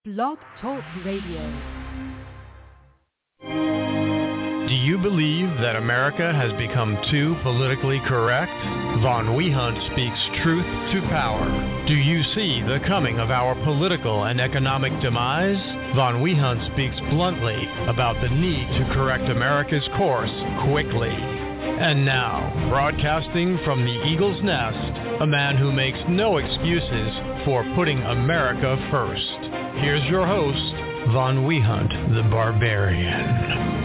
Blog Talk Radio. Do you believe that America has become too politically correct? Von Wehunt speaks truth to power. Do you see the coming of our political and economic demise? Von Wehunt speaks bluntly about the need to correct America's course quickly. And now, broadcasting from the Eagle's Nest, a man who makes no excuses for putting America first. Here's your host, Von Wehunt, the Barbarian.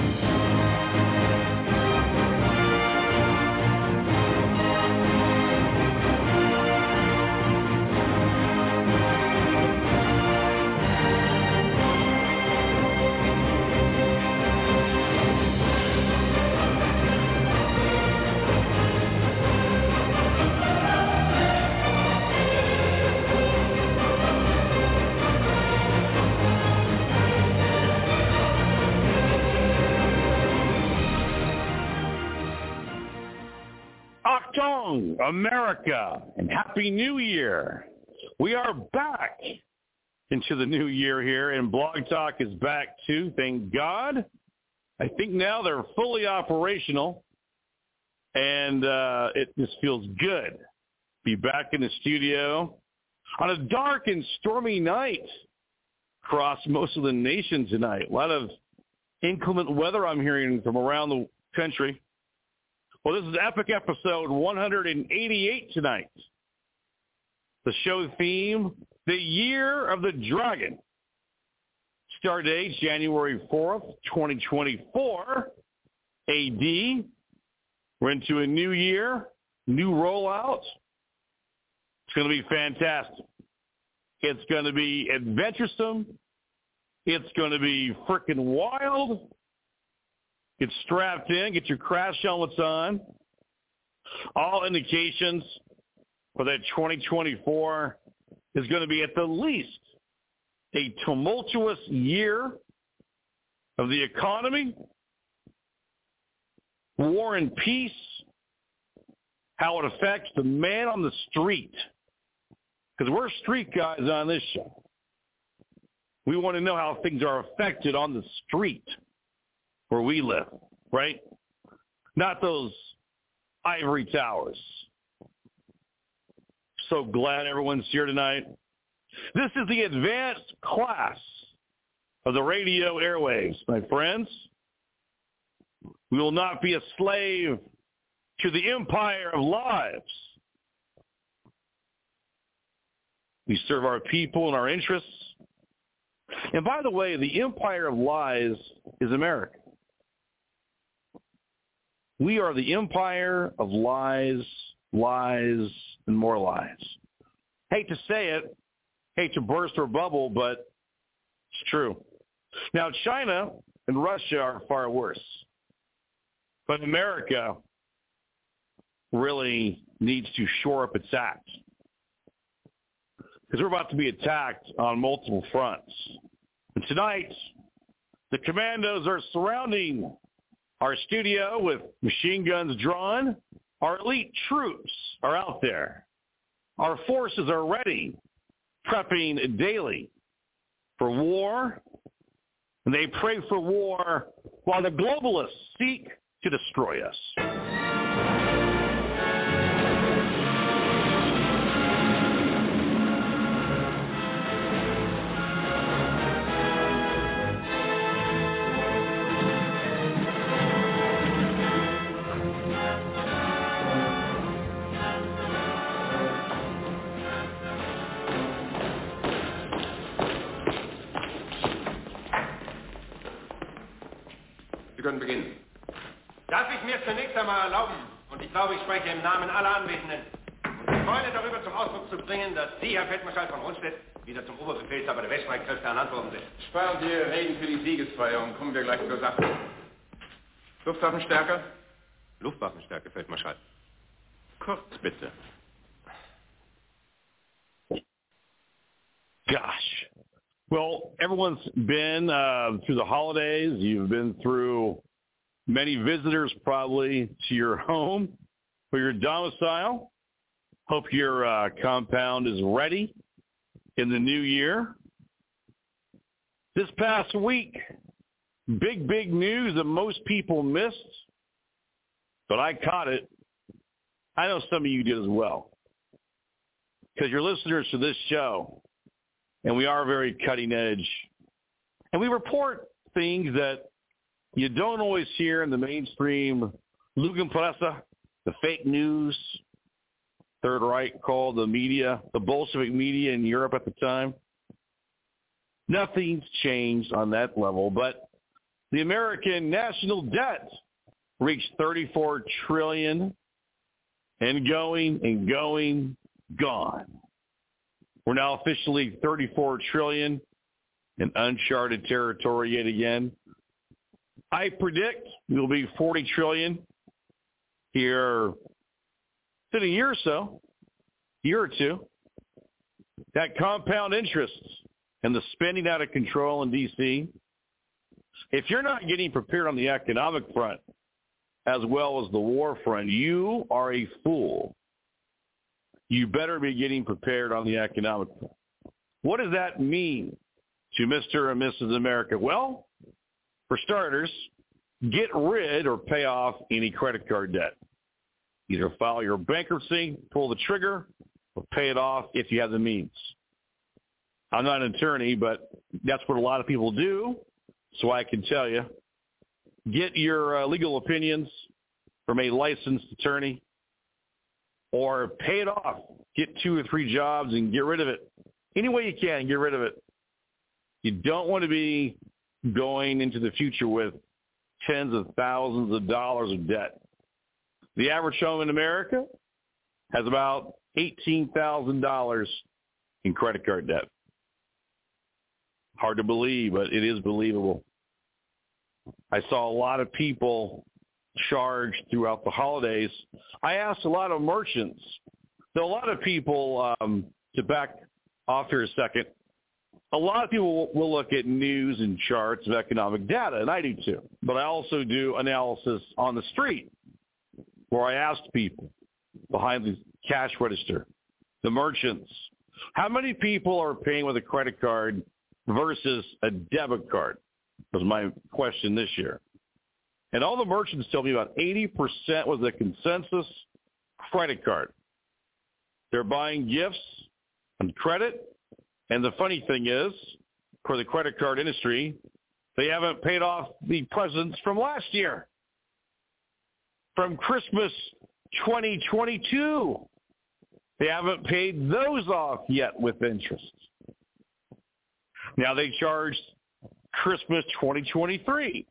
America, and Happy New Year. We are back into the new year here, and Blog Talk is back too, thank God. I think now they're fully operational, and it just feels good. Be back in the studio on a dark and stormy night across most of the nation tonight. A lot of inclement weather I'm hearing from around the country. Well, this is epic episode 188 tonight. The show theme, the Year of the Dragon. Start date, January 4th, 2024 AD. We're into a new year, new rollout. It's going to be fantastic. It's going to be adventuresome. It's going to be freaking wild. Get strapped in, get your crash helmets on. All indications for that 2024 is going to be at the least a tumultuous year of the economy, war and peace, how it affects the man on the street. Because we're street guys on this show. We want to know how things are affected on the street where we live, right? Not those ivory towers. So glad everyone's here tonight. This is the advanced class of the radio airwaves, my friends. We will not be a slave to the empire of lies. We serve our people and our interests. And by the way, the empire of lies is America. We are the empire of lies, lies, and more lies. Hate to say it, hate to burst our bubble, but it's true. Now, China and Russia are far worse. But America really needs to shore up its act. Because we're about to be attacked on multiple fronts. And tonight, the commandos are surrounding our studio with machine guns drawn. Our elite troops are out there. Our forces are ready, prepping daily for war. And they pray for war while the globalists seek to destroy us. Sie können beginnen. Darf ich mir zunächst einmal erlauben, und ich glaube, ich spreche im Namen aller Anwesenden, unsere Freude darüber zum Ausdruck zu bringen, dass Sie, Herr Feldmarschall von Rundstedt, wieder zum Oberbefehlshaber der Weststreitkräfte ernannt worden sind. Sparen Sie Ihre Reden für die Siegesfeier, kommen wir gleich zur Sache. Luftwaffenstärke? Luftwaffenstärke, Feldmarschall. Kurz, bitte. Gosh. Well, everyone's been through the holidays. You've been through many visitors probably to your home or your domicile. Hope your compound is ready in the new year. This past week, big news that most people missed, but I caught it. I know some of you did as well, because you're listeners to this show, and we are very cutting edge. And we report things that you don't always hear in the mainstream Lügenpresse, the fake news, Third Reich called the media, the Bolshevik media in Europe at the time. Nothing's changed on that level, but the American national debt reached $34 trillion and gone. We're now officially $34 trillion in uncharted territory yet again. I predict we'll be $40 trillion here in a year or so, year or two. That compound interest and the spending out of control in D.C., if you're not getting prepared on the economic front as well as the war front, you are a fool. You better be getting prepared on the economic front. What does that mean to Mr. and Mrs. America? Well, for starters, get rid or pay off any credit card debt. Either file your bankruptcy, pull the trigger, or pay it off if you have the means. I'm not an attorney, but that's what a lot of people do, so I can tell you. Get your legal opinions from a licensed attorney, or pay it off. Get 2 or 3 jobs and get rid of it. Any way you can, get rid of it. You don't want to be going into the future with tens of thousands of dollars of debt. The average home in America has about $18,000 in credit card debt. Hard to believe, but it is believable. I saw a lot of people charged throughout the holidays. I asked a lot of merchants. So a lot of people, to back off here a second, a lot of people will look at news and charts of economic data, and I do too. But I also do analysis on the street, where I asked people behind the cash register, the merchants, how many people are paying with a credit card versus a debit card? Was my question this year. And all the merchants told me about 80% was the consensus credit card. They're buying gifts on credit. And the funny thing is, for the credit card industry, they haven't paid off the presents from last year. From Christmas 2022. They haven't paid those off yet with interest. Now they charge Christmas 2023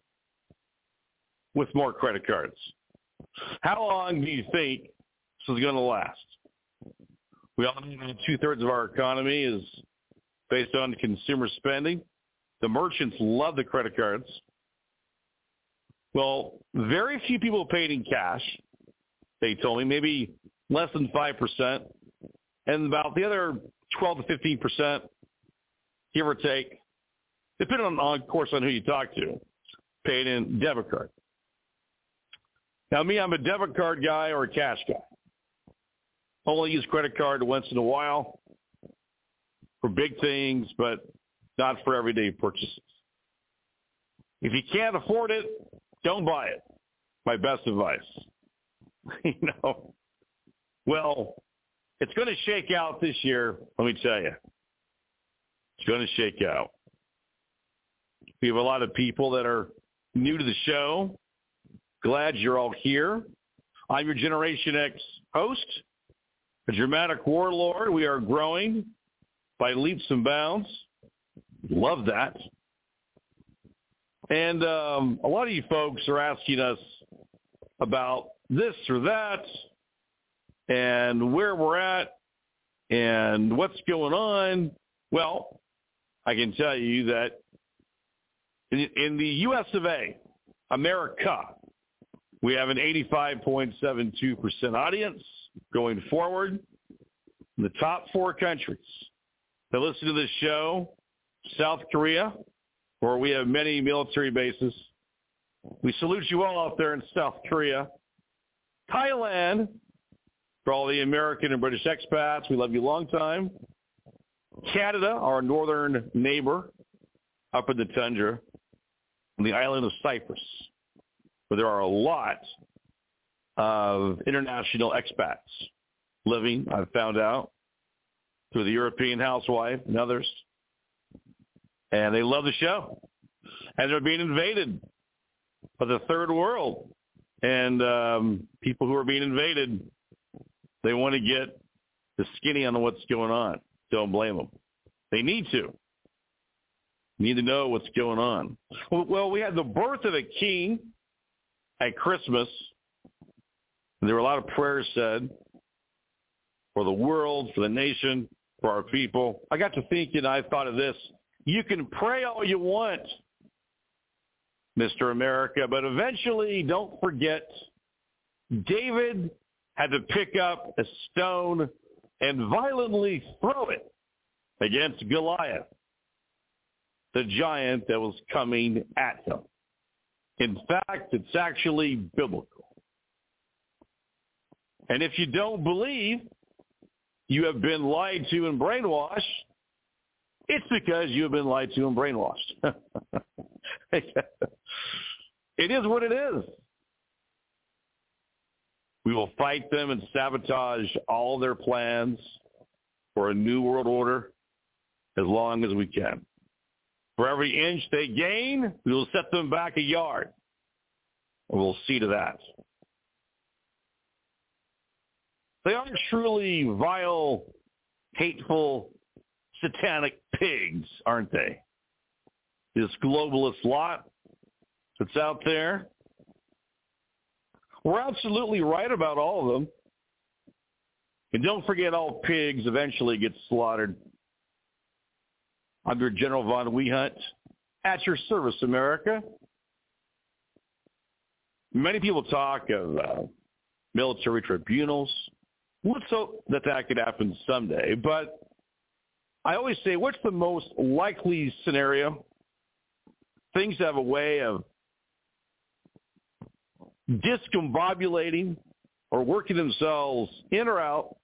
with more credit cards. How long do you think this is going to last? We all know that 2/3 of our economy is based on consumer spending. The merchants love the credit cards. Well, very few people paid in cash. They told me maybe less than 5%, and about the other 12 to 15%, give or take, depending on, of course, on who you talk to, paid in debit card. Now, me, I'm a debit card guy or a cash guy. Only use credit card once in a while for big things, but not for everyday purchases. If you can't afford it, don't buy it. My best advice. Well, it's going to shake out this year, let me tell you. It's going to shake out. We have a lot of people that are new to the show. Glad you're all here. I'm your Generation X host, a dramatic warlord. We are growing by leaps and bounds. Love that. And a lot of you folks are asking us about this or that and where we're at and what's going on. Well, I can tell you that in the U.S. of A., America, we have an 85.72% audience going forward. In the top 4 countries that listen to this show, South Korea, where we have many military bases. We salute you all out there in South Korea. Thailand, for all the American and British expats, we love you a long time. Canada, our northern neighbor. up in the tundra on the island of Cyprus, where there are a lot of international expats living, I've found out, through the European Housewife and others. And they love the show. And they're being invaded by the third world. And people who are being invaded, they want to get the skinny on what's going on. Don't blame them. They need to. Need to know what's going on. Well, we had the birth of a king at Christmas. And there were a lot of prayers said for the world, for the nation, for our people. I got to thinking, I thought of this. You can pray all you want, Mr. America, but eventually, don't forget, David had to pick up a stone and violently throw it against Goliath, the giant that was coming at him. In fact, it's actually biblical. And if you don't believe you have been lied to and brainwashed, it's because you have been lied to and brainwashed. It is what it is. We will fight them and sabotage all their plans for a new world order as long as we can. For every inch they gain, we will set them back a yard. And we'll see to that. They are truly vile, hateful, satanic pigs, aren't they? This globalist lot that's out there. We're absolutely right about all of them. And don't forget, all pigs eventually get slaughtered. Under General Von Wehunt, at your service, America. Many people talk of military tribunals. Let's hope that could happen someday. But I always say, what's the most likely scenario? Things have a way of discombobulating or working themselves in or out.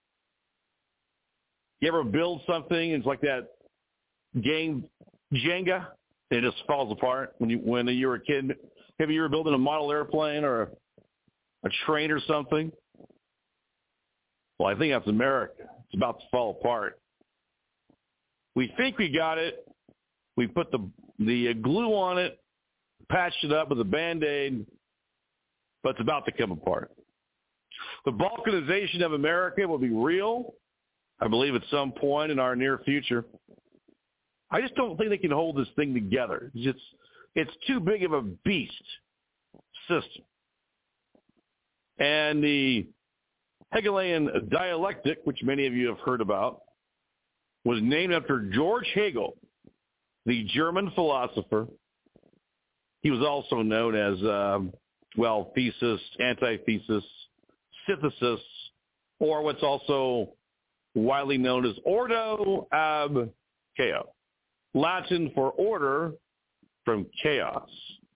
You ever build something, it's like that game Jenga, it just falls apart when you were a kid. Have you ever building a model airplane or a train or something? Well, I think that's America. It's about to fall apart. We think we got it. We put the glue on it, patched it up with a Band-Aid, but it's about to come apart. The balkanization of America will be real, I believe, at some point in our near future. I just don't think they can hold this thing together. It's too big of a beast system. And the Hegelian dialectic, which many of you have heard about, was named after George Hegel, the German philosopher. He was also known as, thesis, antithesis, synthesis, or what's also widely known as ordo ab chaos, Latin for order from chaos.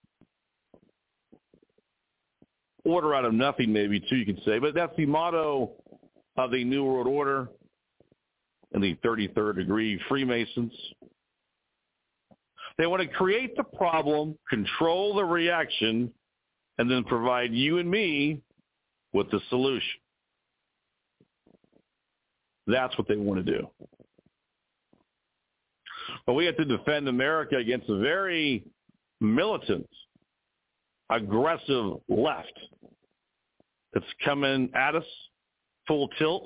Order out of nothing, maybe, too, you could say. But that's the motto of the New World Order and the 33rd degree Freemasons. They want to create the problem, control the reaction, and then provide you and me with the solution. That's what they want to do. But we have to defend America against a very militant, aggressive left that's coming at us full tilt.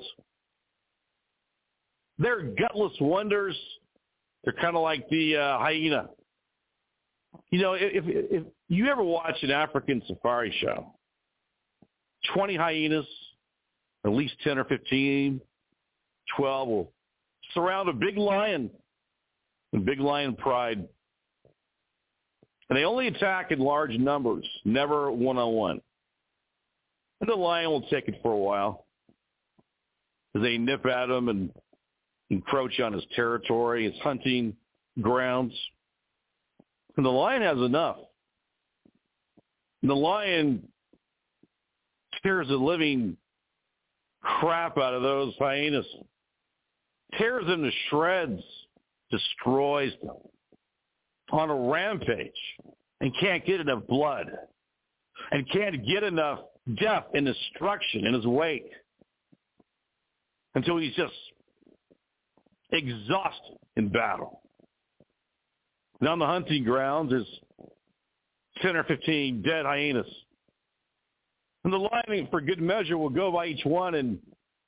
They're gutless wonders. They're kind of like the hyena. You know, if you ever watch an African safari show, 20 hyenas, at least 10 or 15, 12 will surround a big lion and big lion pride. And they only attack in large numbers, never one-on-one. And the lion will take it for a while as they nip at him and encroach on his territory, his hunting grounds. And the lion has enough. And the lion tears the living crap out of those hyenas, tears them to shreds, destroys them. on a rampage and can't get enough blood and can't get enough death and destruction in his wake until he's just exhausted in battle. And on the hunting grounds, there's 10 or 15 dead hyenas. And the lion, for good measure, will go by each one and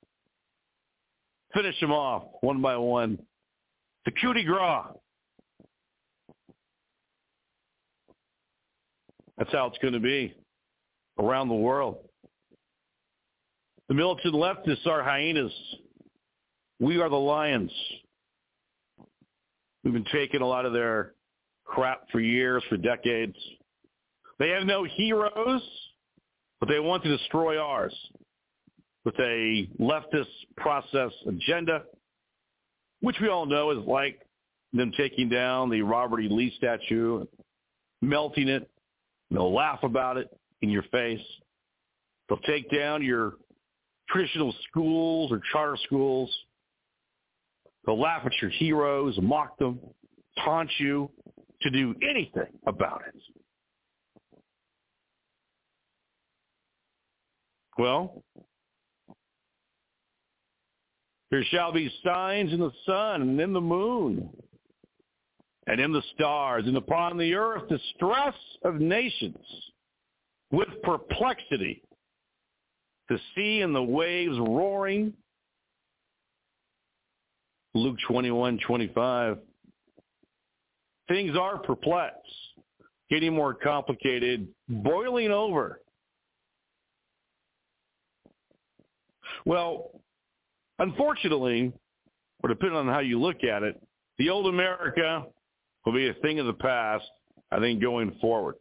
finish them off one by one. The coup de grace. That's how it's going to be around the world. The militant leftists are hyenas. We are the lions. We've been taking a lot of their crap for years, for decades. They have no heroes, but they want to destroy ours with a leftist process agenda, which we all know is like them taking down the Robert E. Lee statue, melting it. They'll laugh about it in your face. They'll take down your traditional schools or charter schools. They'll laugh at your heroes, mock them, taunt you to do anything about it. Well, there shall be signs in the sun and in the moon and in the stars, and upon the earth distress of nations with perplexity, the sea and the waves roaring. Luke 21:25. Things are perplexed, getting more complicated, boiling over. Well, unfortunately, or depending on how you look at it, the old America will be a thing of the past, I think, going forward.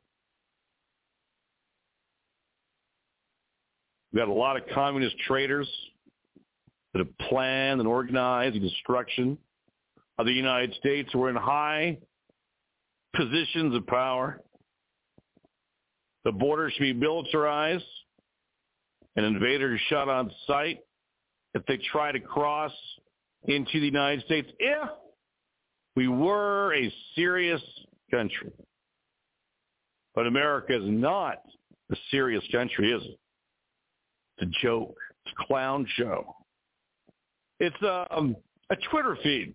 We've got a lot of communist traitors that have planned and organized the destruction of the United States. We're in high positions of power. The border should be militarized, and invaders shot on sight if they try to cross into the United States, if we were a serious country. But America is not a serious country, is it? It's a joke. It's a clown show. It's a Twitter feed,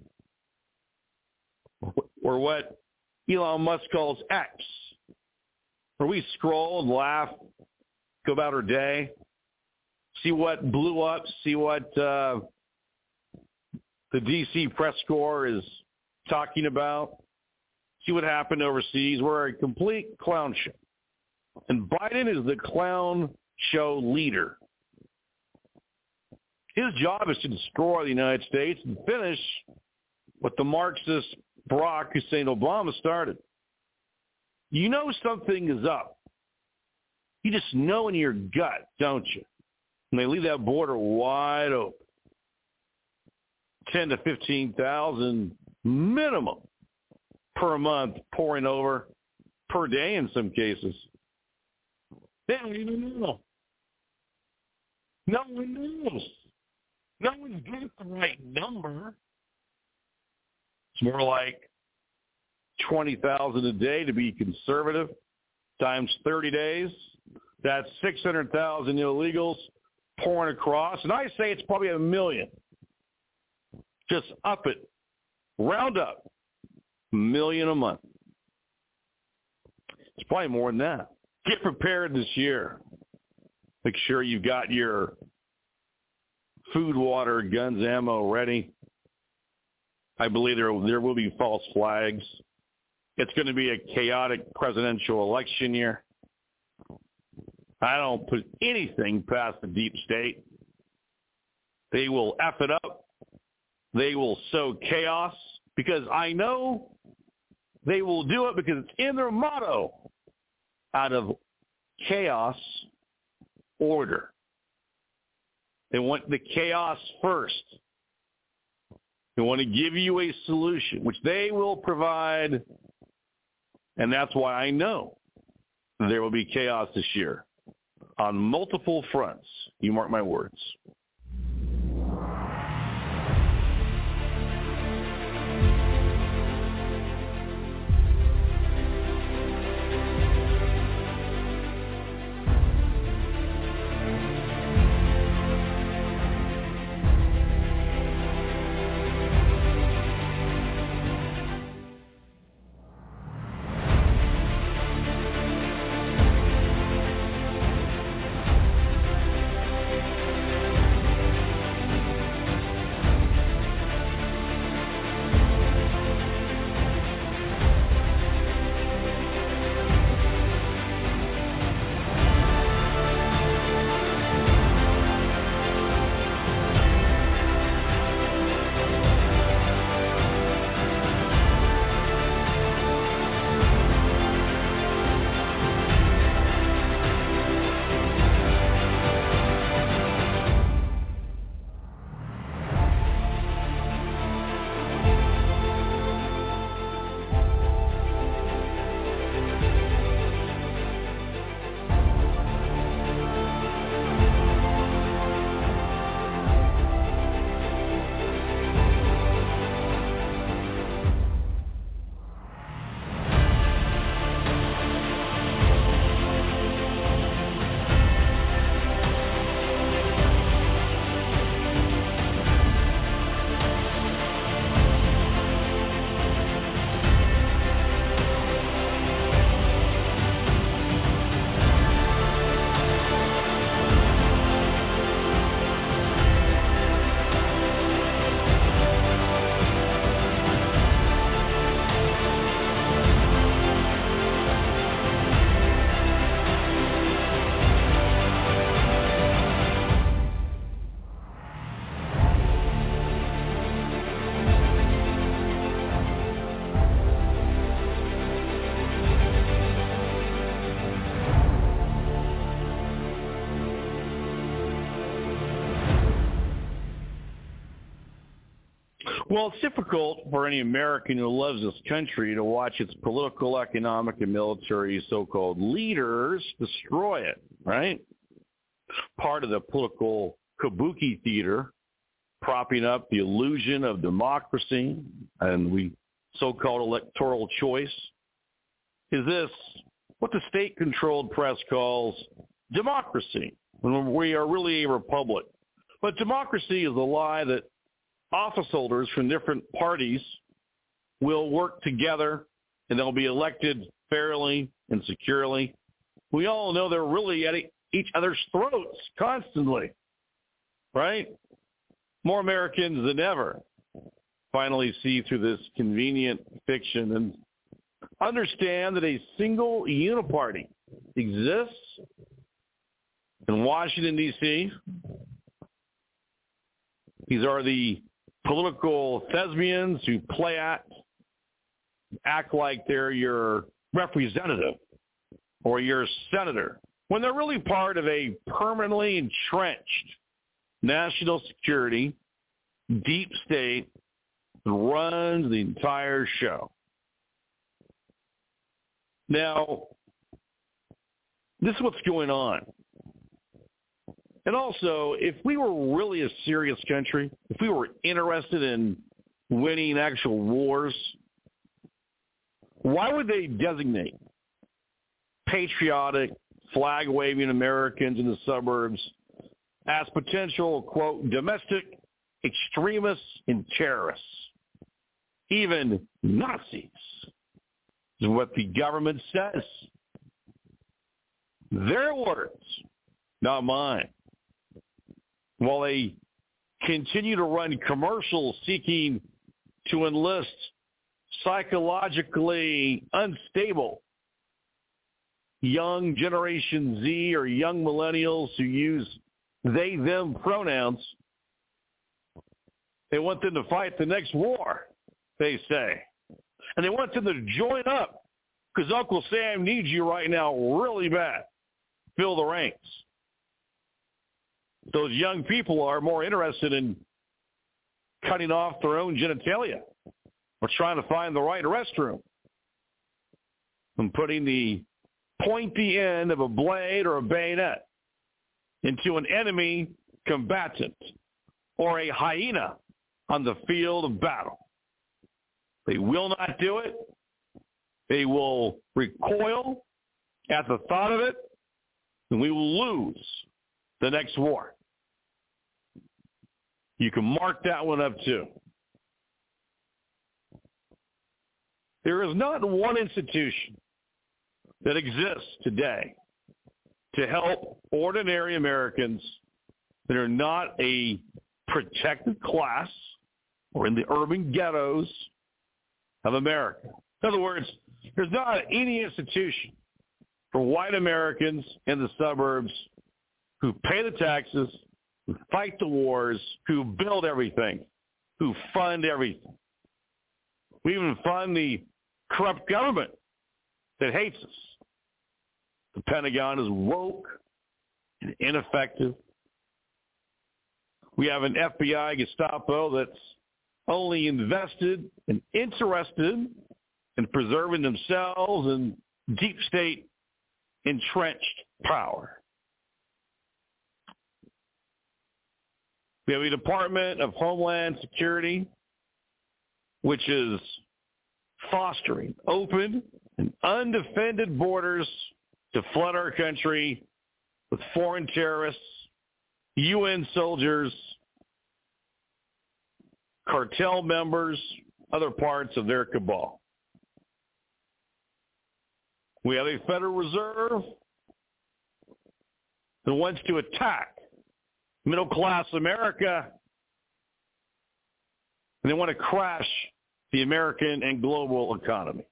or what Elon Musk calls X, where we scroll and laugh, go about our day, see what blew up, see what the D.C. press corps is talking about, see what happened overseas. We're a complete clown show. And Biden is the clown show leader. His job is to destroy the United States and finish what the Marxist Barack Hussein Obama started. You know something is up. You just know in your gut, don't you? And they leave that border wide open. 10 to 15,000 minimum per month pouring over, per day in some cases. They don't even know. No one knows. No one's got the right number. It's more like 20,000 a day to be conservative, times 30 days. That's 600,000 illegals pouring across. And I say it's probably 1 million. Just up it. Round up. 1 million a month. It's probably more than that. Get prepared this year. Make sure you've got your food, water, guns, ammo ready. I believe there will be false flags. It's going to be a chaotic presidential election year. I don't put anything past the deep state. They will F it up. They will sow chaos, because I know they will do it because it's in their motto. Out of chaos, order. They want the chaos first. They want to give you a solution, which they will provide, and that's why I know there will be chaos this year on multiple fronts. You mark my words. Well, it's difficult for any American who loves this country to watch its political, economic, and military so-called leaders destroy it, right? Part of the political kabuki theater, propping up the illusion of democracy and the so-called electoral choice, is this what the state-controlled press calls democracy, when we are really a republic. But democracy is a lie that office holders from different parties will work together and they'll be elected fairly and securely. We all know they're really at each other's throats constantly, right? More Americans than ever finally see through this convenient fiction and understand that a single uniparty exists in Washington, D.C. These are the political thespians who act like they're your representative or your senator, when they're really part of a permanently entrenched national security deep state that runs the entire show. Now, this is what's going on. And also, if we were really a serious country, if we were interested in winning actual wars, why would they designate patriotic, flag-waving Americans in the suburbs as potential, quote, domestic extremists and terrorists, even Nazis, is what the government says. Their words, not mine. While they continue to run commercials seeking to enlist psychologically unstable young Generation Z or young millennials who use they, them pronouns, they want them to fight the next war, they say. And they want them to join up because Uncle Sam needs you right now really bad. Fill the ranks. Those young people are more interested in cutting off their own genitalia or trying to find the right restroom than putting the pointy end of a blade or a bayonet into an enemy combatant or a hyena on the field of battle. They will not do it. They will recoil at the thought of it, and we will lose the next war. You can mark that one up too. There is not one institution that exists today to help ordinary Americans that are not a protected class or in the urban ghettos of America. In other words, there's not any institution for white Americans in the suburbs who pay the taxes, who fight the wars, who build everything, who fund everything. We even fund the corrupt government that hates us. The Pentagon is woke and ineffective. We have an FBI Gestapo that's only invested and interested in preserving themselves and deep state entrenched power. We have a Department of Homeland Security, which is fostering open and undefended borders to flood our country with foreign terrorists, UN soldiers, cartel members, other parts of their cabal. We have a Federal Reserve that wants to attack middle-class America, and they want to crash the American and global economy.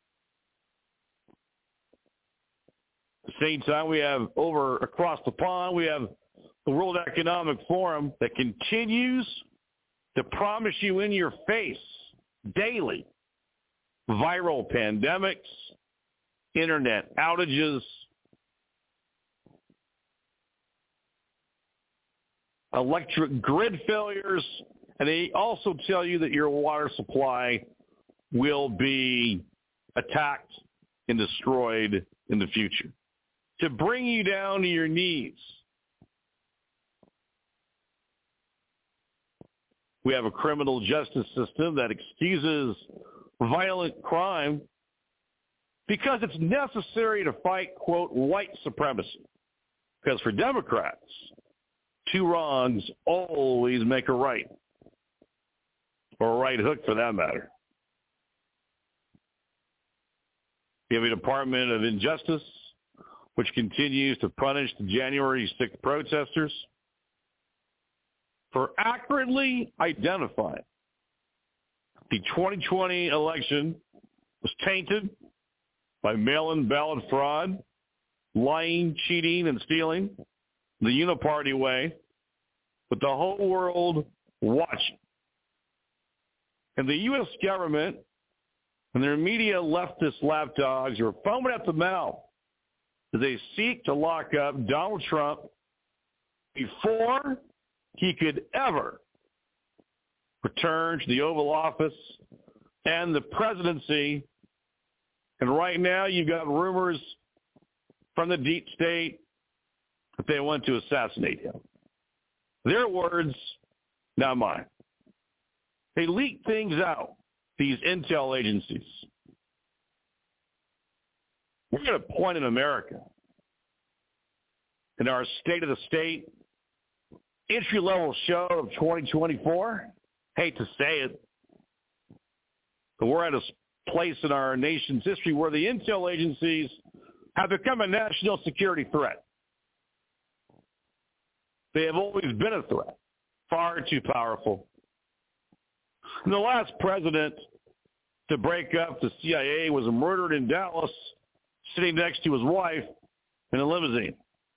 At the same time, we have across the pond, we have the World Economic Forum that continues to promise you in your face daily viral pandemics, internet outages, electric grid failures, And they also tell you that your water supply will be attacked and destroyed in the future to bring you down to your knees. We have a criminal justice system that excuses violent crime because it's necessary to fight, quote, white supremacy. Because for Democrats, two wrongs always make a right, or a right hook for that matter. You have a Department of Injustice, which continues to punish the January 6th protesters for accurately identifying the 2020 election was tainted by mail-in ballot fraud, lying, cheating, and stealing the uniparty way, with the whole world watching. And the U.S. government and their media leftist lapdogs are foaming at the mouth as they seek to lock up Donald Trump before he could ever return to the Oval Office and the presidency. And right now you've got rumors from the deep state that they want to assassinate him. Their words, not mine. They leak things out, these intel agencies. We're at a point in America, in our State of the State entry-level show of 2024, hate to say it, but we're at a place in our nation's history where the intel agencies have become a national security threat. They have always been a threat, far too powerful. And the last president to break up the CIA was murdered in Dallas, sitting next to his wife in a limousine.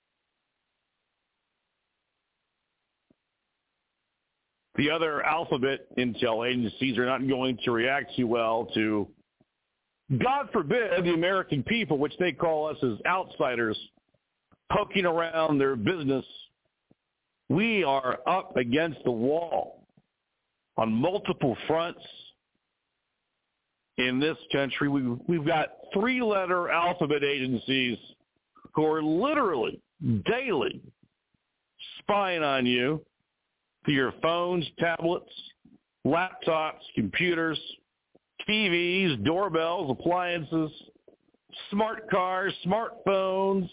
The other alphabet intel agencies are not going to react too well to, God forbid, the American people, which they call us as outsiders, poking around their business. We are up against the wall on multiple fronts in this country. We've got three-letter alphabet agencies who are literally daily spying on you through your phones, tablets, laptops, computers, TVs, doorbells, appliances, smart cars, smartphones,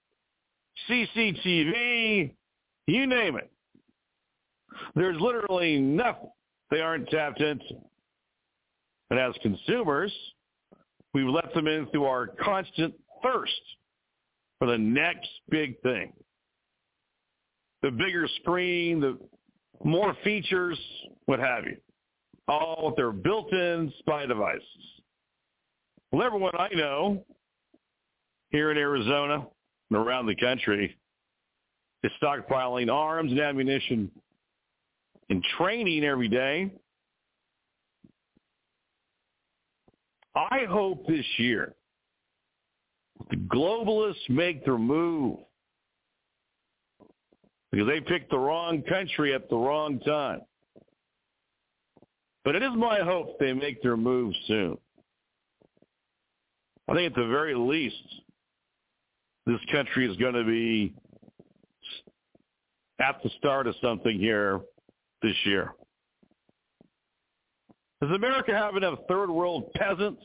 CCTV, you name it. There's literally nothing they aren't tapped into. And as consumers, we've let them in through our constant thirst for the next big thing. The bigger screen, the more features, what have you. All with their built-in spy devices. Well, everyone I know here in Arizona and around the country is stockpiling arms and ammunition and training every day. I hope this year the globalists make their move, because they picked the wrong country at the wrong time. But it is my hope they make their move soon. I think at the very least, this country is going to be at the start of something here this year. Does America have enough third world peasants?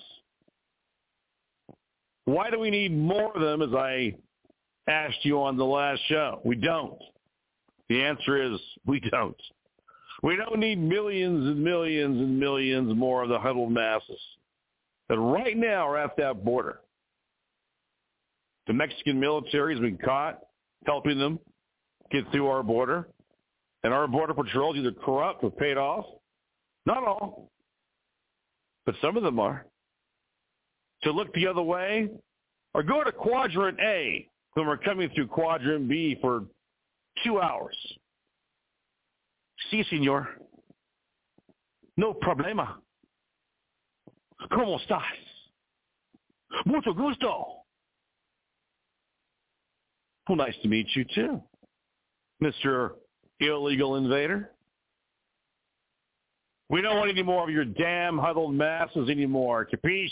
Why do we need more of them, as I asked you on the last show? We don't. The answer is we don't. We don't need millions and millions and millions more of the huddled masses that right now are at that border. The Mexican military has been caught helping them get through our border, and our border patrol is either corrupt or paid off. Not all, but some of them are. To look the other way, or go to Quadrant A when we're coming through Quadrant B for 2 hours. Sí, señor. No problema. ¿Cómo estás? Mucho gusto. Well, nice to meet you, too, Mr. Illegal Invader. We don't want any more of your damn huddled masses anymore. Capiche?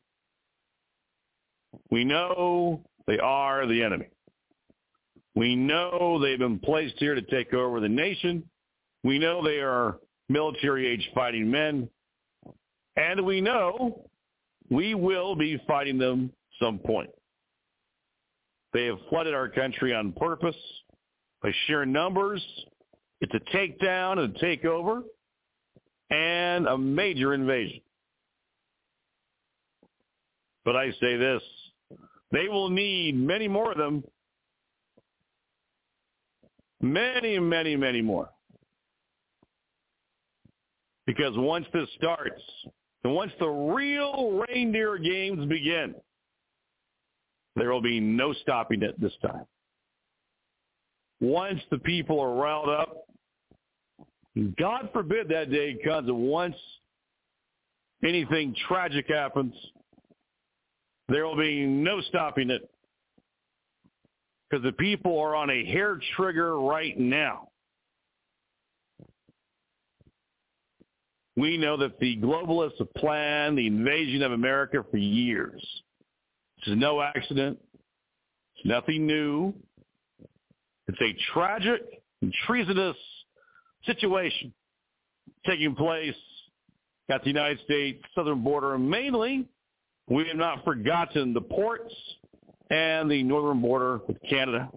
We know they are the enemy. We know they've been placed here to take over the nation. We know they are military-age fighting men. And we know we will be fighting them some point. They have flooded our country on purpose by sheer numbers. It's a takedown and a takeover and a major invasion. But I say this, they will need many more of them. Many, many, many more. Because once this starts, and once the real reindeer games begin, there will be no stopping it this time. Once the people are riled up, God forbid that day comes, and once anything tragic happens, there will be no stopping it. Because the people are on a hair trigger right now. We know that the globalists have planned the invasion of America for years. This is no accident. It's nothing new. It's a tragic and treasonous situation taking place at the United States southern border. And mainly, we have not forgotten the ports and the northern border with Canada.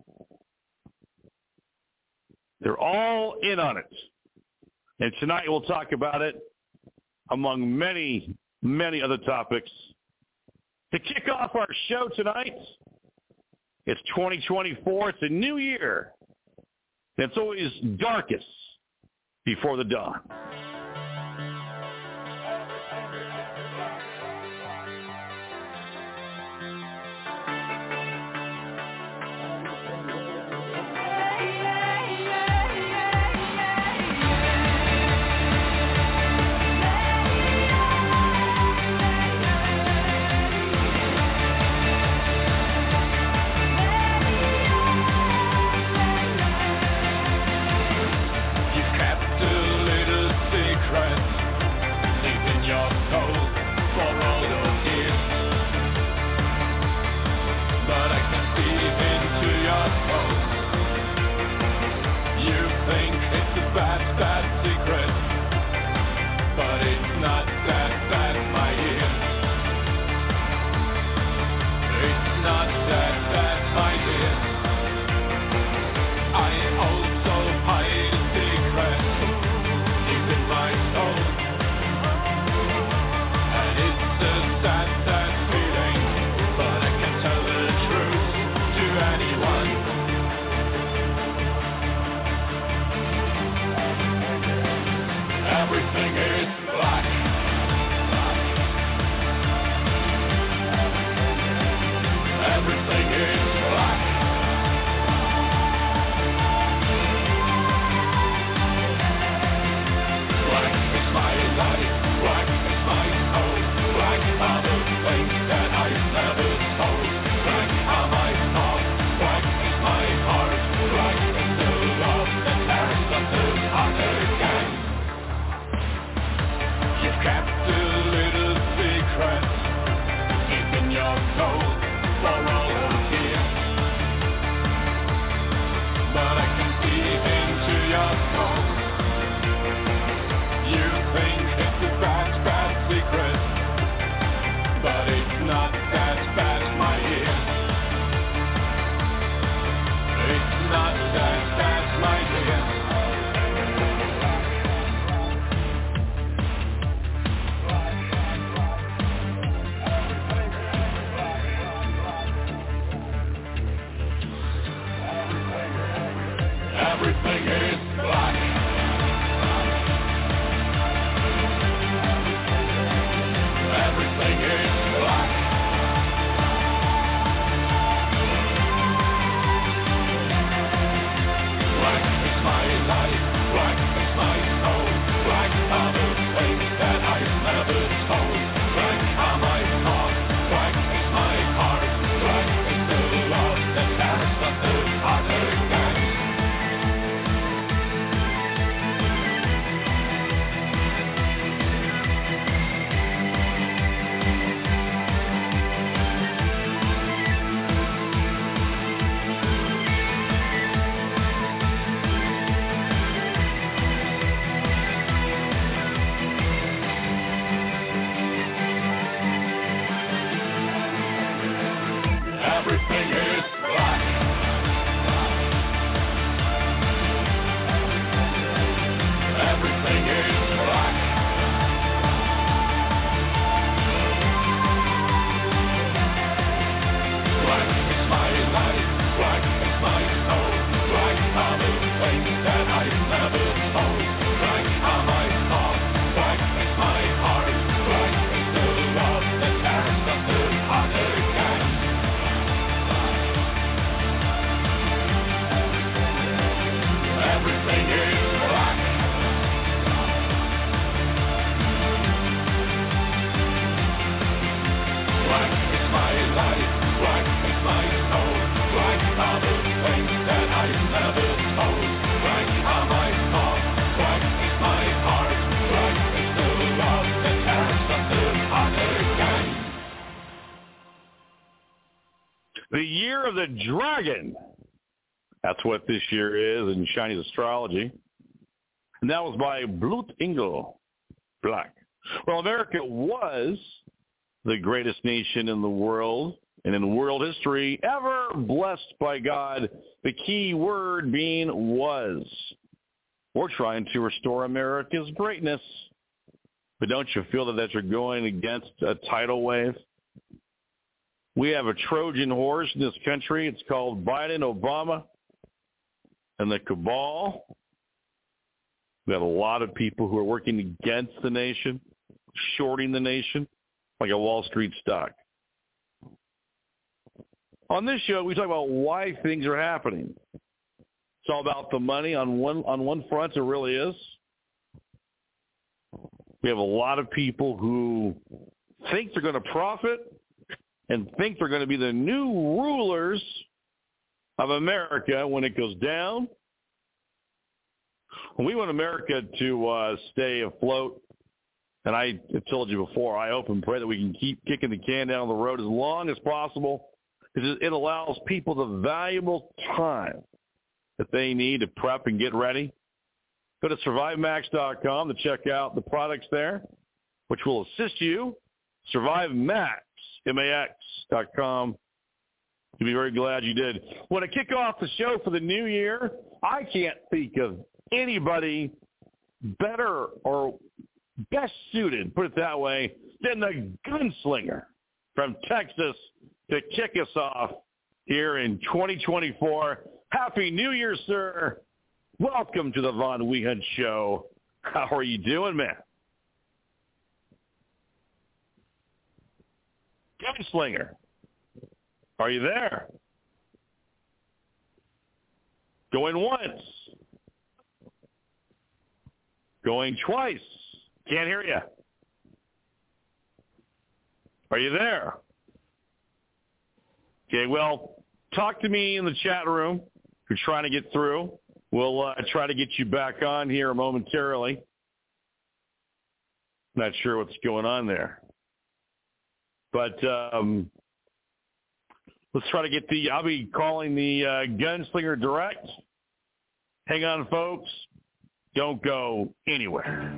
They're all in on it. And tonight we'll talk about it among many, many other topics. To kick off our show tonight, it's 2024. It's a new year. It's always darkest before the dawn. Everything is black. Everything is black. Black is my life, black is my soul, black are the things that I never told, black are my thoughts, black is my heart, black is the love that tears us apart again. Everything is black. Black is my life, black is my soul, black are the things that I never told, black are my thoughts, black is my heart, black is the love that tears us apart again. The year of the dragon. That's what this year is in Chinese astrology. And that was by Blut Engel, black. Well, America was the greatest nation in the world and in world history ever, blessed by God, the key word being was. We're trying to restore America's greatness. But don't you feel that you're going against a tidal wave? We have a Trojan horse in this country. It's called Biden, Obama, and the cabal. We have a lot of people who are working against the nation, shorting the nation, like a Wall Street stock. On this show, we talk about why things are happening. It's all about the money on one front. It really is. We have a lot of people who think they're going to profit and think they're going to be the new rulers of America when it goes down. We want America to stay afloat. And I told you before, I hope and pray that we can keep kicking the can down the road as long as possible, because it allows people the valuable time that they need to prep and get ready. Go to SurviveMax.com to check out the products there, which will assist you. SurviveMax, MAX.com. You'll be very glad you did. When I kick off the show for the new year, I can't think of anybody better or best suited, put it that way, than the gunslinger from Texas to kick us off here in 2024. Happy New Year, sir. Welcome to the Von Wehunt Show. How are you doing, man? Gunslinger, are you there? Going once. Going twice. Can't hear you. Are you there? Okay, well, talk to me in the chat room. If you're trying to get through, we'll try to get you back on here momentarily. Not sure what's going on there. But let's try to get I'll be calling the Gunslinger direct. Hang on, folks. Don't go anywhere.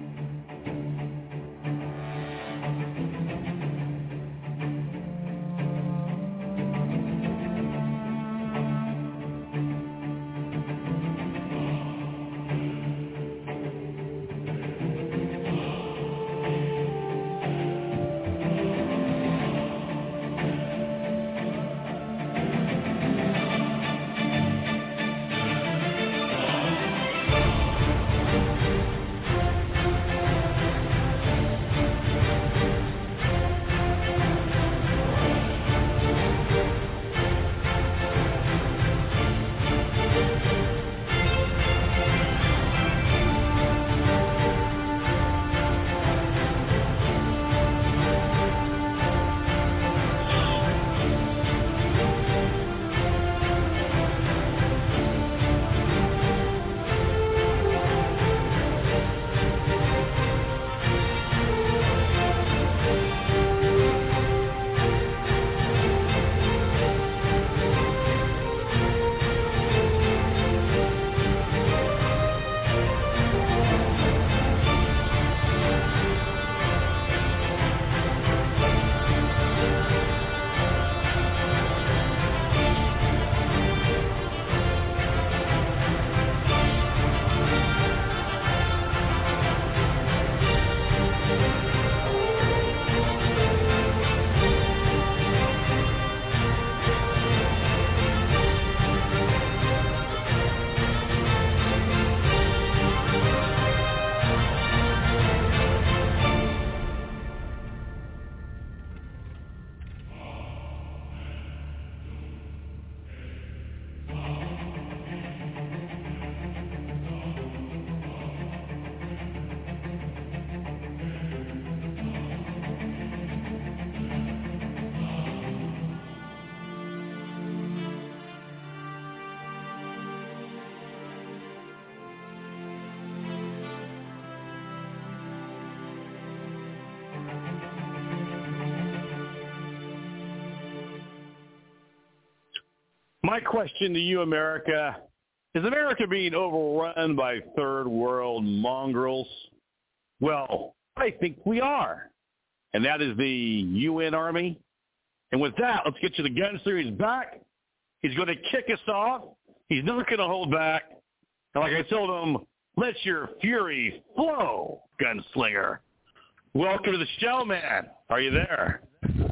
My question to you, America, is America being overrun by third world mongrels? Well, I think we are. And that is the UN Army. And with that, let's get to the gun series back. He's going to kick us off. He's not going to hold back. And like I told him, let your fury flow, gunslinger. Welcome to the show, man. Are you there?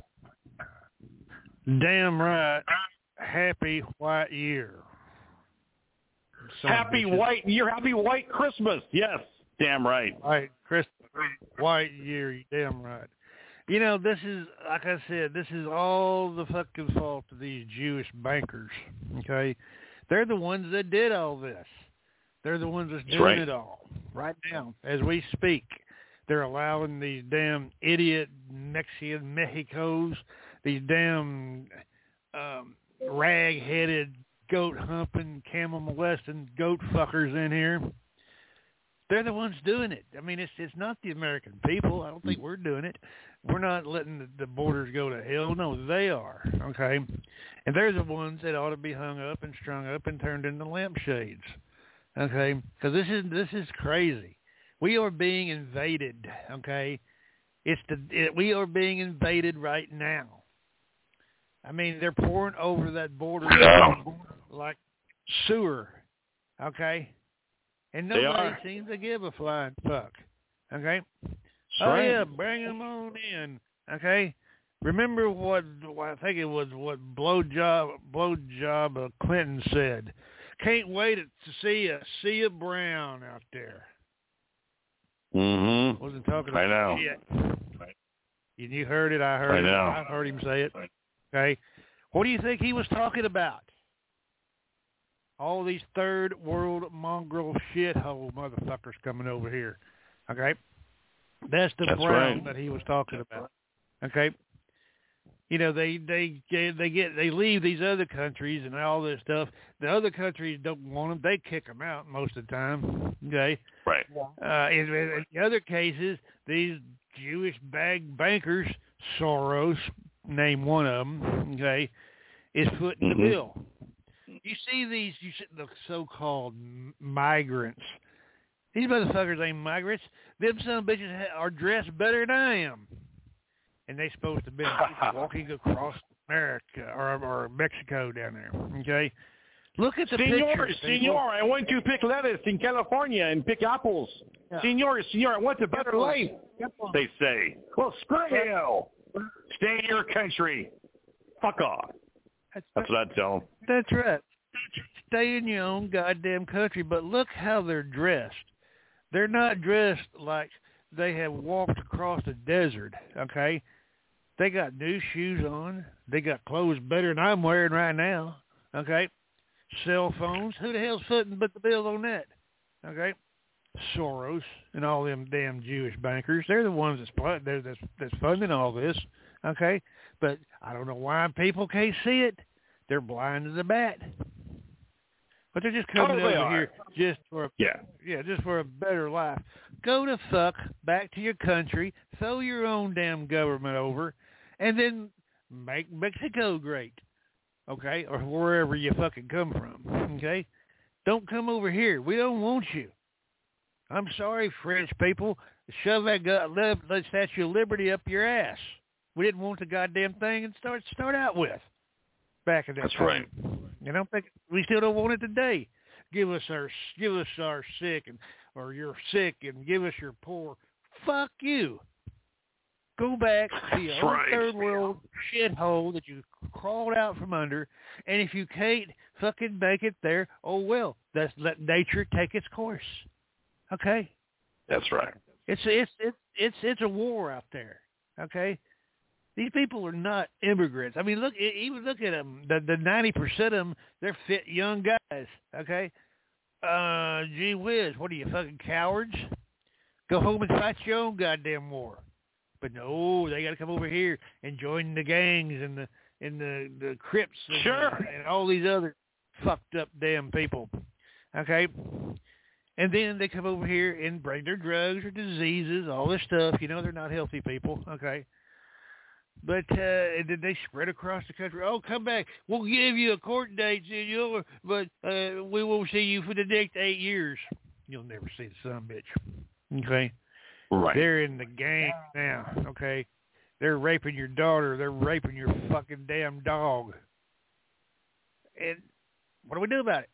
Damn right. Happy White Year. Happy White Year. Happy White Christmas. Yes. Damn right. White Christmas. White Year. You damn right. You know, this is, like I said, this is all the fucking fault of these Jewish bankers, okay? They're the ones that did all this. They're the ones that's doing it all right now as we speak. They're allowing these damn idiot Mexican Mexicos, these damn rag-headed, goat-humping, camel-molesting goat fuckers in here. They're the ones doing it. I mean, it's not the American people. I don't think we're doing it. We're not letting the borders go to hell. No, they are, okay? And they're the ones that ought to be hung up and strung up and turned into lampshades, okay? Because this is crazy. We are being invaded, okay? We are being invaded right now. I mean, they're pouring over that border like sewer, okay? And nobody seems to give a flying fuck, okay? Yeah, bring them on in, okay? Remember what I think it was what blowjob Clinton said. Can't wait to see a sea of brown out there. Mm-hmm. Wasn't talking about shit. And you heard it. I heard it. I heard him say it. Okay. What do you think he was talking about? All these third world mongrel shithole motherfuckers coming over here. Okay. That's brown that he was talking about. Okay. You know, they leave these other countries and all this stuff. The other countries don't want them. They kick them out most of the time. Okay. Right. In the other cases, these Jewish bankers, Soros, name one of them, okay, is footing the bill. You see the so-called migrants. These motherfuckers ain't migrants. Them son of bitches are dressed better than I am. And they supposed to be walking across America or Mexico down there, okay? Look at the pictures. Senor, I went to pick lettuce in California and pick apples. Yeah. Senor, I want a better life, they say. Well, screw you. Stay in your country. Fuck off. That's what I tell them. That's right. Stay in your own goddamn country, but look how they're dressed. They're not dressed like they have walked across the desert, okay? They got new shoes on. They got clothes better than I'm wearing right now, okay? Cell phones. Who the hell's footing but the bill on that, okay? Soros and all them damn Jewish bankers. They're the ones that's funding all this, okay? But I don't know why people can't see it. They're blind as a bat. But they're just coming over here just for just for a better life. Go to fuck back to your country, throw your own damn government over, and then make Mexico great, okay? Or wherever you fucking come from, okay? Don't come over here. We don't want you. I'm sorry, French people. Shove that Statue of Liberty up your ass. We didn't want the goddamn thing and start out with back in that time. That's right. You know, we still don't want it today. Give us our sick or you're sick and give us your poor. Fuck you. Go back to your own third world shithole that you crawled out from under, and if you can't fucking make it there, oh well. Let nature take its course. Okay. That's right. It's a war out there. Okay. These people are not immigrants. I mean, look at them. The 90% of them, they're fit young guys. Okay. Gee whiz, what are you, fucking cowards? Go home and fight your own goddamn war. But no, they got to come over here and join the gangs and the Crips and all these other fucked up damn people. Okay. And then they come over here and bring their drugs or diseases, all this stuff. You know, they're not healthy people. Okay. But and then they spread across the country. Oh, come back. We'll give you a court date, senor, but we won't see you for the next 8 years. You'll never see the son of a bitch. Okay? Right. They're in the gang now, okay? They're raping your daughter. They're raping your fucking damn dog. And what do we do about it?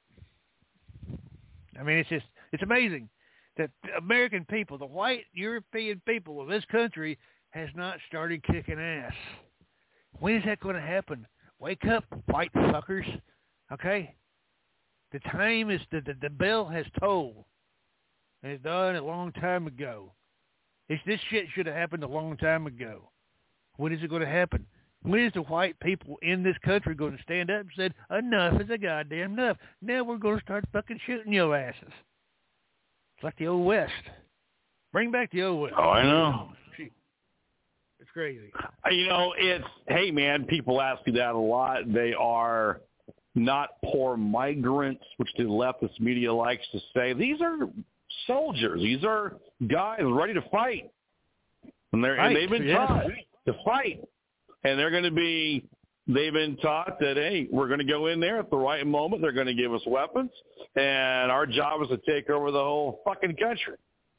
I mean, it's amazing that the American people, the white European people of this country, has not started kicking ass. When is that going to happen? Wake up, white fuckers. Okay? The time is, the bell has tolled. And it's done a long time ago. This shit should have happened a long time ago. When is it going to happen? When is the white people in this country going to stand up and say, enough is a goddamn enough. Now we're going to start fucking shooting your asses. It's like the old West. Bring back the old West. Oh, I know. It's crazy. Hey, man, people ask me that a lot. They are not poor migrants, which the leftist media likes to say. These are soldiers. These are guys ready to fight. And they've been taught to fight. And they've been taught that, hey, we're going to go in there at the right moment. They're going to give us weapons. And our job is to take over the whole fucking country.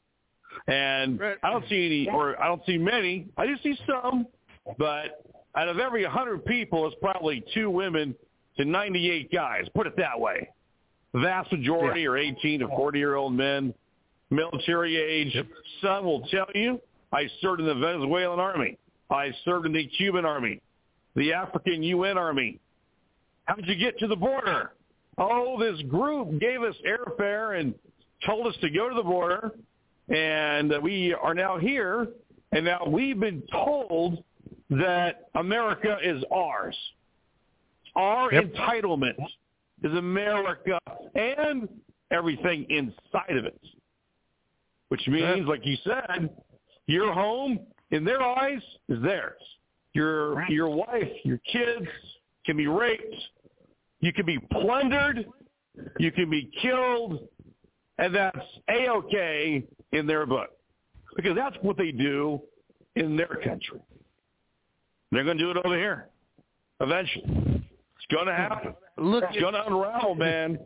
And I don't see many. I do see some, but out of every 100 people, it's probably 2 women to 98 guys. Put it that way. The vast majority are 18 to 40-year-old men, military age. Yep. Some will tell you, I served in the Venezuelan army. I served in the Cuban army, the African UN army. How did you get to the border? Oh, this group gave us airfare and told us to go to the border. And we are now here, and now we've been told that America is ours. Our entitlement is America and everything inside of it, which means, like you said, your home, in their eyes, is theirs. Your wife, your kids can be raped. You can be plundered. You can be killed. And that's A-okay in their book, because that's what they do in their country. They're going to do it over here eventually. It's going to happen. It's going to unravel, man.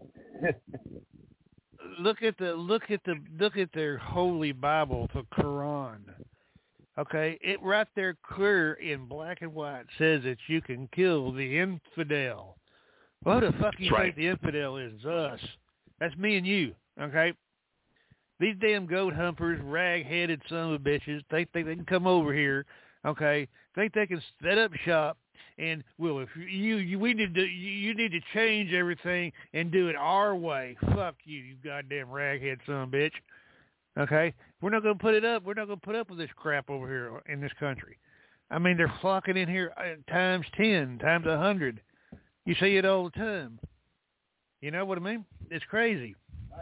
Look at their holy Bible, the Quran. Okay, it right there clear in black and white says that you can kill the infidel. Well, who the fuck do you think the infidel is? It's us. That's me and you. Okay? These damn goat humpers, rag-headed son of bitches, think they can come over here, okay? Think they can set up shop, and if you need to change everything and do it our way. Fuck you goddamn raghead son of a bitch. Okay? We're not going to put it up. We're not going to put up with this crap over here in this country. I mean, they're flocking in here times 10, times 100. You see it all the time. You know what I mean? It's crazy.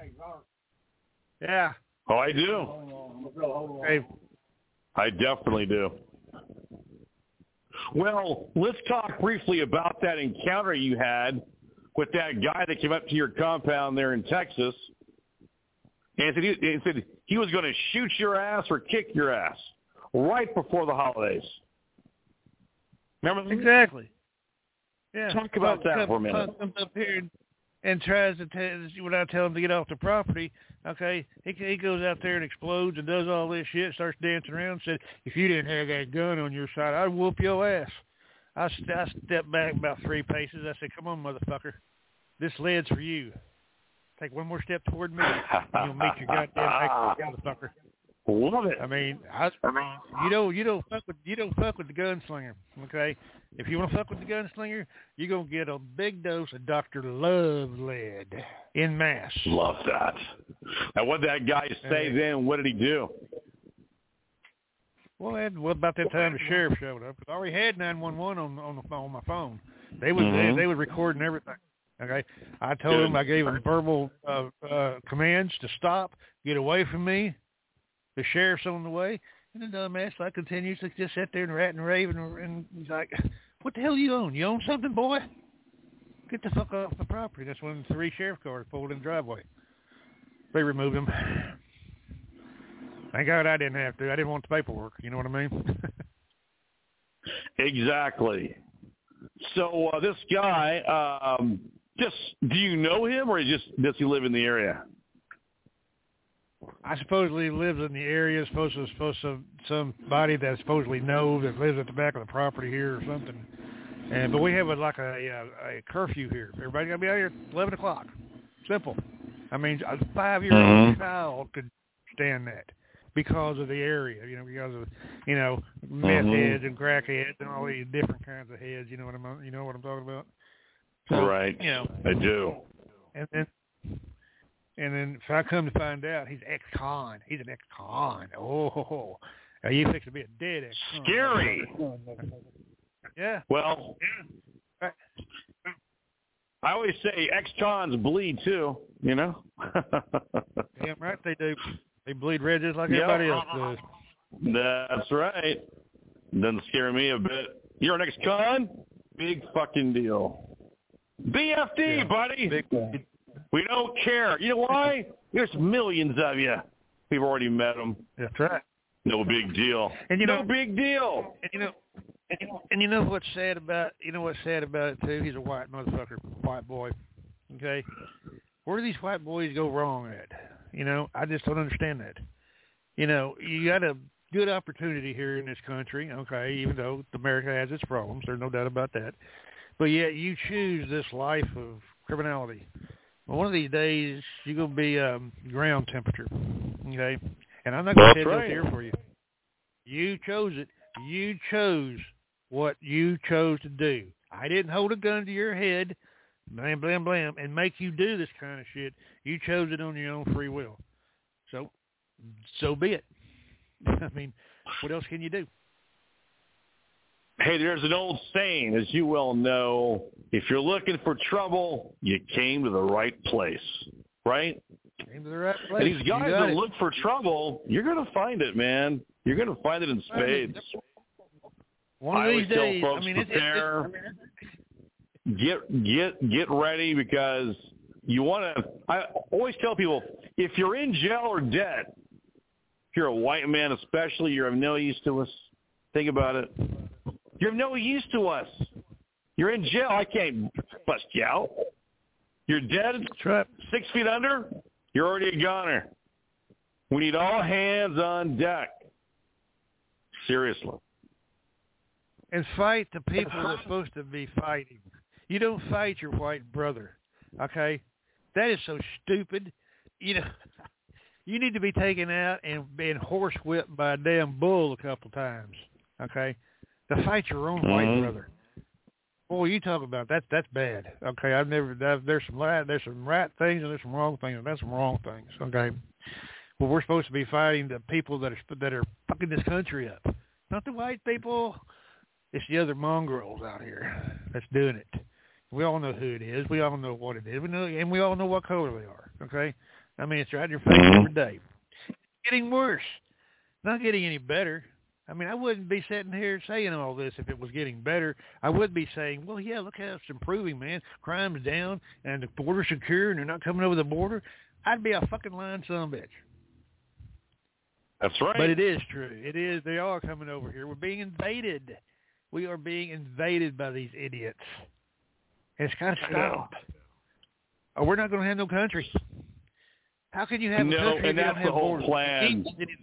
Yeah. Oh, I do. Hey. I definitely do. Well, let's talk briefly about that encounter you had with that guy that came up to your compound there in Texas and said he was going to shoot your ass or kick your ass right before the holidays. Remember that? Exactly. Yeah. Talk about that for a minute. Comes up here and tries to when I tell him to get off the property, okay, he goes out there and explodes and does all this shit, starts dancing around and said, if you didn't have that gun on your side, I'd whoop your ass. I stepped back about 3 paces. I said, come on, motherfucker. This lead's for you. Take one more step toward me, and you'll meet your goddamn motherfucker. Love it. I mean, you don't fuck with the gunslinger, okay? If you want to fuck with the gunslinger, you're gonna get a big dose of Dr. Love lead in mass. Love that. Now, what did that guy say then? What did he do? Well, what about that time the sheriff showed up? I already had 911 on my phone. They was recording everything. Okay, I told him, I gave him verbal commands to stop, get away from me. The sheriff's on the way, and the dumbass continues to just sit there and rat and rave, and he's like, what the hell you own? You own something, boy? Get the fuck off the property. That's when 3 sheriff cars pulled in the driveway. They removed him. Thank God I didn't have to. I didn't want the paperwork. You know what I mean? Exactly. So this guy, just do you know him, or does he live in the area? I supposedly lives in the area. Supposed to somebody that supposedly knows that lives at the back of the property here or something. But we have a curfew here. Everybody got to be out here at 11 o'clock. Simple. I mean, a 5-year-old child could stand that because of the area. Because of meth heads and crack heads and all these different kinds of heads. You know what I'm talking about? So, right. I do. And then if I come to find out he's ex-con. He's an ex-con. Oh, you fix to be a dead ex-con. Scary. Yeah. Well, I always say ex-cons bleed too, Damn right they do. They bleed red just like everybody else does. That's right. Doesn't scare me a bit. You're an ex-con? Big fucking deal. BFD, buddy. Big. We don't care. You know why? There's millions of you. We've already met them. That's right. No big deal. And no big deal. And you know what's sad about it too? He's a white motherfucker, white boy. Okay, where do these white boys go wrong at? I just don't understand that. You got a good opportunity here in this country. Okay, even though America has its problems, there's no doubt about that. But yet you choose this life of criminality. Well, one of these days you're gonna be ground temperature. Okay, and I'm not gonna shed no tear for you. You chose it. You chose what you chose to do. I didn't hold a gun to your head, blam, blam, blam, and make you do this kind of shit. You chose it on your own free will. So be it. I mean, what else can you do? Hey, there's an old saying, as you well know, if you're looking for trouble, you came to the right place, right? Came to the right place. And these guys that look for trouble, you're going to find it, man. You're going to find it in spades. One of these days, tell folks, prepare, get ready, because you want to. I always tell people, if you're in jail or dead, if you're a white man especially, you're of no use to us. Think about it. You're of no use to us. You're in jail. I can't bust you out. You're dead, 6 feet under, you're already a goner. We need all hands on deck. Seriously. And fight the people that's supposed to be fighting. You don't fight your white brother, okay? That is so stupid. You need to be taken out and being horsewhipped by a damn bull a couple times, okay? To fight your own white brother. Boy, you talk about that's bad. Okay, there's some right things and there's some wrong things, and that's some wrong things. Okay, well, we're supposed to be fighting the people that are fucking this country up, not the white people. It's the other mongrels out here that's doing it. We all know who it is. We all know what it is. We all know what color they are. Okay, I mean, it's right in your face every day. It's getting worse, not getting any better. I mean, I wouldn't be sitting here saying all this if it was getting better. I would be saying, well, yeah, look how it's improving, man. Crime's down and the border's secure and they're not coming over the border. I'd be a fucking lying son of a bitch. That's right. But it is true. It is. They are coming over here. We're being invaded. We are being invaded by these idiots. And it's got to stop. Or we're not going to have no country. How can you have a country if you don't have borders? No, and that's the whole plan.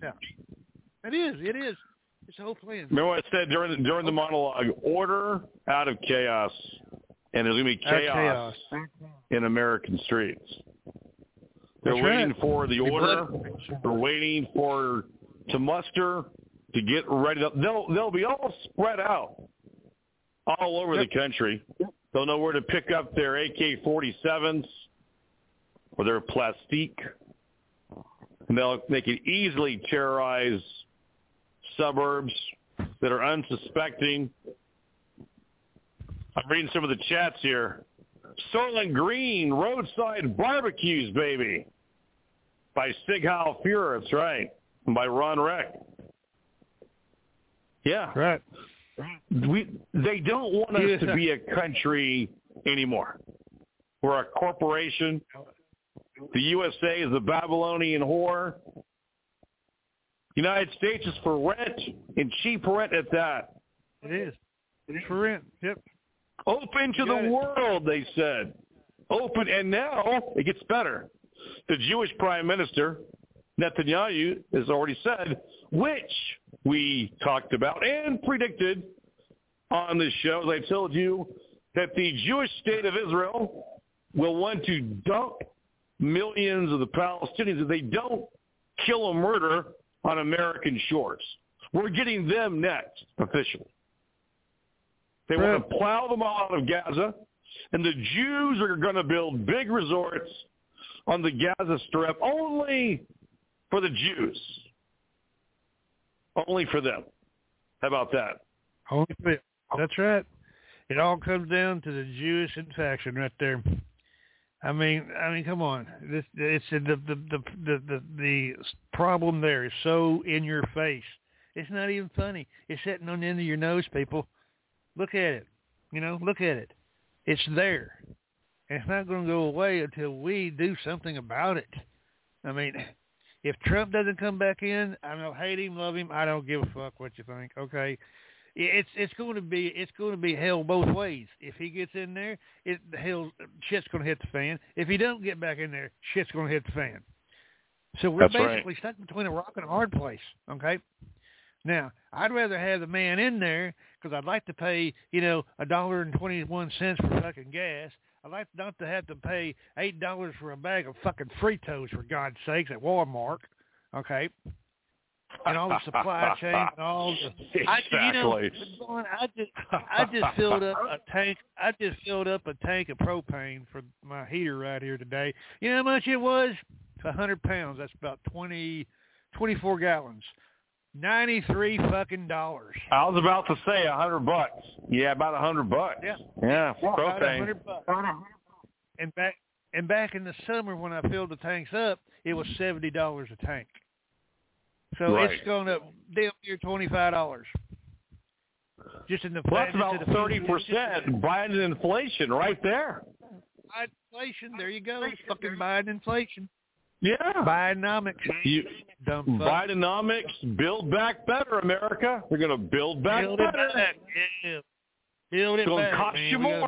It is. It's the whole plan. Remember what I said during the monologue, order out of chaos. And there's going to be chaos in American streets. They're waiting for the order. They're waiting to muster, to get ready. They'll be all spread out all over the country. They'll know where to pick up their AK-47s or their plastique. And they can easily terrorize suburbs that are unsuspecting. I'm reading some of the chats here. Soylent Green Roadside Barbecues, baby. By Sig Heil Fuhrer, that's right. And by Ron Reck. Yeah. Right. They don't want us to be a country anymore. We're a corporation. The USA is the Babylonian whore. United States is for rent, and cheap rent at that. It is. It's for rent. Yep. Open to the world, they said. Open, and now it gets better. The Jewish Prime Minister, Netanyahu, has already said, which we talked about and predicted on this show, as I told you, that the Jewish state of Israel will want to dump millions of the Palestinians if they don't kill or murder on American shores. We're getting them next, officially. They want to plow them all out of Gaza, and the Jews are going to build big resorts on the Gaza Strip only for the Jews. Only for them. How about that? Only for them. That's right. It all comes down to the Jewish infection right there. I mean, come on. It's the problem there is so in your face. It's not even funny. It's sitting on the end of your nose, people. Look at it. Look at it. It's there. And it's not going to go away until we do something about it. I mean, if Trump doesn't come back in, I don't hate him, love him. I don't give a fuck what you think. Okay. It's going to be hell both ways. If he gets in there, shit's going to hit the fan. If he don't get back in there, shit's going to hit the fan. So we're basically stuck between a rock and a hard place. Okay. Now, I'd rather have the man in there because I'd like to pay, $1.21 for fucking gas. I'd like not to have to pay $8 for a bag of fucking Fritos, for God's sakes, at Walmart. Okay. And all the supply chain and all the exactly. I just filled up a tank. I just filled up a tank of propane for my heater right here today. You know how much it was? 100 pounds. That's about 24 gallons. $93 fucking dollars. I was about to say $100. Yeah, about $100. Yeah, propane. About $100. And back in the summer when I filled the tanks up, it was $70 a tank. So It's going up damn near $25. Just in the that's about 30% Biden inflation right there. Biden inflation, there you go. Fucking Biden inflation. Yeah. Bidenomics. Bidenomics, build back better, America. We're going to build back better. Yeah. Build it back. It's going to cost you more.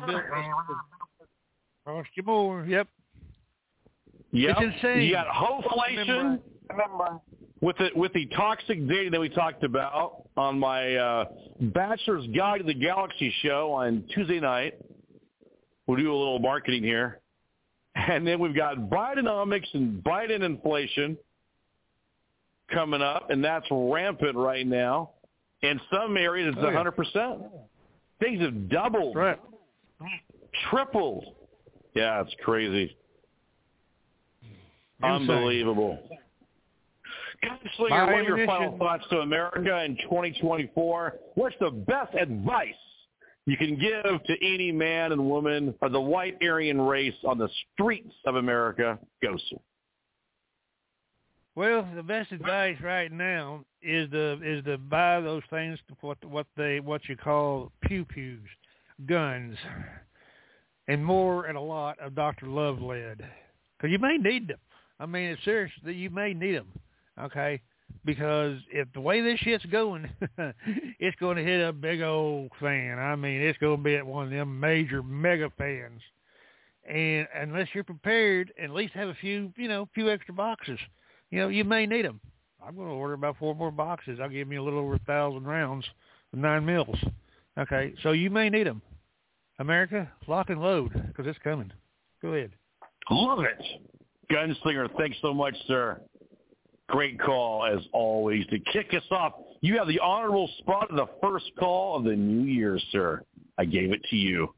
Cost you more, yep. Yep. It's insane. You got hoflation. With the toxic dating that we talked about on my Bachelor's Guide to the Galaxy show on Tuesday night. We'll do a little marketing here. And then we've got Bidenomics and Biden inflation coming up, and that's rampant right now. In some areas, it's 100%. Things have doubled, tripled. Yeah, it's crazy. Unbelievable. Gunslinger, what are your final thoughts to America in 2024? What's the best advice you can give to any man and woman of the white Aryan race on the streets of America? Go, sir. Well, the best advice right now is to buy those things, what you call pew-pews, guns, and more and a lot of Dr. Love lead, because you may need them. I mean, it's serious that you may need them. Okay, because if the way this shit's going, it's going to hit a big old fan. I mean, it's going to be at one of them major mega fans. And unless you're prepared, at least have a few extra boxes. You may need them. I'm going to order about 4 more boxes. I'll give me a little over 1,000 rounds of 9 mils. Okay, so you may need them. America, lock and load, because it's coming. Go ahead. Love it. Gunslinger, thanks so much, sir. Great call, as always. To kick us off, you have the honorable spot of the first call of the new year, sir. I gave it to you.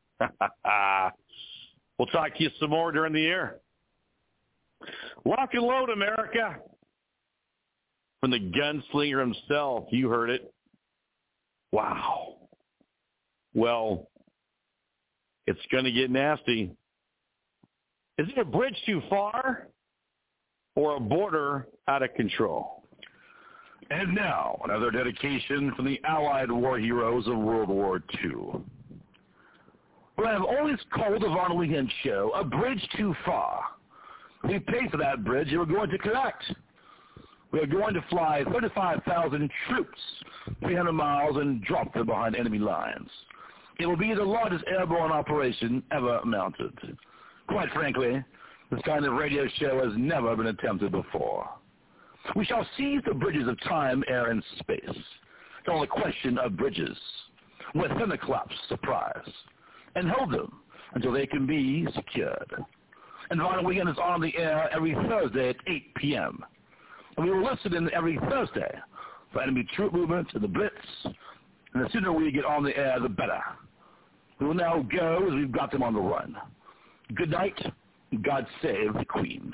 We'll talk to you some more during the year. Lock and load, America. From the gunslinger himself, you heard it. Wow. Well, it's going to get nasty. Is it a bridge too far? Or a border out of control? And now, another dedication from the Allied war heroes of World War II. What I have always called the Von Lehan Show a bridge too far. We paid for that bridge and we're going to collect. We are going to fly 35,000 troops 300 miles and drop them behind enemy lines. It will be the largest airborne operation ever mounted. Quite frankly, this kind of radio show has never been attempted before. We shall seize the bridges of time, air, and space. It's only a question of bridges, with thunderclaps surprise, and hold them until they can be secured. And Von Weekend is on the air every Thursday at 8 p.m. And we will listen in every Thursday for enemy troop movements and the Blitz. And the sooner we get on the air, the better. We will now go as we've got them on the run. Good night. God save the Queen.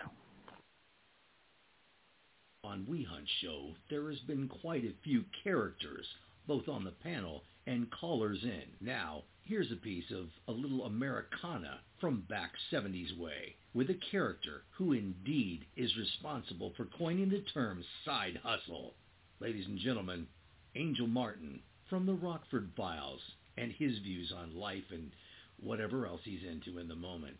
On We Hunt Show, there has been quite a few characters, both on the panel and callers in. Now, here's a piece of a little Americana from back 70s way, with a character who indeed is responsible for coining the term side hustle. Ladies and gentlemen, Angel Martin from the Rockford Files, and his views on life and whatever else he's into in the moment.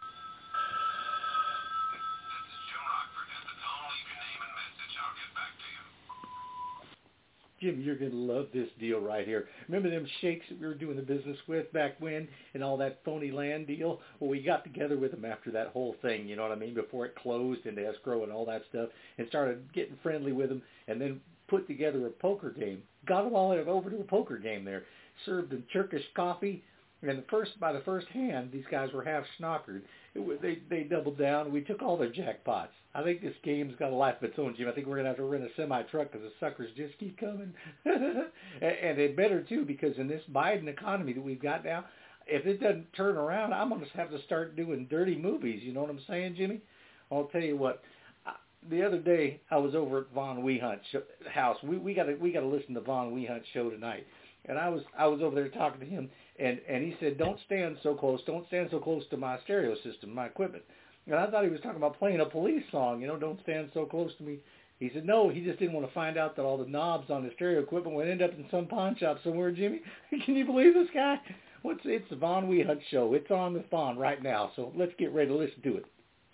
Jim, you're going to love this deal right here. Remember them sheikhs that we were doing the business with back when and all that phony land deal? Well, we got together with them after that whole thing, you know what I mean, before it closed into escrow and all that stuff, and started getting friendly with them, and then put together a poker game. Got them all over to a poker game there. Served them Turkish coffee, and by the first hand, these guys were half snockered. They doubled down. We took all their jackpots. I think this game's got a life of its own, Jim. I think we're going to have to rent a semi-truck because the suckers just keep coming. And it better, too, because in this Biden economy that we've got now, if it doesn't turn around, I'm going to have to start doing dirty movies. You know what I'm saying, Jimmy? I'll tell you what. The other day, I was over at Von Wehunt's house. We got to listen to Von Wehunt's show tonight. And I was over there talking to him, and he said, don't stand so close to my stereo system, my equipment. And I thought he was talking about playing a Police song, you know, don't stand so close to me. He said, no, he just didn't want to find out that all the knobs on the stereo equipment would end up in some pawn shop somewhere, Jimmy. Can you believe this guy? It's the Von Wehunt show. It's on the phone right now, so let's get ready to listen to it.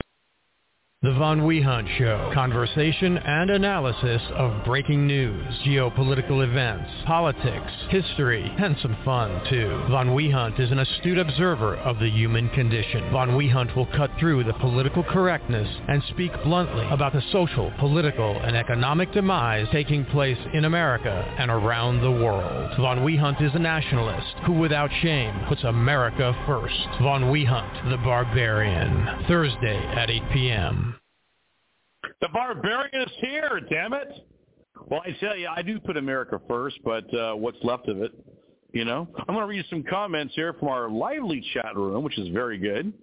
The Von Wehunt Show. Conversation and analysis of breaking news, geopolitical events, politics, history, and some fun, too. Von Wehunt is an astute observer of the human condition. Von Wehunt will cut through the political correctness and speak bluntly about the social, political, and economic demise taking place in America and around the world. Von Wehunt is a nationalist who, without shame, puts America first. Von Wehunt, the Barbarian. Thursday at 8 p.m. The Barbarian is here, damn it. Well, I tell you, I do put America first, but what's left of it, you know? I'm going to read some comments here from our lively chat room, which is very good.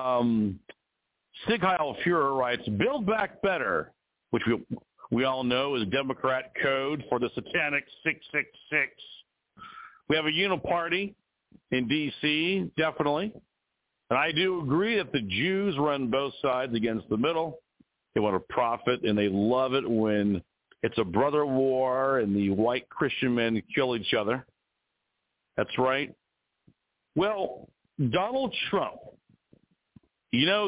Sig Heil Fuhrer writes, Build Back Better, which we all know is Democrat code for the satanic 666. We have a uniparty in D.C., definitely. And I do agree that the Jews run both sides against the middle. They want to profit, and they love it when it's a brother war and the white Christian men kill each other. That's right. Well, Donald Trump, you know,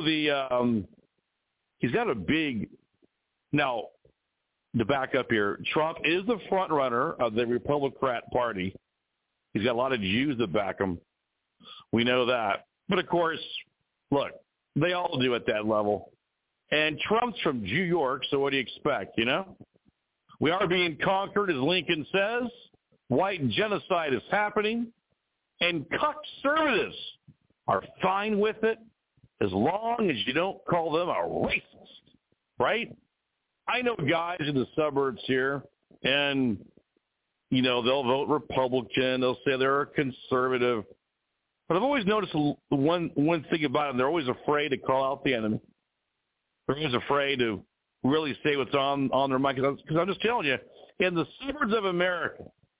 he's got a big – now, to back up here, Trump is the front runner of the Republican Party. He's got a lot of Jews that back him. We know that. But, of course, look, they all do at that level. And Trump's from New York, so what do you expect, you know? We are being conquered, as Lincoln says. White genocide is happening. And conservatives are fine with it as long as you don't call them a racist, right? I know guys in the suburbs here, and, you know, they'll vote Republican. They'll say they're a conservative. But I've always noticed one thing about them. They're always afraid to call out the enemy. They're always afraid to really say what's on their mind. Because I'm just telling you, in the suburbs of America,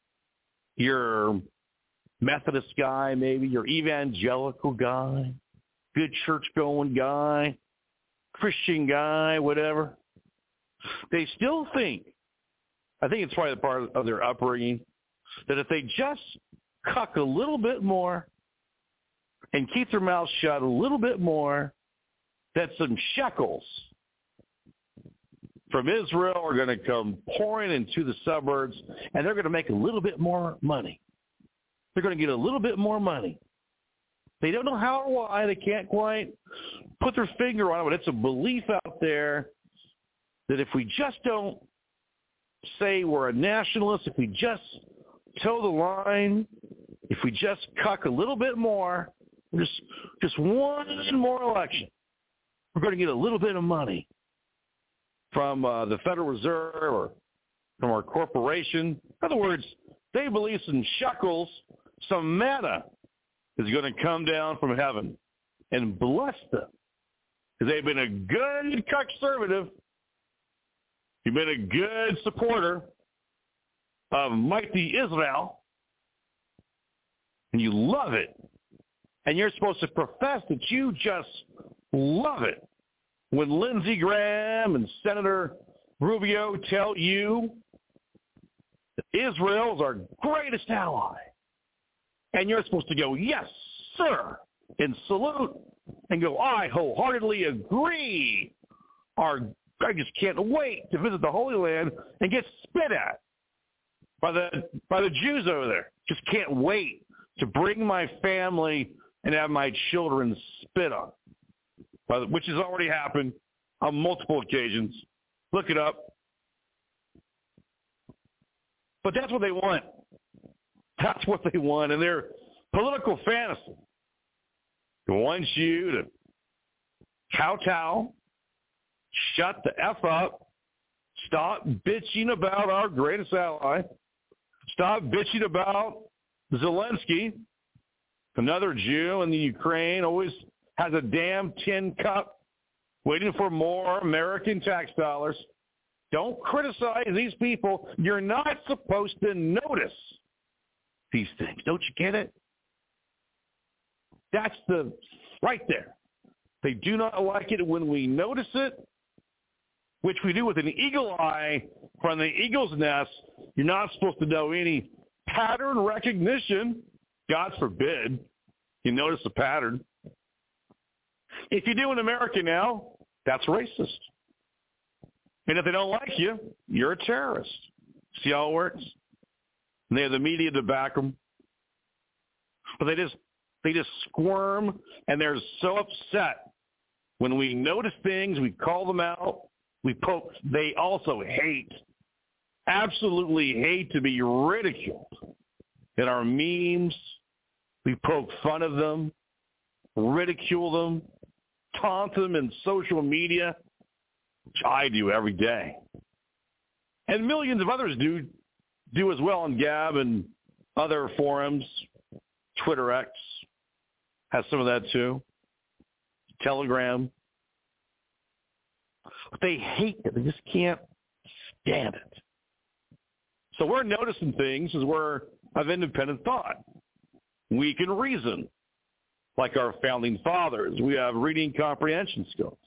your Methodist guy, maybe, your evangelical guy, good church-going guy, Christian guy, whatever, they still think, I think it's probably the part of their upbringing, that if they just cuck a little bit more and keep their mouth shut a little bit more, that some shekels from Israel are going to come pouring into the suburbs, and they're going to make a little bit more money. They're going to get a little bit more money. They don't know how or why. They can't quite put their finger on it, but it's a belief out there that if we just don't say we're a nationalist, if we just toe the line, if we just cuck a little bit more, just one more election, we're going to get a little bit of money from the Federal Reserve or from our corporation. In other words, they believe some shekels, some manna is going to come down from heaven and bless them. Because they've been a good conservative. You've been a good supporter of mighty Israel. And you love it. And you're supposed to profess that you just love it. When Lindsey Graham and Senator Rubio tell you that Israel is our greatest ally, and you're supposed to go, yes, sir, and salute, and go, I wholeheartedly agree. I just can't wait to visit the Holy Land and get spit at by the Jews over there. Just can't wait to bring my family and have my children spit on, which has already happened on multiple occasions. Look it up. But that's what they want. That's what they want in their political fantasy. They want you to kowtow, shut the F up, stop bitching about our greatest ally, stop bitching about Zelensky. Another Jew in the Ukraine always has a damn tin cup waiting for more American tax dollars. Don't criticize these people. You're not supposed to notice these things. Don't you get it? That's right there. They do not like it when we notice it, which we do with an eagle eye from the eagle's nest. You're not supposed to know any pattern recognition. God forbid you notice a pattern. If you do in America now, that's racist. And if they don't like you, you're a terrorist. See how it works? And they have the media to back them. But they just squirm, and they're so upset when we notice things, we call them out, we poke. They also hate, absolutely hate to be ridiculed. In our memes, we poke fun of them, ridicule them, taunt them in social media, which I do every day. And millions of others do as well on Gab and other forums. Twitter X has some of that too. Telegram. But they hate it. They just can't stand it. So we're noticing things as we're of independent thought. We can reason like our founding fathers. We have reading comprehension skills.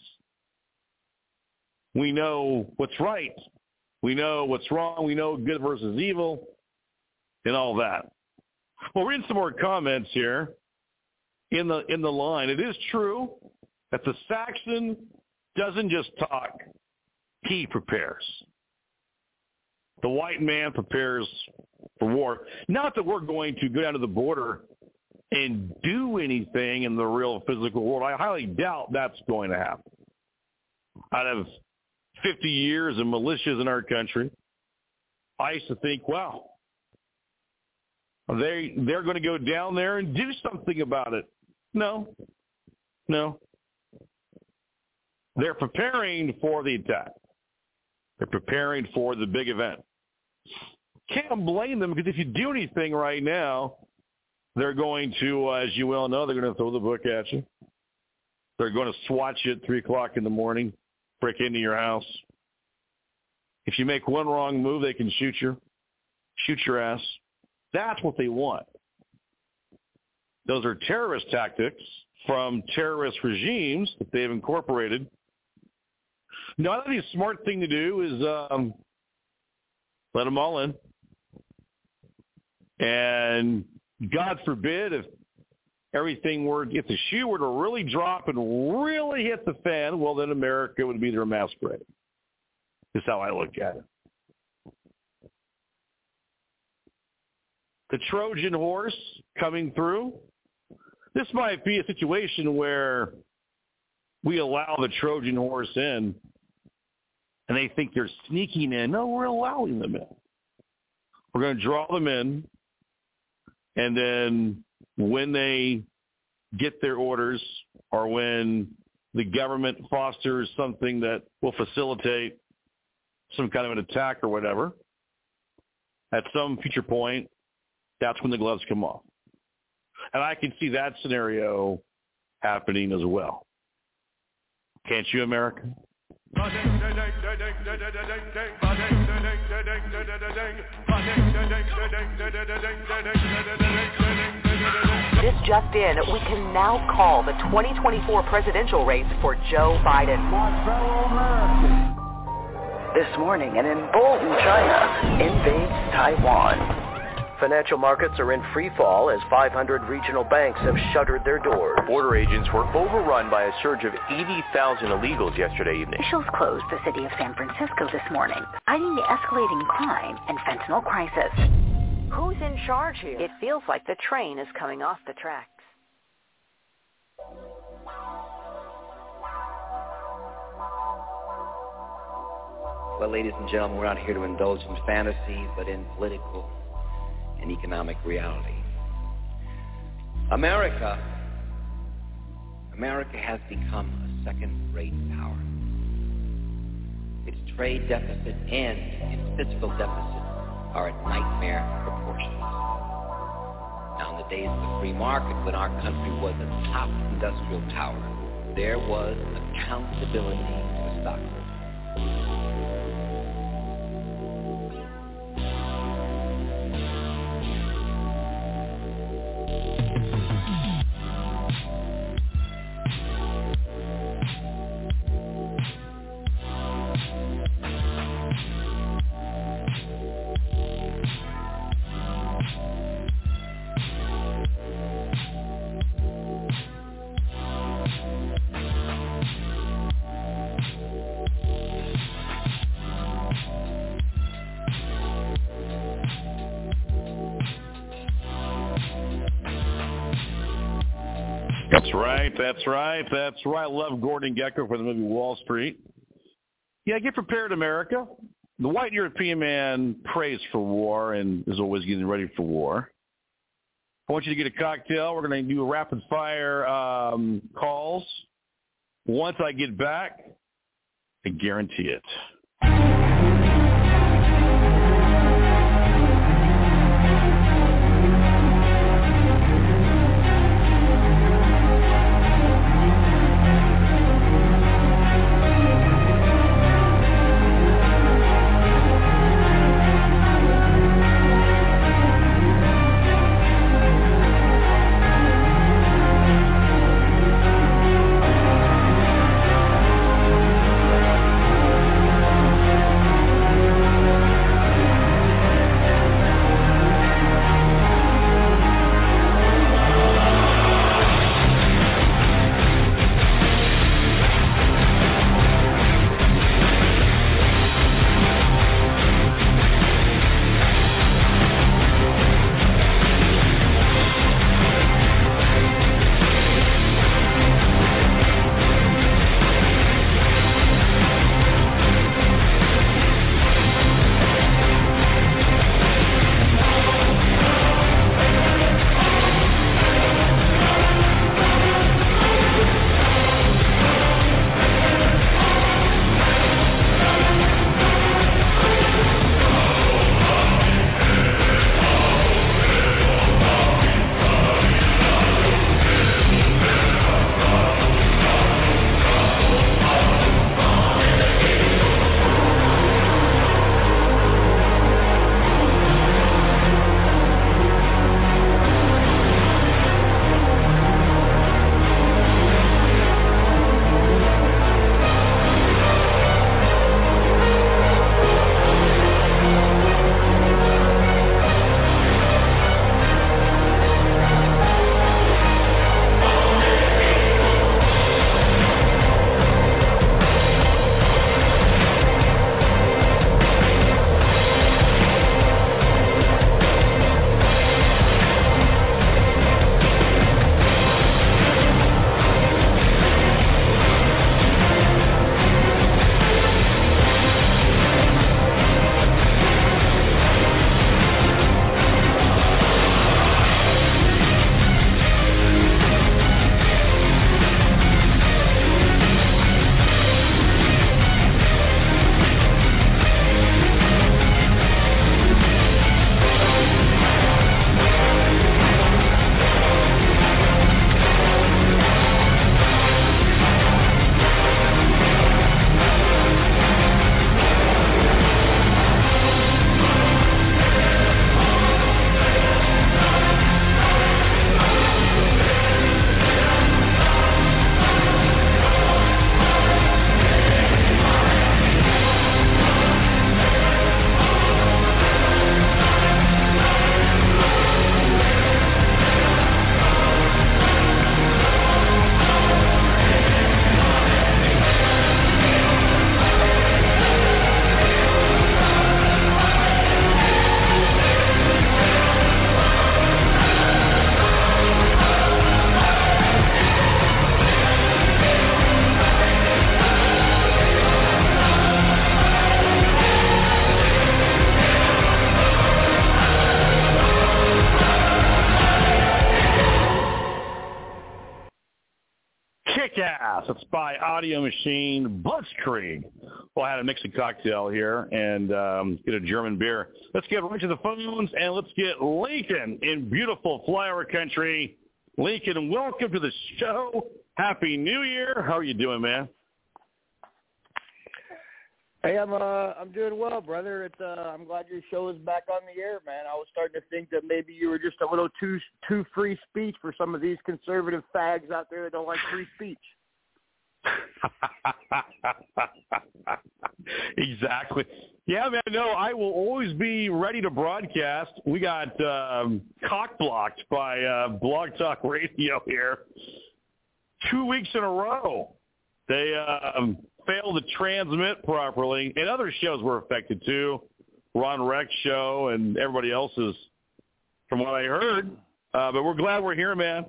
We know what's right. We know what's wrong. We know good versus evil and all that. Well, read some more comments here in the line. It is true that the Saxon doesn't just talk. He prepares. The white man prepares for war. Not that we're going to go down to the border and do anything in the real physical world. I highly doubt that's going to happen. Out of 50 years of militias in our country, I used to think, wow, they're going to go down there and do something about it. No. They're preparing for the attack. They're preparing for the big event. Can't blame them, because if you do anything right now, they're going to, as you well know, they're going to throw the book at you. They're going to swat you at 3 o'clock in the morning, break into your house. If you make one wrong move, they can shoot your ass. That's what they want. Those are terrorist tactics from terrorist regimes that they've incorporated. Now, I think the smart thing to do is let them all in. And God forbid if the shoe were to really drop and really hit the fan, well, then America would be their mass grave. is how I look at it. The Trojan horse coming through. This might be a situation where we allow the Trojan horse in, and they think they're sneaking in. No, we're allowing them in. We're going to draw them in, and then when they get their orders or when the government fosters something that will facilitate some kind of an attack or whatever, at some future point, that's when the gloves come off. And I can see that scenario happening as well. Can't you, America? This just in, we can now call the 2024 presidential race for Joe Biden. This morning, an emboldened China invades Taiwan. Financial markets are in free fall as 500 regional banks have shuttered their doors. Border agents were overrun by a surge of 80,000 illegals yesterday evening. Officials closed the city of San Francisco this morning, citing the escalating crime and fentanyl crisis. Who's in charge here? It feels like the train is coming off the tracks. Well, ladies and gentlemen, we're not here to indulge in fantasy, but in political and economic reality. America has become a second-rate power. Its trade deficit and its fiscal deficit are at nightmare proportions. Now, in the days of the free market, when our country was a top industrial power, there was accountability to the stockholders. That's right. Love Gordon Gekko for the movie Wall Street. Yeah, get prepared, America. The white European man prays for war and is always getting ready for war. I want you to get a cocktail. We're going to do rapid-fire calls. Once I get back, I guarantee it. Kick-Ass. It's by Audio Machine Blitzkrieg. Well, I had a mixing cocktail here and get a German beer. Let's get right to the phones, and let's get Lincoln in beautiful Flower Country. Lincoln, welcome to the show. Happy New Year. How are you doing, man? Hey, I'm doing well, brother. I'm glad your show is back on the air, man. I was starting to think that maybe you were just a little too free speech for some of these conservative fags out there that don't like free speech. Exactly. Yeah, man, no, I will always be ready to broadcast. We got cock-blocked by Blog Talk Radio here 2 weeks in a row. They failed to transmit properly, and other shows were affected too. Ron Rex show and everybody else's, from what I heard. But we're glad we're here, man.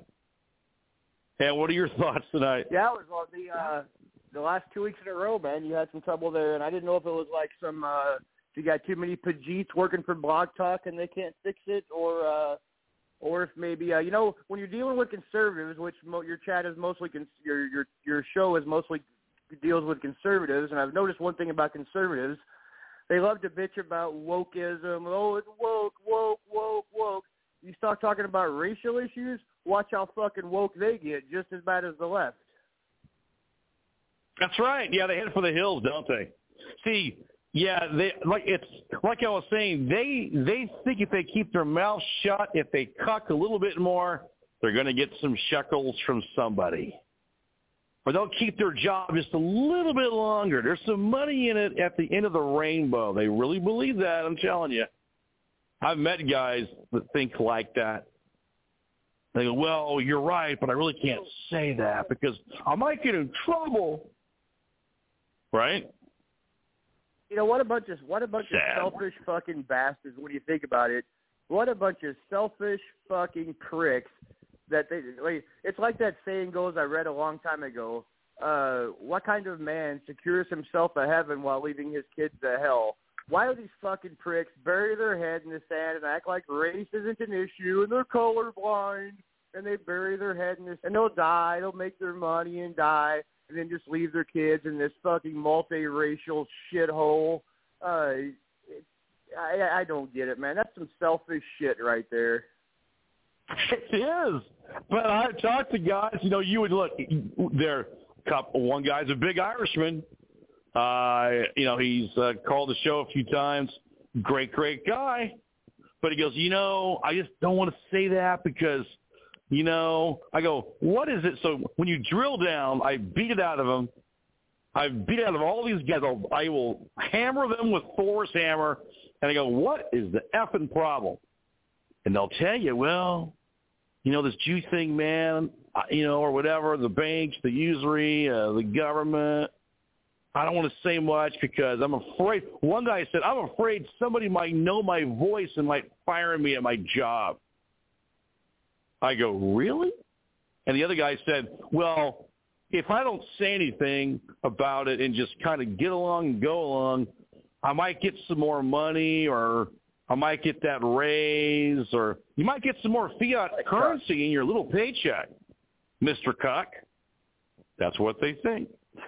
And what are your thoughts tonight? Yeah, it was the last 2 weeks in a row, man. You had some trouble there, and I didn't know if it was like some you got too many Pajeets working for Blog Talk and they can't fix it, or if maybe when you're dealing with conservatives, which your chat is mostly your show is mostly deals with conservatives, and I've noticed one thing about conservatives: they love to bitch about wokeism. Oh, it's woke. You start talking about racial issues, watch how fucking woke they get, just as bad as the left. That's right. Yeah, they head for the hills, don't they? See, yeah, they like I was saying, they think if they keep their mouth shut, if they cuck a little bit more, they're going to get some shekels from somebody. Or they'll keep their job just a little bit longer. There's some money in it at the end of the rainbow. They really believe that, I'm telling you. I've met guys that think like that. They go, well, you're right, but I really can't say that because I might get in trouble. Right? You know, what a bunch of selfish fucking bastards when you think about it. What a bunch of selfish fucking pricks. It's like that saying goes, I read a long time ago, what kind of man secures himself a heaven while leaving his kids to hell? Why do these fucking pricks bury their head in the sand and act like race isn't an issue and they're colorblind, and they bury their head in this, and they'll die, they'll make their money and die, and then just leave their kids in this fucking multiracial shithole? I don't get it, man. That's some selfish shit right there. It is. But I've talked to guys, you would look, one guy's a big Irishman. He's called the show a few times. Great guy. But he goes, I just don't want to say that because, I go, what is it? So when you drill down, I beat it out of him. I beat it out of all these guys. I will hammer them with Thor's hammer. And I go, what is the effing problem? And they'll tell you, well, this Jew thing, man, or whatever, the banks, the usury, the government. I don't want to say much because I'm afraid. One guy said, I'm afraid somebody might know my voice and might fire me at my job. I go, really? And the other guy said, well, if I don't say anything about it and just kind of get along and go along, I might get some more money, or I might get that raise, or you might get some more fiat currency in your little paycheck, Mr. Cuck. That's what they think.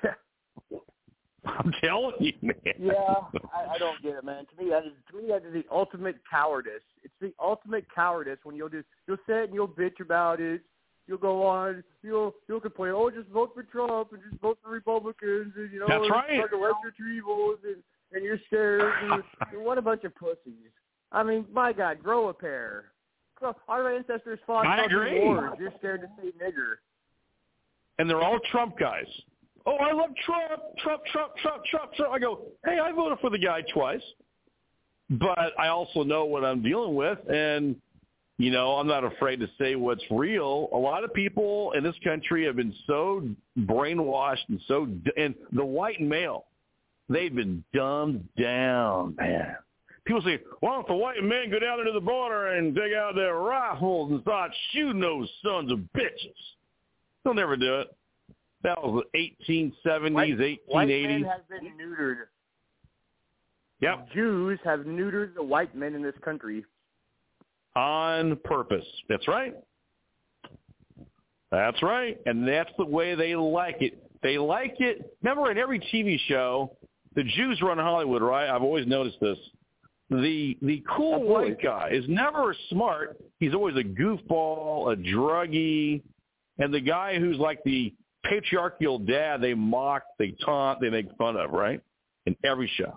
I'm telling you, man. Yeah, I don't get it, man. To me, that is the ultimate cowardice. It's the ultimate cowardice when you'll sit and you'll bitch about it. You'll go on, you'll complain, just vote for Trump and just vote for Republicans, and that's right. Like lesser evils, and you're scared. And what a bunch of pussies. I mean, my God, grow a pair. Our ancestors fought fucking wars. You're scared to say nigger. And they're all Trump guys. Oh, I love Trump. I go, hey, I voted for the guy twice. But I also know what I'm dealing with, and, I'm not afraid to say what's real. A lot of people in this country have been so brainwashed and the white male, they've been dumbed down, man. People say, why don't the white men go down there to the border and take out their rifles and start shooting those sons of bitches? They'll never do it. That was the 1870s, 1880s. White men have been neutered. Yep. Jews have neutered the white men in this country. On purpose. That's right. That's right, and that's the way they like it. They like it. Remember, in every TV show, the Jews run Hollywood, right? I've always noticed this. The cool white guy is never smart. He's always a goofball, a druggie, and the guy who's like the patriarchal dad, they mock, they taunt, they make fun of, right? In every show.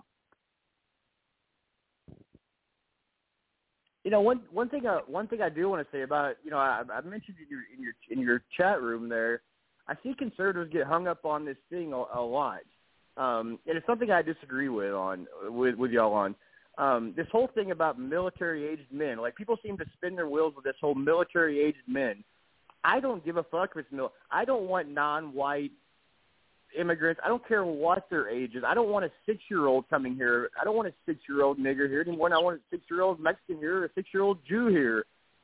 You know, one thing I do want to say about it, you know, I mentioned in your chat room there, I see conservatives get hung up on this thing a lot, and it's something I disagree with y'all on. This whole thing about military-aged men, like people seem to spin their wheels with this whole military-aged men. I don't give a fuck if it's I don't want non-white immigrants. I don't care what their age is. I don't want a 6-year-old coming here. I don't want a 6-year-old nigger here anymore. I want a 6-year-old Mexican here or a 6-year-old Jew here.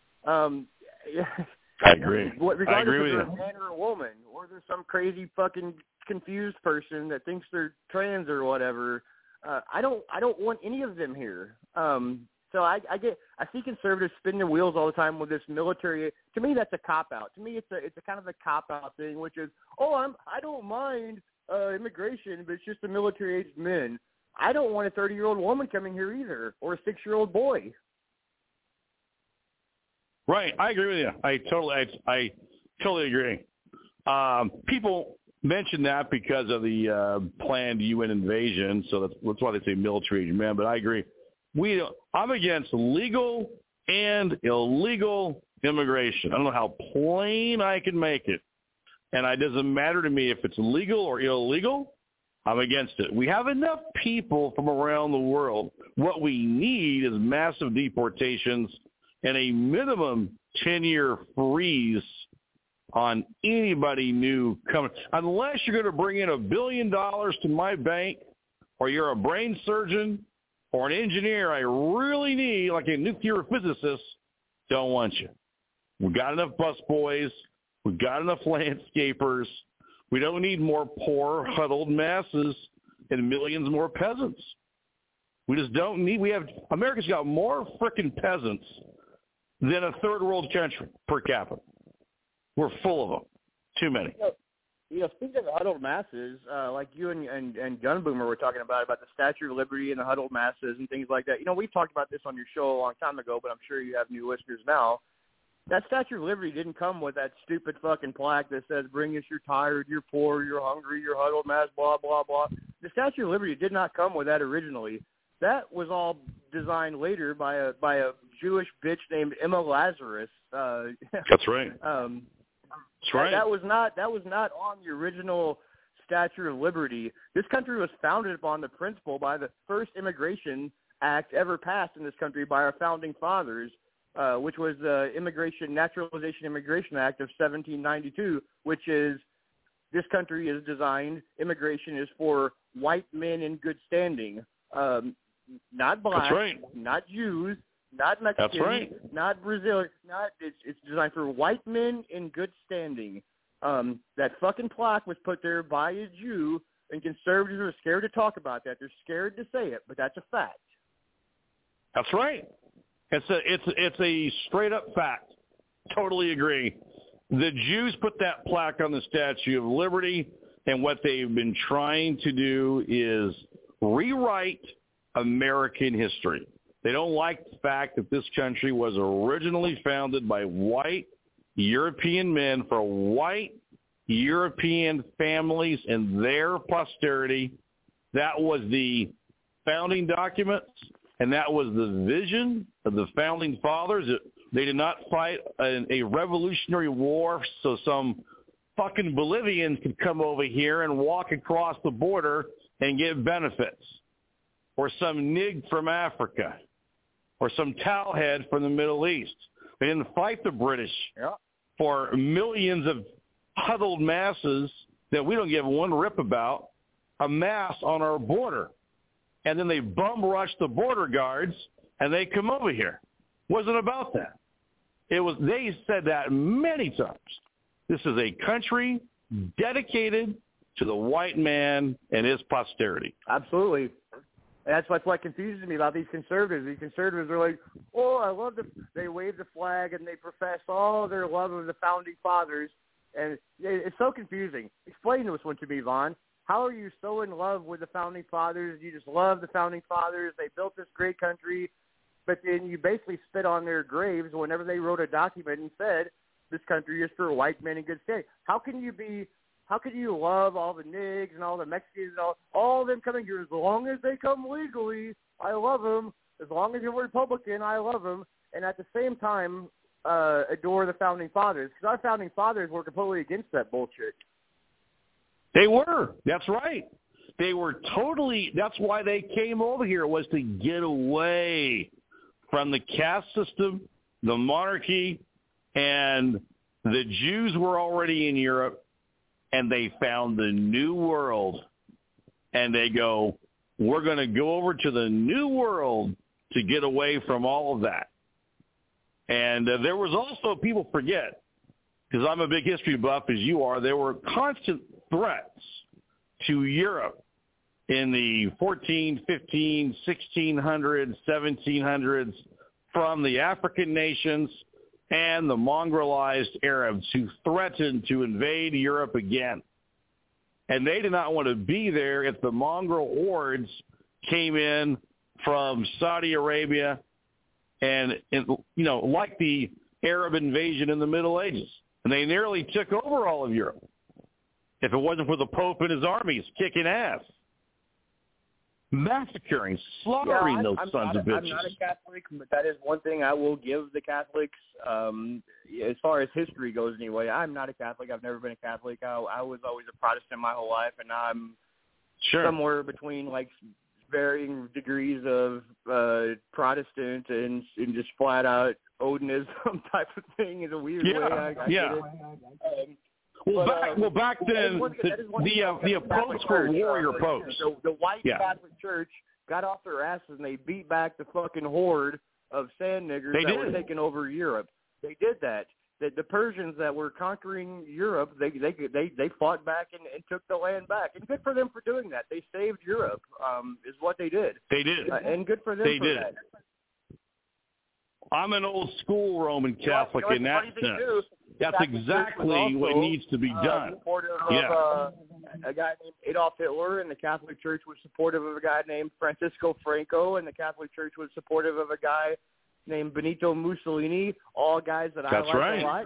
I agree. Regardless I agree if with they're you. a man or a woman, or there's some crazy fucking confused person that thinks they're trans or whatever. I don't want any of them here. So I see conservatives spin their wheels all the time with this military. To me, that's a cop out. To me, it's a kind of a cop out thing, which is, I don't mind immigration, but it's just the military aged men. I don't want a 30-year-old woman coming here either, or a 6-year-old boy. Right, I agree with you. I totally agree. People mention that because of the planned UN invasion, so that's why they say military-aged men. But I agree. I'm against legal and illegal immigration. I don't know how plain I can make it. And it doesn't matter to me if it's legal or illegal. I'm against it. We have enough people from around the world. What we need is massive deportations and a minimum 10-year freeze on anybody new coming. Unless you're going to bring in $1 billion to my bank, or you're a brain surgeon or an engineer I really need, like a nuclear physicist, don't want you. We've got enough busboys. We've got enough landscapers. We don't need more poor, huddled masses and millions more peasants. We just don't need. America's got more frickin' peasants than a third world country per capita. We're full of them. Too many. You know, speaking of huddled masses, like you and Gun Boomer were talking about the Statue of Liberty and the huddled masses and things like that. You know, we've talked about this on your show a long time ago, but I'm sure you have new listeners now. That Statue of Liberty didn't come with that stupid fucking plaque that says, bring us, you're tired, you're poor, you're hungry, you're huddled mass, blah, blah, blah. The Statue of Liberty did not come with that originally. That was all designed later by a Jewish bitch named Emma Lazarus. That's right. That's right. That was not on the original Statue of Liberty. This country was founded upon the principle by the first immigration act ever passed in this country by our founding fathers, which was the Naturalization Immigration Act of 1792, which is, this country is designed, immigration is for white men in good standing, not black, that's right. not Jews, not Mexican, that's right. not Brazilian, it's designed for white men in good standing. That fucking plaque was put there by a Jew, and conservatives are scared to talk about that. They're scared to say it, but that's a fact. That's right. It's a straight up fact. Totally agree. The Jews put that plaque on the Statue of Liberty, and what they've been trying to do is rewrite American history. They don't like the fact that this country was originally founded by white European men for white European families and their posterity. That was the founding documents, and that was the vision of the founding fathers. They did not fight a revolutionary war so some fucking Bolivians could come over here and walk across the border and get benefits, or some nig from Africa, or some towelhead from the Middle East. They didn't fight the British for millions of huddled masses that we don't give one rip about, amass on our border. And then they bum rush the border guards, and they come over here. Wasn't about that. They said that many times. This is a country dedicated to the white man and his posterity. Absolutely. That's what confuses me about these conservatives. These conservatives are like, I love they wave the flag and they profess all their love of the founding fathers. And it's so confusing. Explain this one to me, Vaughn. How are you so in love with the Founding Fathers? You just love the Founding Fathers. They built this great country, but then you basically spit on their graves whenever they wrote a document and said this country is for white men in good state. How can you love all the nigs and all the Mexicans and all of them coming here? As long as they come legally, I love them. As long as you're a Republican, I love them. And at the same time, adore the Founding Fathers, because our Founding Fathers were completely against that bullshit. They were. That's right. They were totally. That's why they came over here, was to get away from the caste system, the monarchy, and the Jews were already in Europe, and they found the New World, and they go, we're going to go over to the New World to get away from all of that. And there was also, people forget, because I'm a big history buff as you are, there were constant threats to Europe in the 14, 15, 1600s, 1700s from the African nations and the mongrelized Arabs who threatened to invade Europe again. And they did not want to be there if the mongrel hordes came in from Saudi Arabia and like the Arab invasion in the Middle Ages. And they nearly took over all of Europe if it wasn't for the Pope and his armies kicking ass, massacring, slaughtering those sons of bitches. I'm not a Catholic, but that is one thing I will give the Catholics. As far as history goes anyway, I'm not a Catholic. I've never been a Catholic. I was always a Protestant my whole life, and now I'm somewhere between varying degrees of Protestant and just flat out Odinism type of thing is a weird way. I get it. Back then, the popes were warrior popes. The white Catholic Church got off their asses and they beat back the fucking horde of sand niggers that were taking over Europe. They did that. The Persians that were conquering Europe, they fought back and took the land back. And good for them for doing that. They saved Europe, is what they did. They did. And good for them for that. I'm an old school Roman Catholic in that sense. That's exactly what needs to be done. Supportive of a guy named Adolf Hitler, and the Catholic Church was supportive of a guy named Francisco Franco, and the Catholic Church was supportive of a guy named Benito Mussolini, all guys that I like a lot.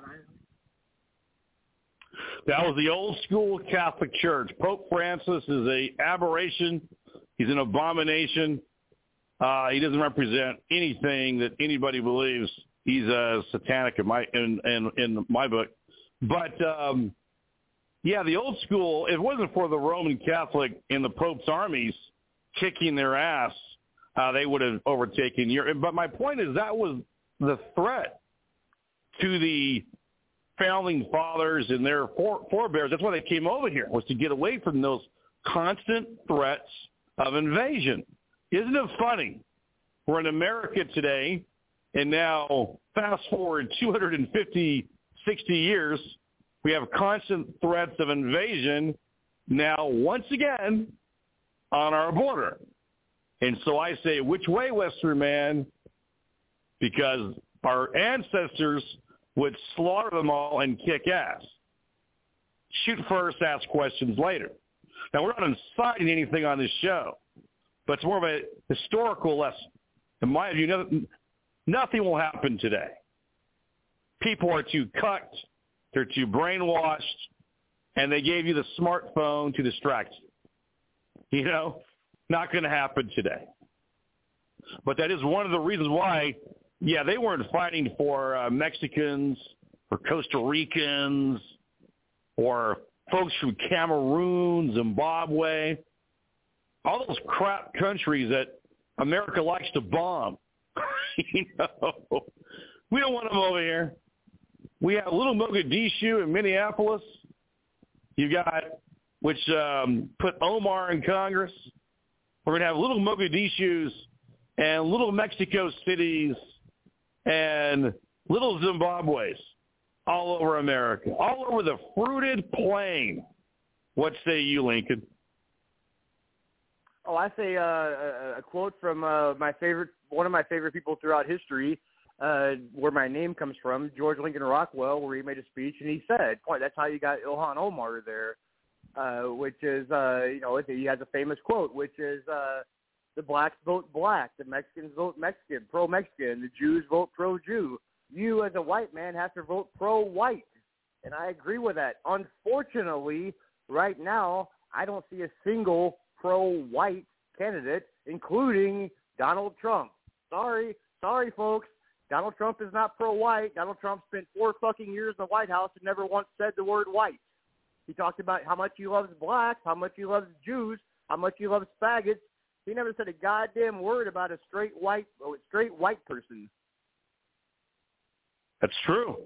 That was the old school Catholic Church. Pope Francis is an aberration. He's an abomination. He doesn't represent anything that anybody believes. He's satanic in my book. But, the old school, if it wasn't for the Roman Catholic and the Pope's armies kicking their ass, they would have overtaken Europe. But my point is that was the threat to the Founding Fathers and their forebears. That's why they came over here, was to get away from those constant threats of invasion. Isn't it funny? We're in America today, and now fast forward 250, 60 years, we have constant threats of invasion now once again on our border. And so I say, which way, Western man? Because our ancestors would slaughter them all and kick ass. Shoot first, ask questions later. Now, we're not inciting anything on this show, but it's more of a historical lesson. In my view, nothing will happen today. People are too cucked, they're too brainwashed, and they gave you the smartphone to distract you. Not going to happen today. But that is one of the reasons why, they weren't fighting for Mexicans or Costa Ricans or folks from Cameroon, Zimbabwe, all those crap countries that America likes to bomb. We don't want them over here. We have little Mogadishu in Minneapolis. You got, which put Omar in Congress. We're going to have little Mogadishus and little Mexico cities and little Zimbabwe's all over America, all over the fruited plain. What say you, Lincoln? Oh, I say a quote from one of my favorite people throughout history, where my name comes from, George Lincoln Rockwell, where he made a speech, and he said, that's how you got Ilhan Omar there, which is, he has a famous quote, which is, the blacks vote black, the Mexicans vote Mexican, pro-Mexican, the Jews vote pro-Jew. You, as a white man, have to vote pro-white. And I agree with that. Unfortunately, right now, I don't see a single pro-white candidate, including Donald Trump. Sorry, folks. Donald Trump is not pro-white. Donald Trump spent 4 fucking years in the White House and never once said the word white. He talked about how much he loves blacks, how much he loves Jews, how much he loves faggots. He never said a goddamn word about a straight white person. That's true.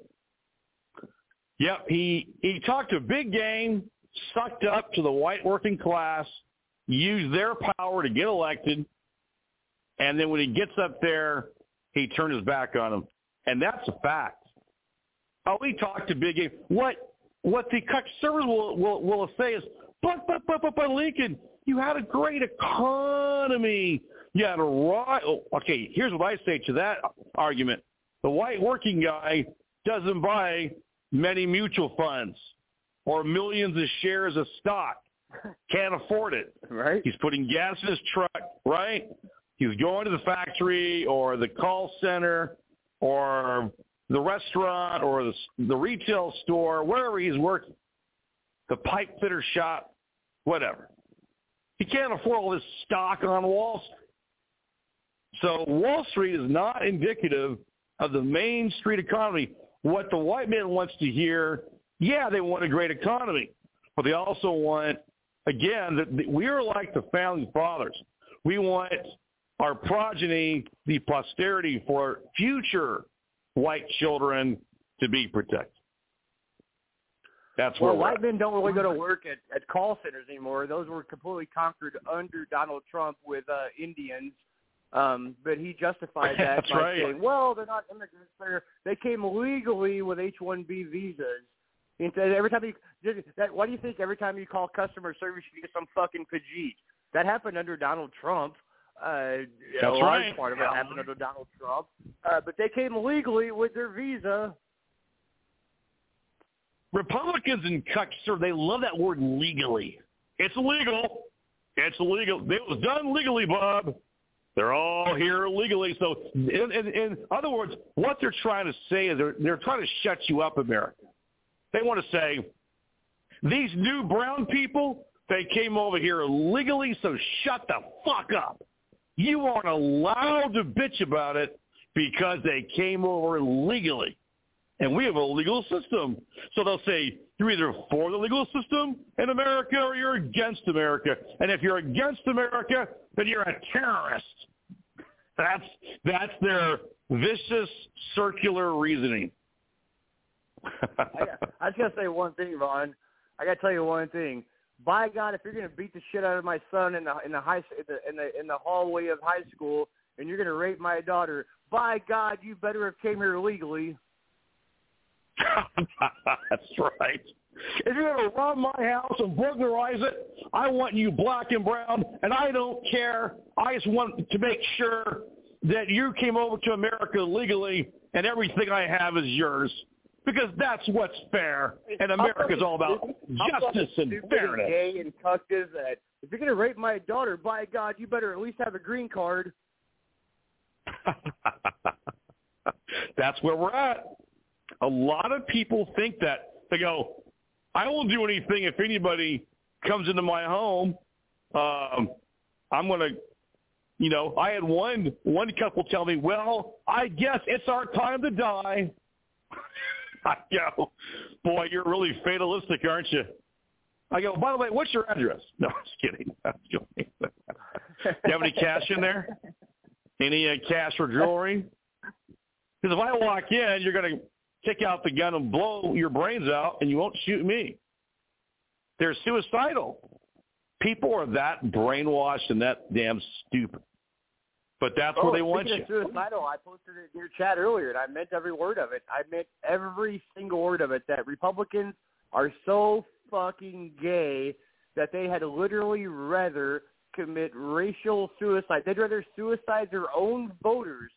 Yep, he talked a big game, sucked up to the white working class, used their power to get elected, and then when he gets up there, he turned his back on them. And that's a fact. Oh, he talked a big game. What the conservatives will say is, but Lincoln, you had a great economy. You had a right. Oh, okay, here's what I say to that argument. The white working guy doesn't buy many mutual funds or millions of shares of stock. Can't afford it. Right. He's putting gas in his truck, right? He's going to the factory or the call center or the restaurant or the retail store, wherever he's working, the pipe fitter shop, whatever. He can't afford all this stock on Wall Street. So Wall Street is not indicative of the Main Street economy. What the white man wants to hear, yeah, they want a great economy, but they also want, again, that we are like the founding fathers. We want our progeny, the posterity for future white children to be protected. That's where white men don't really go to work at call centers anymore. Those were completely conquered under Donald Trump with Indians. But he justified that by saying, well, they're not immigrants. They came legally with H-1B visas. And every time why do you think every time you call customer service you get some fucking Pajit? That happened under Donald Trump. That's right. Part of it happened under Donald Trump. But they came legally with their visa. Republicans and conservatives, they love that word legally. It's illegal. It's illegal. It was done legally, Bob. They're all here legally. So, in other words, what they're trying to say is they're trying to shut you up, America. They want to say, these new brown people, they came over here illegally, so shut the fuck up. You aren't allowed to bitch about it because they came over illegally. And we have a legal system. So they'll say, you're either for the legal system in America or you're against America. And if you're against America, then you're a terrorist. That's their vicious circular reasoning. I just got to say one thing, Vaughn. I got to tell you one thing. By God, if you're going to beat the shit out of my son in the hallway of high school and you're going to rape my daughter, by God, you better have came here legally. That's right. If you're going to rob my house and burglarize it, I want you black and brown, and I don't care. I just want to make sure that you came over to America legally and everything I have is yours, because that's what's fair, and America's all about justice and fairness. Gay and cucked is that? If you're going to rape my daughter, by God, you better at least have a green card. That's where we're at. A lot of people think that. They go, I won't do anything if anybody comes into my home. I'm going to, I had one couple tell me, well, I guess it's our time to die. I go, boy, you're really fatalistic, aren't you? I go, by the way, what's your address? No, I'm just kidding. Do you have any cash in there? Any cash or jewelry? Because if I walk in, you're going to take out the gun and blow your brains out, and you won't shoot me. They're suicidal. People are that brainwashed and that damn stupid. But that's where they want you. Suicidal, I posted it in your chat earlier, and I meant every word of it. I meant every single word of it, that Republicans are so fucking gay that they had literally rather commit racial suicide. They'd rather suicide their own voters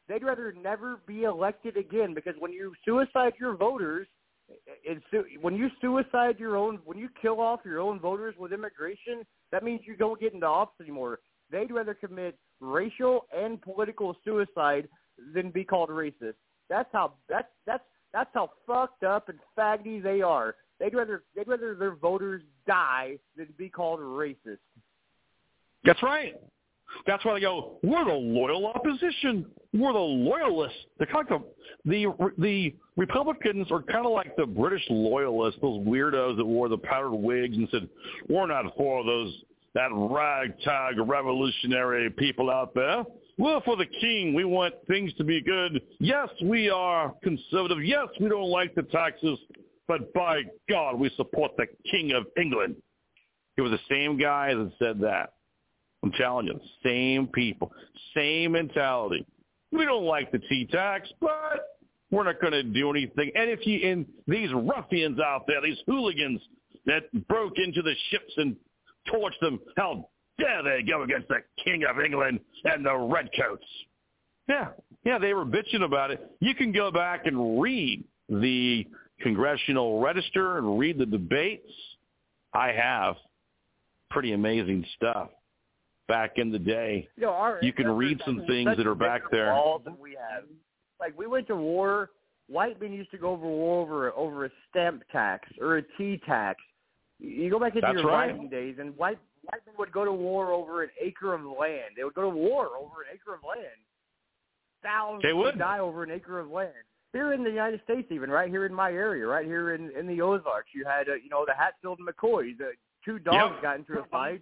they'd rather never be elected again, because when you suicide your voters, when you kill off your own voters with immigration, that means you don't get into office anymore. They'd rather commit racial and political suicide than be called racist. That's how fucked up and faggy they are. They'd rather their voters die than be called racist. That's right. That's why they go, we're the loyal opposition. We're the loyalists. They're kind of the Republicans are kind of like the British loyalists, those weirdos that wore the powdered wigs and said, we're not for that ragtag revolutionary people out there. We're for the king. We want things to be good. Yes, we are conservative. Yes, we don't like the taxes, but by God, we support the King of England. It was the same guy that said that. I'm telling you, same people, same mentality. We don't like the tea tax, but we're not going to do anything. And these ruffians out there, these hooligans that broke into the ships and torched them, how dare they go against the King of England and the Redcoats? Yeah, they were bitching about it. You can go back and read the Congressional Register and read the debates. I have. Pretty amazing stuff. Back in the day, you can read some things that are back there. That we have. Like, we went to war. White men used to go over a stamp tax or a tea tax. You go back into your Viking days, and white men would go to war over an acre of land. They would go to war over an acre of land. Thousands would die over an acre of land. Here in the United States, even right here in my area, right here in the Ozarks, you had the Hatfield and McCoy. The two dogs got into a fight.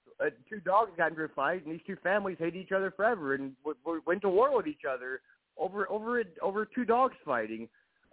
And these two families hate each other forever and went to war with each other over two dogs fighting.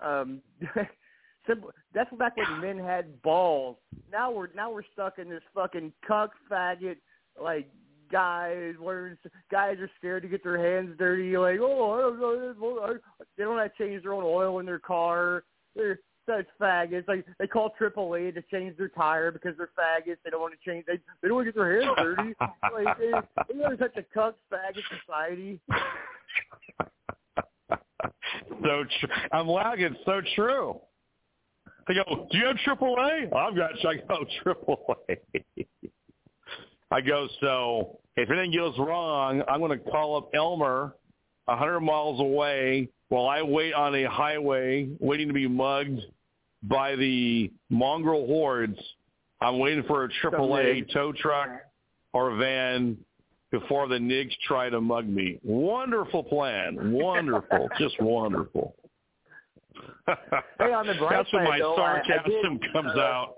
That's back when men had balls. Now we're stuck in this fucking cuck faggot, like, guys are scared to get their hands dirty. Like, they don't have to change their own oil in their car. They're such faggots. Like, they call AAA to change their tire because they're faggots. They don't want to change. They don't want to get their hands dirty. Like, they are such a cuck faggot society. So I'm laughing. It's so true. They go, do you have AAA? I've got AAA. I go, so if anything goes wrong, I'm going to call up Elmer 100 miles away while I wait on a highway waiting to be mugged by the mongrel hordes. I'm waiting for a AAA tow truck or van before the NIGs try to mug me. Wonderful plan. Wonderful. Just wonderful. Hey, on the bright That's when my side, sarcasm comes out.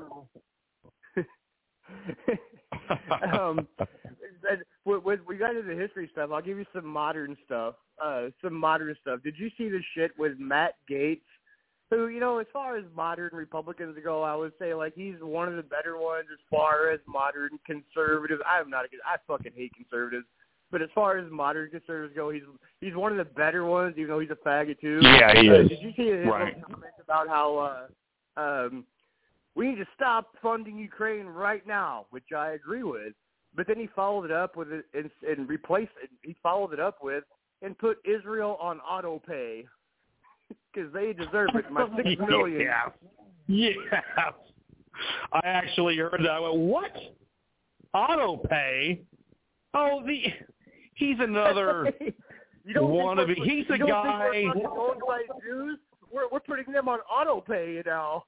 We got into the history stuff. I'll give you some modern stuff. Did you see the shit with Matt Gaetz? Who, as far as modern Republicans go, I would say, like, he's one of the better ones as far as modern conservatives. I fucking hate conservatives. But as far as modern conservatives go, he's one of the better ones, even though he's a faggot too. Yeah, he is. Did you see his comments about how we need to stop funding Ukraine right now, which I agree with. But then he followed it up with it and replaced it. He followed it up with and put Israel on auto pay because they deserve it. My $6 million. Yeah. I actually heard that. I went, what? Auto pay? Oh, he's another wannabe. He's a guy. We're owned by Jews? We're putting them on auto pay now.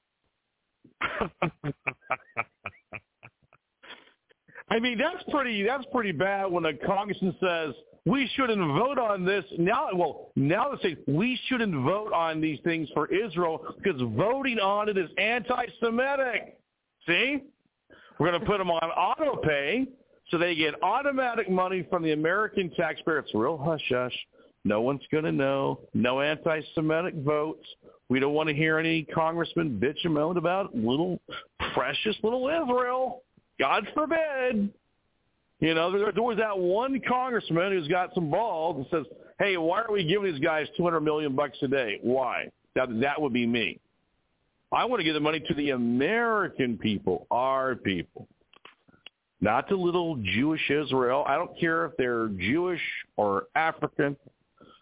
I mean, that's pretty bad when a congressman says we shouldn't vote on this. Now they say we shouldn't vote on these things for Israel because voting on it is anti-Semitic. See? We're going to put them on auto pay so they get automatic money from the American taxpayer. It's real hush-hush. No one's going to know. No anti-Semitic votes. We don't want to hear any congressman bitch and moan about precious little Israel. God forbid. There was that one congressman who's got some balls and says, hey, why are we giving these guys $200 million a day? Why? That would be me. I want to give the money to the American people, our people, not to little Jewish Israel. I don't care if they're Jewish or African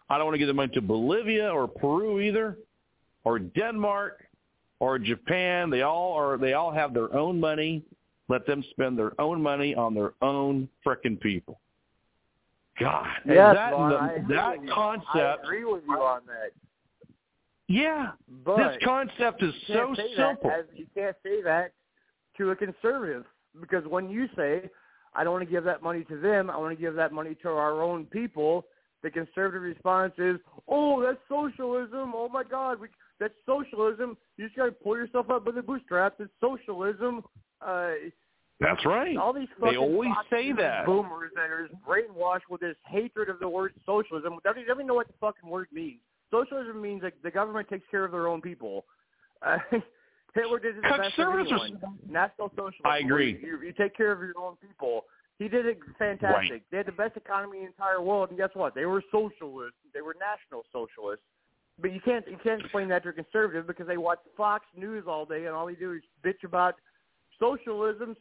I don't want to give the money to Bolivia or Peru either, or Denmark or Japan. They all have their own money. Let them spend their own money on their own frickin' people. God, yes, that concept. I agree with you on that. Yeah, but this concept is so simple. You can't say that to a conservative, because when you say, I don't want to give that money to them, I want to give that money to our own people, the conservative response is, oh, that's socialism. Oh, my God, that's socialism. You just got to pull yourself up by the bootstraps. It's socialism. That's right. All these fucking they always say that. Boomers that are brainwashed with this hatred of the word socialism. They don't even know what the fucking word means. Socialism means that the government takes care of their own people. Hitler did it the best of anyone. National socialism. I agree. You take care of your own people. He did it fantastic. Right. They had the best economy in the entire world, and guess what? They were socialists. They were national socialists. But you can't explain that to a conservative because they watch Fox News all day, and all they do is bitch about socialism.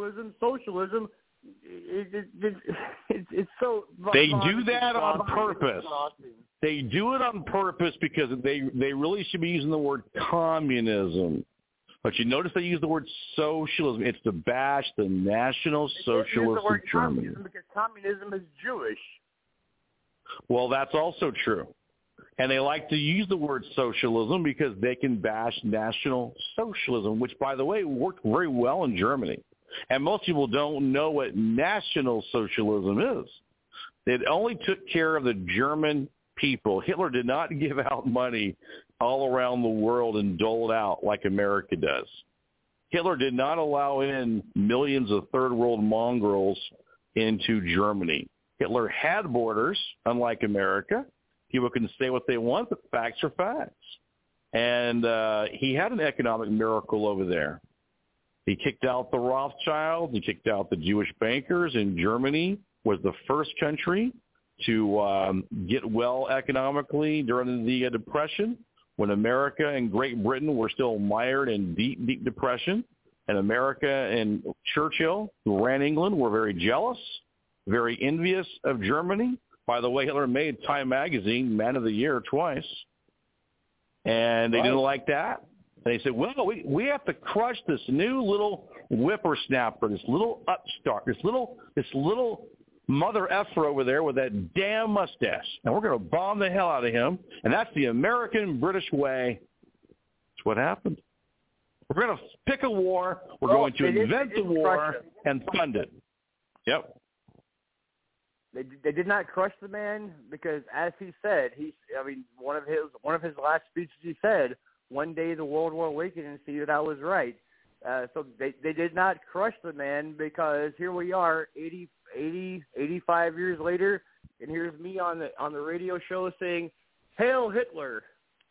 It's so. They do that on purpose. They do it on purpose because they really should be using the word communism. But you notice they use the word socialism. It's to bash the National Socialist of Germany. Because communism is Jewish. Well, that's also true. And they like to use the word socialism because they can bash National Socialism, which, by the way, worked very well in Germany. And most people don't know what National Socialism is. It only took care of the German people. Hitler did not give out money all around the world and dole it out like America does. Hitler did not allow in millions of third world mongrels into Germany. Hitler had borders, unlike America. People can say what they want, but facts are facts. And he had an economic miracle over there. He kicked out the Rothschilds. He kicked out the Jewish bankers. And Germany was the first country to get well economically during the Depression, when America and Great Britain were still mired in deep, deep depression. And America and Churchill, who ran England, were very jealous, very envious of Germany. By the way, Hitler made Time Magazine Man of the Year twice. And they didn't like that. And they said, well, we have to crush this new little whippersnapper, this little upstart, this little mother effer over there with that damn mustache. And we're going to bomb the hell out of him. And that's the American-British way. That's what happened. We're going to pick a war. We're going to invent the war and fund it. Yep. They did not crush the man because, as he said, one of his last speeches he said, one day the world will awaken and see that I was right. So they did not crush the man because here we are 85 years later, and here's me on the radio show saying, "Hail Hitler."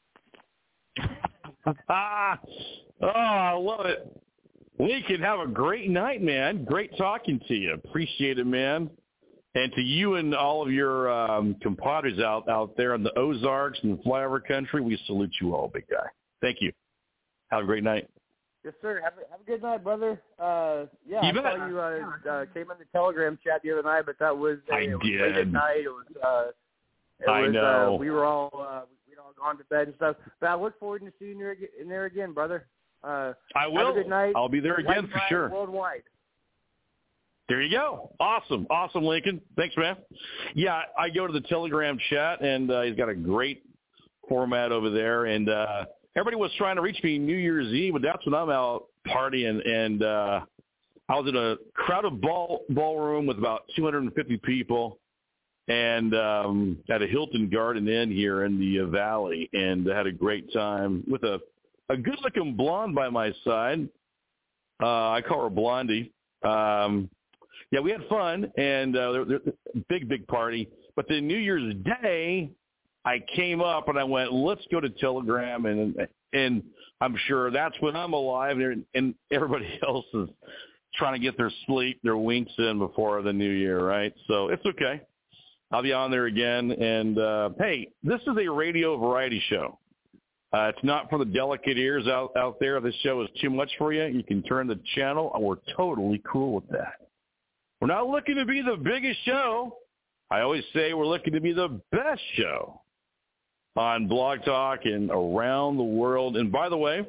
Oh, I love it. Lincoln, have a great night, man. Great talking to you. Appreciate it, man. And to you and all of your compadres out there in the Ozarks and flyover country, we salute you all, big guy. Thank you. Have a great night. Yes, sir. Have a good night, brother. Yeah, you I bet. saw you came in the Telegram chat the other night, but that was late at night. I know. We were all we'd all gone to bed and stuff. But I look forward to seeing you in there again, brother. I will. Have a good night. I'll be there again for sure. Worldwide. There you go. Awesome, Lincoln. Thanks, man. Yeah, I go to the Telegram chat, and he's got a great format over there. And everybody was trying to reach me New Year's Eve, but that's when I'm out partying. And I was in a crowded ballroom with about 250 people, and at a Hilton Garden Inn here in the Valley, and had a great time with a good-looking blonde by my side. I call her Blondie. Yeah, we had fun, and big party. But then New Year's Day, I came up and I went, let's go to Telegram, and I'm sure that's when I'm alive, and everybody else is trying to get their sleep, their winks in before the new year, right? So it's okay. I'll be on there again. And, hey, this is a radio variety show. It's not for the delicate ears out there. If this show is too much for you, you can turn the channel, and we're totally cool with that. We're not looking to be the biggest show. I always say we're looking to be the best show on Blog Talk and around the world. And by the way,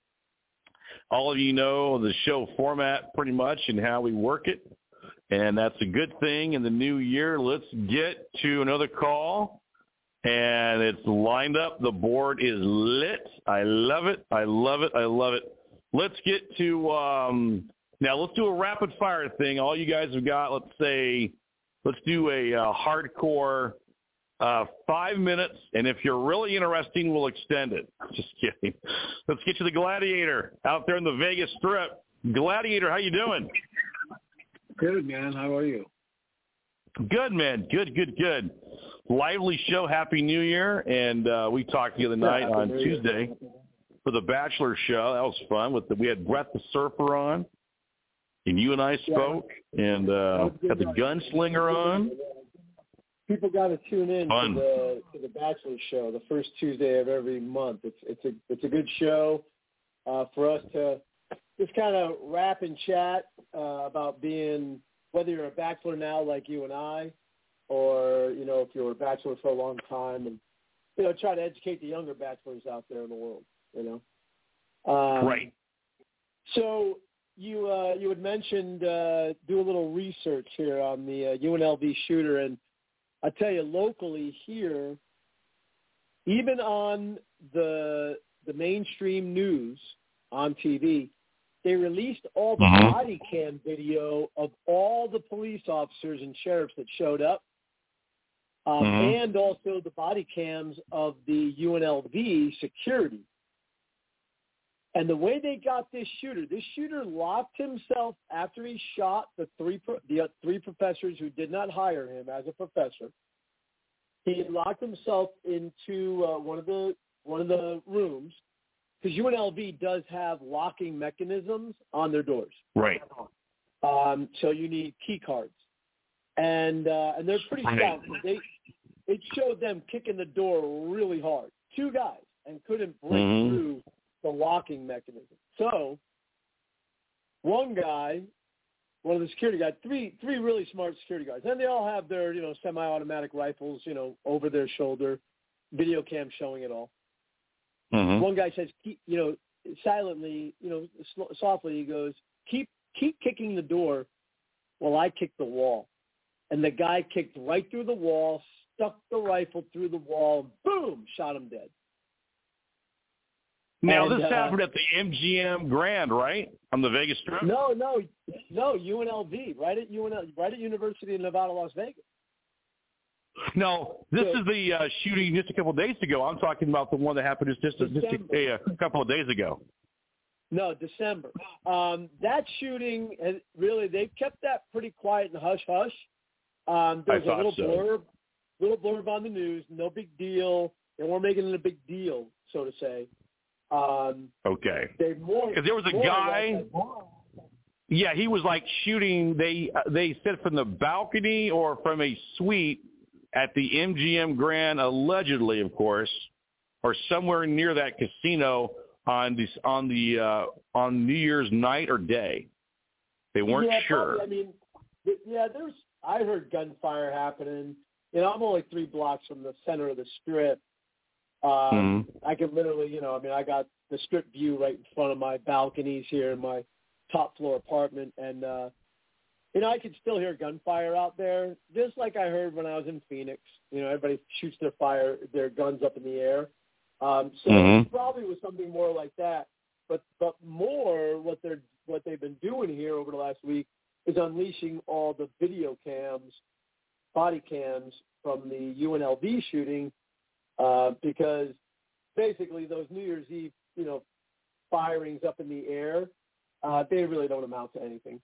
all of you know the show format pretty much and how we work it, and that's a good thing in the new year. Let's get to another call, and it's lined up. The board is lit. I love it. I love it. I love it. Let's get to now let's do a rapid-fire thing. All you guys have got, let's do a hardcore 5 minutes, and if you're really interesting, we'll extend it. Just kidding. Let's get to the Gladiator out there in the Vegas Strip. Gladiator, how you doing? Good, man. How are you? Good, man. Good. Lively show. Happy New Year. And we talked the other night on Tuesday for the Bachelor show. That was fun. We had Brett the Surfer on, and you and I spoke, and had the Gunslinger on. People got to tune in to the Bachelor show the first Tuesday of every month. It's a good show for us to just kind of rap and chat about being, whether you're a bachelor now like you and I, or if you're a bachelor for a long time, and try to educate the younger bachelors out there in the world. Right. So you had mentioned do a little research here on the UNLV shooter, and I tell you, locally here, even on the mainstream news on TV, they released all the body cam video of all the police officers and sheriffs that showed up, and also the body cams of the UNLV security. And the way they got this shooter locked himself after he shot the three professors who did not hire him as a professor. He locked himself into one of the rooms, because UNLV does have locking mechanisms on their doors. Right. So you need key cards, and they're pretty stout. It showed them kicking the door really hard, 2 guys, and couldn't break through the locking mechanism. So one guy, one of the security guys, three really smart security guys, and they all have their semi-automatic rifles over their shoulder, video cam showing it all. One guy says, silently, softly, he goes, keep kicking the door while I kick the wall. And the guy kicked right through the wall, stuck the rifle through the wall, boom, shot him dead. Now, this happened at the MGM Grand, right, on the Vegas Strip? No, UNLV, right at University of Nevada, Las Vegas. No, this is the shooting just a couple of days ago. I'm talking about the one that happened just a couple of days ago. No, December. That shooting, they've kept that pretty quiet and hush-hush. There's a little blurb on the news, no big deal. They weren't making it a big deal, so to say. Okay. Because there was a guy. Yeah, he was like shooting. They said from the balcony or from a suite at the MGM Grand, allegedly, of course, or somewhere near that casino on New Year's night or day. They weren't sure. Probably. I heard gunfire happening. I'm only 3 blocks from the center of the Strip. I can literally, I got the Strip view right in front of my balconies here in my top floor apartment, and I could still hear gunfire out there, just like I heard when I was in Phoenix. Everybody shoots their guns up in the air. It probably was something more like that. But more what they've been doing here over the last week is unleashing all the video cams, body cams from the UNLV shooting. Because basically those New Year's Eve, firings up in the air, they really don't amount to anything.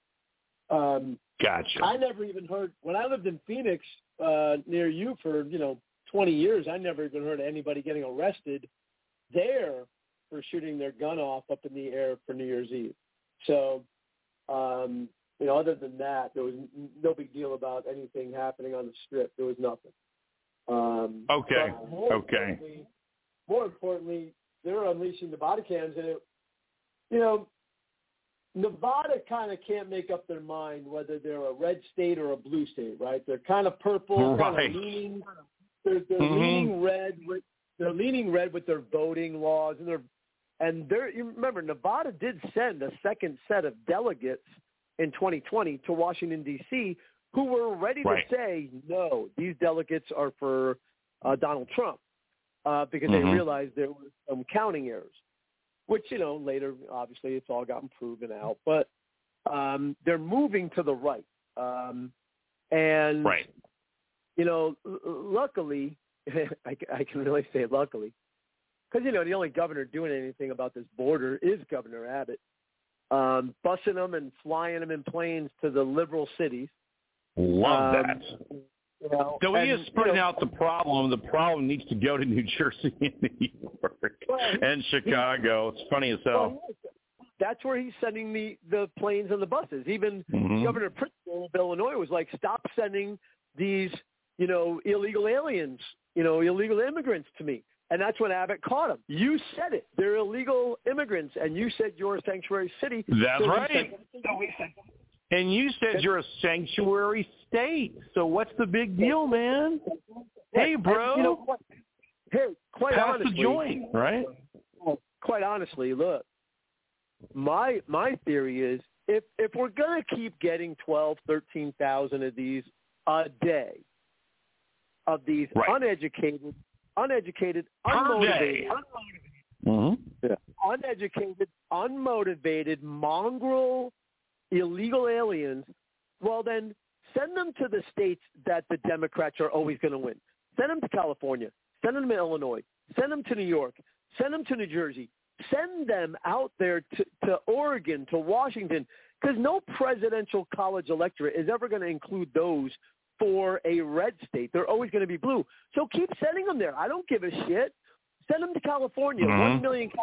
Gotcha. I never even heard, when I lived in Phoenix near you for, 20 years, I never even heard of anybody getting arrested there for shooting their gun off up in the air for New Year's Eve. So, other than that, there was no big deal about anything happening on the Strip. There was nothing. Okay. More importantly, they're unleashing the body cams, and Nevada kind of can't make up their mind whether they're a red state or a blue state, right? They're kind of purple, kind of leaning. They're leaning red. They're leaning red with their voting laws, and you remember Nevada did send a second set of delegates in 2020 to Washington D.C. who were ready to say no. These delegates are for Donald Trump because they realized there were some counting errors. Which, later, obviously, it's all gotten proven out. But they're moving to the right. Luckily, I can really say luckily, because, the only governor doing anything about this border is Governor Abbott. Busing them and flying them in planes to the liberal cities. Love that. So he is spreading out the problem. The problem needs to go to New Jersey and New York and Chicago. It's funny as hell. That's where he's sending the planes and the buses. Even Governor Pritzker of Illinois was like, stop sending these, illegal aliens, illegal immigrants to me. And that's when Abbott caught him. You said it. They're illegal immigrants, and you said you're a sanctuary city. That's right. And you said you're a sanctuary state. So what's the big deal, man? Hey, bro. And you know what? Hey, quite pass honestly, the joint, right? Quite honestly, look, my theory is if we're going to keep getting 12, 13,000 of these a day, of these uneducated, unmotivated, uneducated, unmotivated, mongrel, illegal aliens, well then send them to the states that the Democrats are always going to win. Send them to California. Send them to Illinois. Send them to New York. Send them to New Jersey. Send them out there to Oregon, to Washington, because no presidential college electorate is ever going to include those for a red state. They're always going to be blue. So keep sending them there. I don't give a shit. Send them to California. 1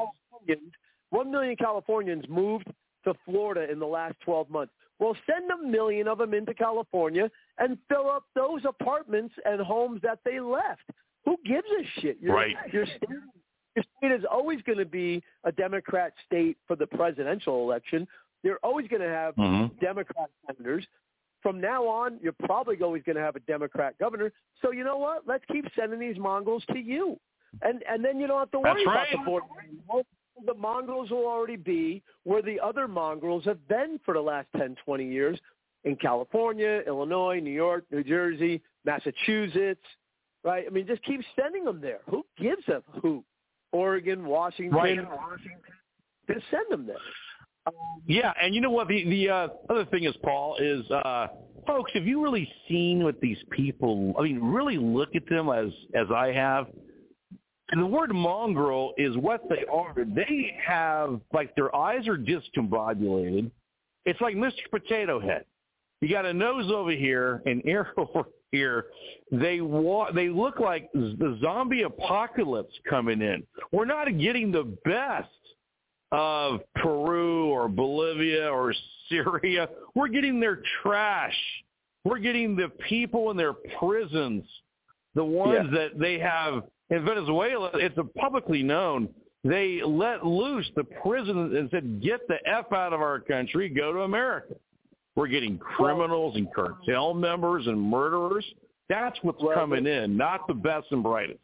million Californians moved to Florida in the last 12 months. Well, send 1 million of them into California and fill up those apartments and homes that they left. Who gives a shit? Your state is always going to be a Democrat state for the presidential election. You're always going to have Democrat senators. From now on, you're probably always going to have a Democrat governor. So you know what? Let's keep sending these Mongols to you. And then you don't have to worry about the border anymore. The mongrels will already be where the other mongrels have been for the last 10, 20 years in California, Illinois, New York, New Jersey, Massachusetts, right? I mean, just keep sending them there. Who gives a hoot? Oregon, Washington. Just send them there. Yeah, and you know what? The other thing is, Paul, is folks, have you really seen what these people, really look at them as I have? And the word mongrel is what they are. They have, their eyes are discombobulated. It's like Mr. Potato Head. You got a nose over here, an ear over here. They look like the zombie apocalypse coming in. We're not getting the best of Peru or Bolivia or Syria. We're getting their trash. We're getting the people in their prisons, the ones that they have. In Venezuela, it's publicly known. They let loose the prison and said, get the F out of our country, go to America. We're getting criminals and cartel members and murderers. That's what's coming in, not the best and brightest.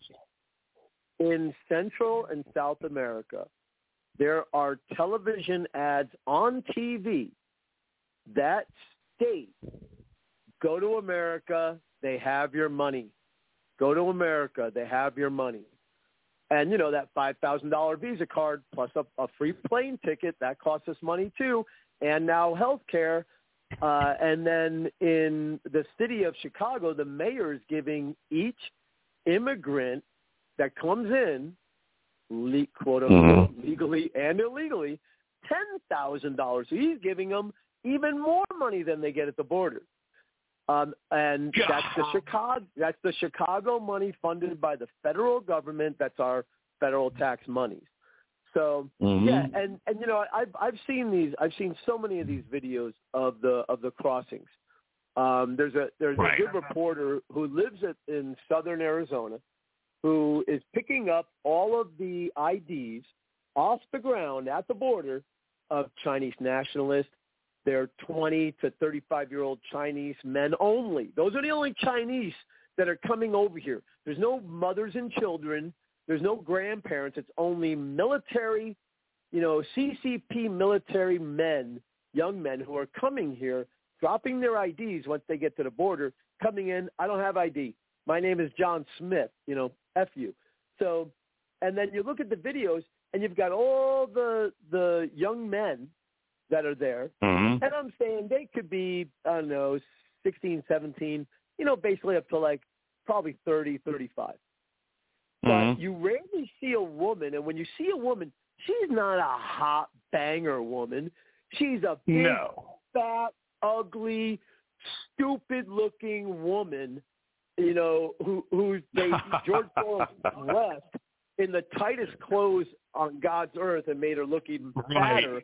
In Central and South America, there are television ads on TV that state, go to America, they have your money. Go to America, they have your money. And, that $5,000 Visa card plus a free plane ticket, that costs us money too, and now health care. And then in the city of Chicago, the mayor is giving each immigrant that comes in, quote unquote, legally and illegally, $10,000. So he's giving them even more money than they get at the border. And that's the Chicago money funded by the federal government. That's our federal tax monies. So and I've seen these. I've seen so many of these videos of the crossings. There's a good reporter who lives in southern Arizona, who is picking up all of the IDs off the ground at the border of Chinese nationalists. They're 20 to 35-year-old Chinese men only. Those are the only Chinese that are coming over here. There's no mothers and children. There's no grandparents. It's only military, CCP military men, young men who are coming here, dropping their IDs once they get to the border, coming in. I don't have ID. My name is John Smith, F you. So, and then you look at the videos, and you've got all the young men that are there. Mm-hmm. And I'm saying they could be, 16, 17, basically up to like probably 30, 35. But you rarely see a woman, and when you see a woman, she's not a hot banger woman. She's a big, fat, ugly, stupid-looking woman, who's George Soros dressed in the tightest clothes on God's earth and made her look even fatter.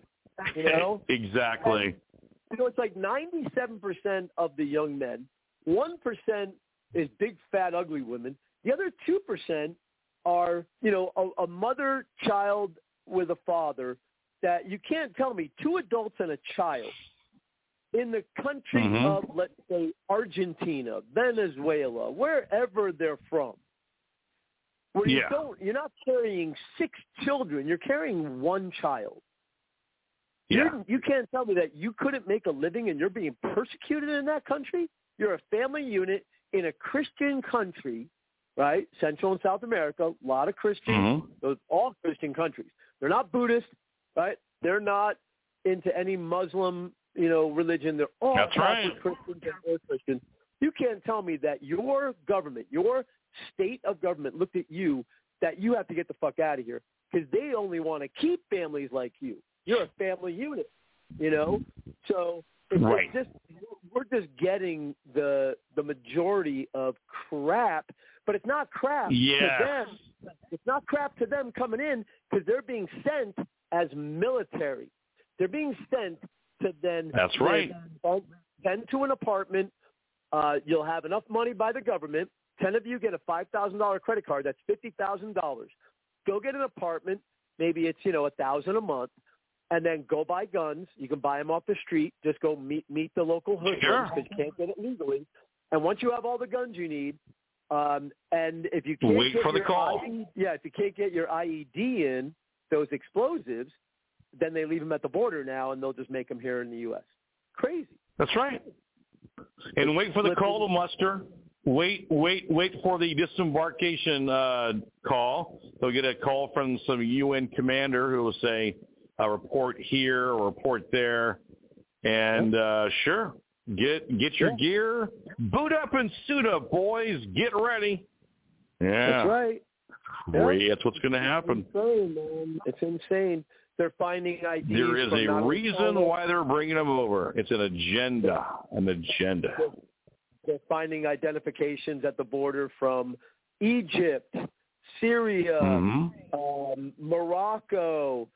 Exactly. And, it's like 97% of the young men, 1% is big, fat, ugly women. The other 2% are, a mother, child with a father that you can't tell me, 2 adults and a child in the country of, let's say, Argentina, Venezuela, wherever they're from, where you're not carrying 6 children, you're carrying 1 child. Yeah. You can't tell me that you couldn't make a living and you're being persecuted in that country? You're a family unit in a Christian country, right? Central and South America, a lot of Christians, those all Christian countries. They're not Buddhist, right? They're not into any Muslim, religion. They're all Catholic Christians and they're Christians. You can't tell me that your government, your state of government looked at you that you have to get the fuck out of here because they only want to keep families like you. You're a family unit, So it's just we're just getting the majority of crap, but it's not crap to them. It's not crap to them coming in because they're being sent as military. They're being sent to then send to an apartment. You'll have enough money by the government. 10 of you get a $5,000 credit card. That's $50,000. Go get an apartment. Maybe it's $1,000 a month. And then go buy guns. You can buy them off the street. Just go meet the local hoodlums because you can't get it legally. And once you have all the guns you need, and if you can't get your if you can't get your IED in, those explosives, then they leave them at the border now, and they'll just make them here in the U.S. Crazy. That's right. And wait for the call to muster. Wait for the disembarkation call. They'll get a call from some UN commander who will say, report here or report there. And get your gear. Boot up and suit up, boys. Get ready. Yeah. That's right. That's what's going to happen. It's insane, man. It's insane. They're finding IDs. There is a reason why they're bringing them over. It's an agenda. They're finding identifications at the border from Egypt, Syria, Morocco,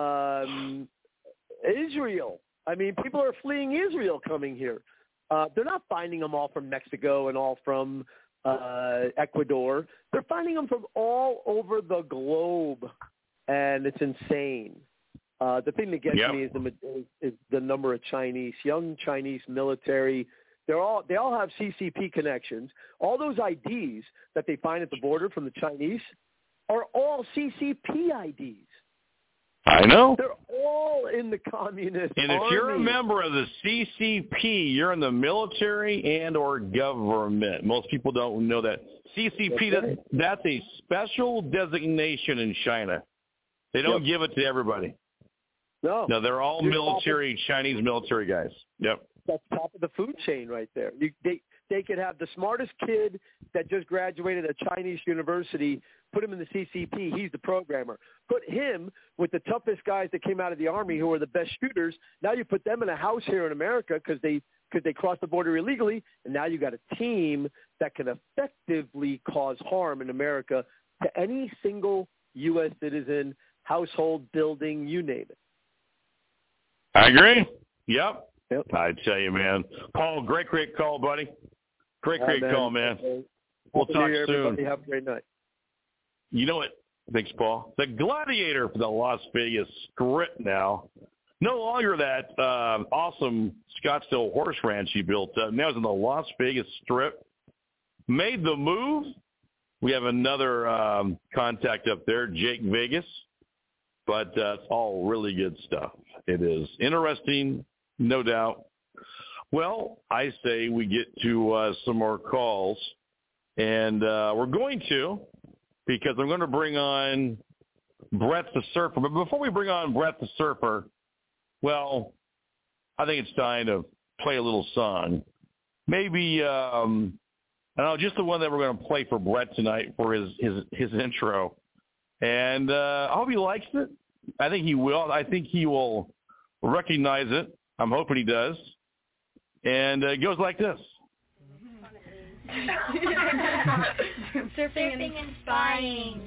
Israel. I mean, people are fleeing Israel coming here. They're not finding them all from Mexico and all from Ecuador. They're finding them from all over the globe, and it's insane. The thing that gets me is the number of Chinese, young Chinese military. They all have CCP connections. All those IDs that they find at the border from the Chinese are all CCP IDs. I know. They're all in the communist And if you're a member of the CCP, you're in the military and or government. Most people don't know that. CCP, that's a special designation in China. They don't give it to everybody. No, they're all military, Chinese military guys. Yep. That's top of the food chain right there. They could have the smartest kid that just graduated a Chinese university, put him in the CCP. He's the programmer. Put him with the toughest guys that came out of the Army who are the best shooters. Now you put them in a house here in America because they crossed the border illegally, and now you got a team that can effectively cause harm in America to any single U.S. citizen, household, building, you name it. I agree. Yep. I tell you, man. Paul, great call, buddy. Great call, man. We'll talk soon. Everybody have a great night. You know what? Thanks, Paul. The Gladiator for the Las Vegas Strip now No longer that awesome Scottsdale horse ranch he built. Now it's in the Las Vegas Strip. Made the move. We have another contact up there, Jake Vegas. But it's all really good stuff. It is interesting, no doubt. Well, I say we get to some more calls. And we're going to, because I'm going to bring on Brett the Surfer. But before we bring on Brett the Surfer, well, I think it's time to play a little song. Maybe, I don't know, just the one that we're going to play for Brett tonight for his intro. And I hope he likes it. I think he will. I think he will recognize it. I'm hoping he does. And it goes like this. Surfing and spying.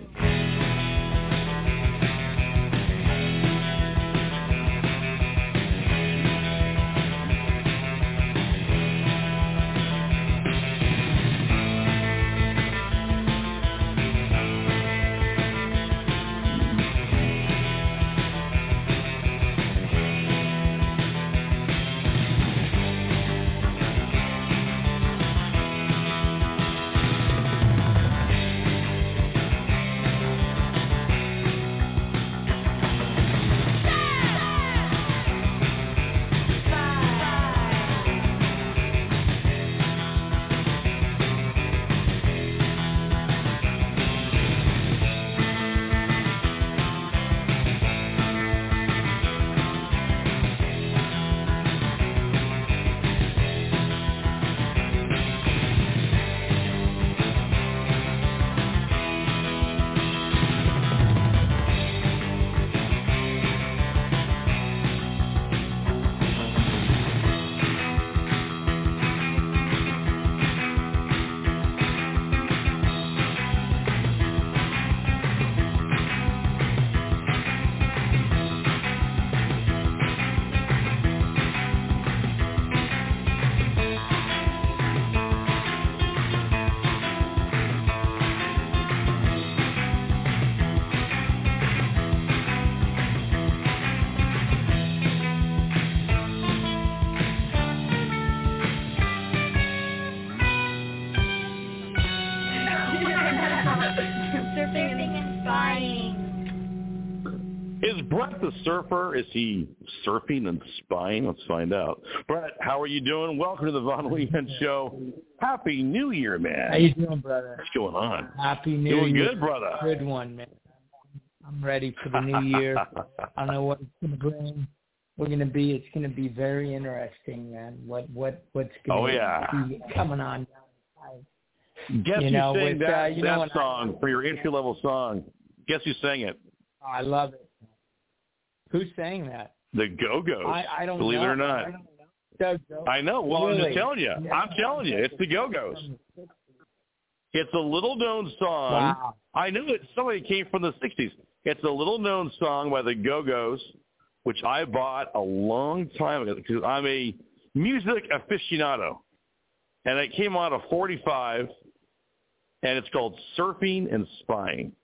Brett the Surfer, is he surfing and spying? Let's find out. Brett, how are you doing? Welcome to the Von Weekend Show. Happy New Year, man. How you doing, brother? What's going on? Happy New Year. Doing good, brother. Good one, man. I'm ready for the new year. I don't know what it's going to bring. We're going to be. It's going to be very interesting, man. What's going to be coming on down the pipe. Guess who sang that song for your entry-level song? Guess who sang it? Oh, I love it. Who sang that? The Go-Go's. I don't believe know. it or not. I know. Well, really? I'm just telling you. Yeah. I'm telling you. It's the Go-Go's. It's a little-known song. Wow. I knew it. Somebody came from the 60s. It's a little-known song by the Go-Go's, which I bought a long time ago because I'm a music aficionado. And it came out of 45, and it's called Surfing and Spying.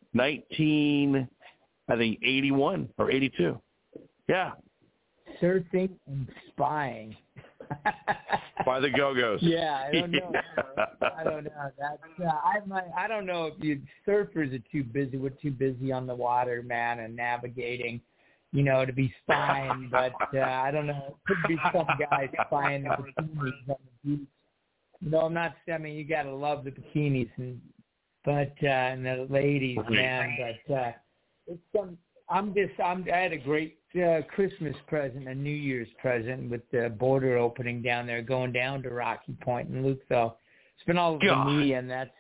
81 or 82. Yeah. Surfing and Spying. By the Go-Go's. Yeah, I don't know. I don't know. That's I don't know if surfers are too busy. We're too busy on the water, man, and navigating, to be spying. But I don't know. It could be some guys spying the bikinis on the beach. I'm not. I mean, you got to love the bikinis and the ladies, man. But it's some. I had a great Christmas present, a New Year's present with the border opening down there, going down to Rocky Point and Lukeville. It's been all over the media, and that's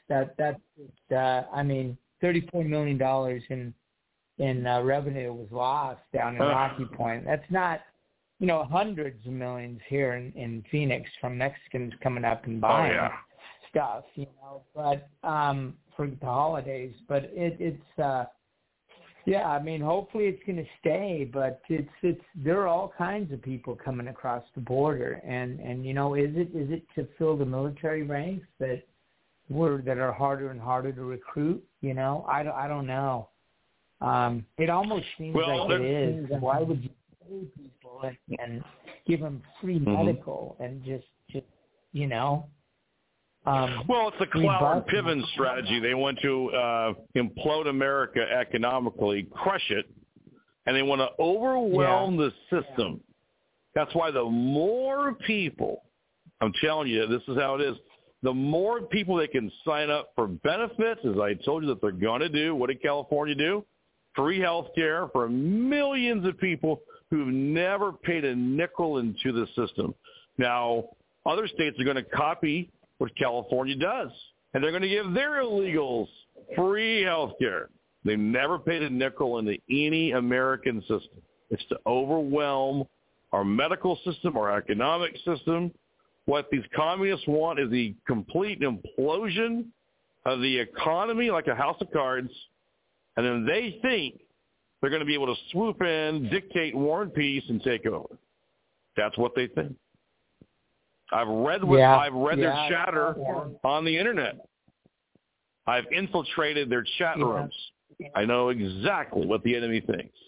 $34 million in revenue was lost down in Rocky Point. That's not, hundreds of millions here in Phoenix from Mexicans coming up and buying stuff, but for the holidays. But it's yeah, I mean, hopefully it's going to stay, but it's there are all kinds of people coming across the border, and is it to fill the military ranks that are harder and harder to recruit? I don't know. It almost seems like it is. Why would you? pay people and give them free medical and just you know. Well, it's the Cloward and Piven strategy. They want to implode America economically, crush it, and they want to overwhelm the system. That's why the more people, I'm telling you, this is how it is, the more people they can sign up for benefits, as I told you that they're going to do. What did California do? Free health care for millions of people who've never paid a nickel into the system. Now, other states are going to copy what California does, and they're going to give their illegals free health care. They've never paid a nickel into any American system. It's to overwhelm our medical system, our economic system. What these communists want is the complete implosion of the economy like a house of cards, and then they think they're going to be able to swoop in, dictate war and peace, and take over. That's what they think. I've read their chatter on the internet. I've infiltrated their chat rooms. I know exactly what the enemy thinks.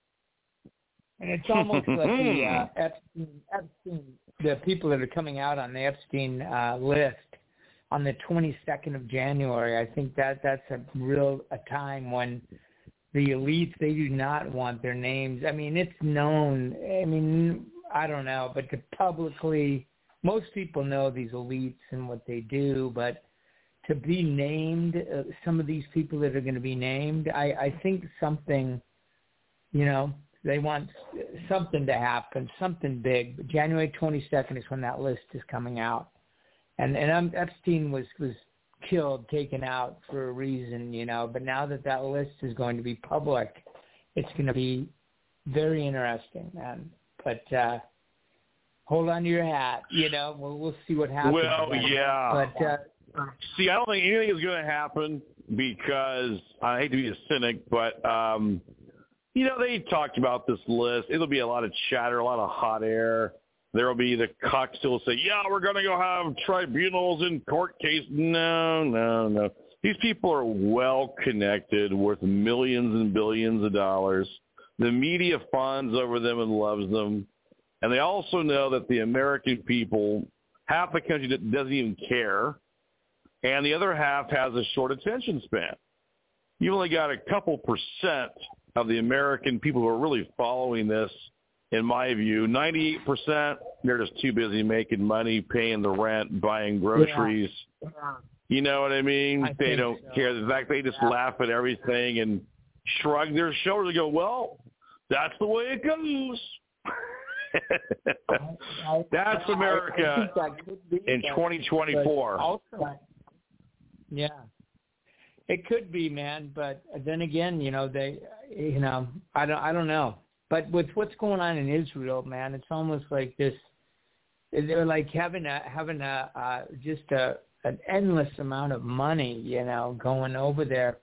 And it's almost like the Epstein, the people that are coming out on the Epstein list on the 22nd of January. I think that's a time when the elites, they do not want their names. I mean, it's known. I mean, I don't know, but to publicly, most people know these elites and what they do, but to be named, some of these people that are going to be named, I think something, you know, they want something to happen, something big. But January 22nd is when that list is coming out. And Epstein was killed, taken out for a reason, you know, but now that list is going to be public, it's going to be very interesting, man. But hold on to your hat, you know. We'll see what happens. Well, yeah. But see, I don't think anything is going to happen because I hate to be a cynic, but you know, they talked about this list. It'll be a lot of chatter, a lot of hot air. There will be the cucks who will say, yeah, we're going to go have tribunals and court cases. No. These people are well connected, worth millions and billions of dollars. The media fawns over them and loves them. And they also know that the American people, half the country doesn't even care, and the other half has a short attention span. You only got a couple percent of the American people who are really following this, in my view. 98%, they're just too busy making money, paying the rent, buying groceries. Yeah. You know what I mean? They don't care. In fact, they just laugh at everything and shrug their shoulders and go, well, that's the way it goes. That's America in 2024. Also, yeah. It could be, man, but then again, you know, I don't know. But with what's going on in Israel, man, it's almost like this. They're like having just an endless amount of money, you know, going over there.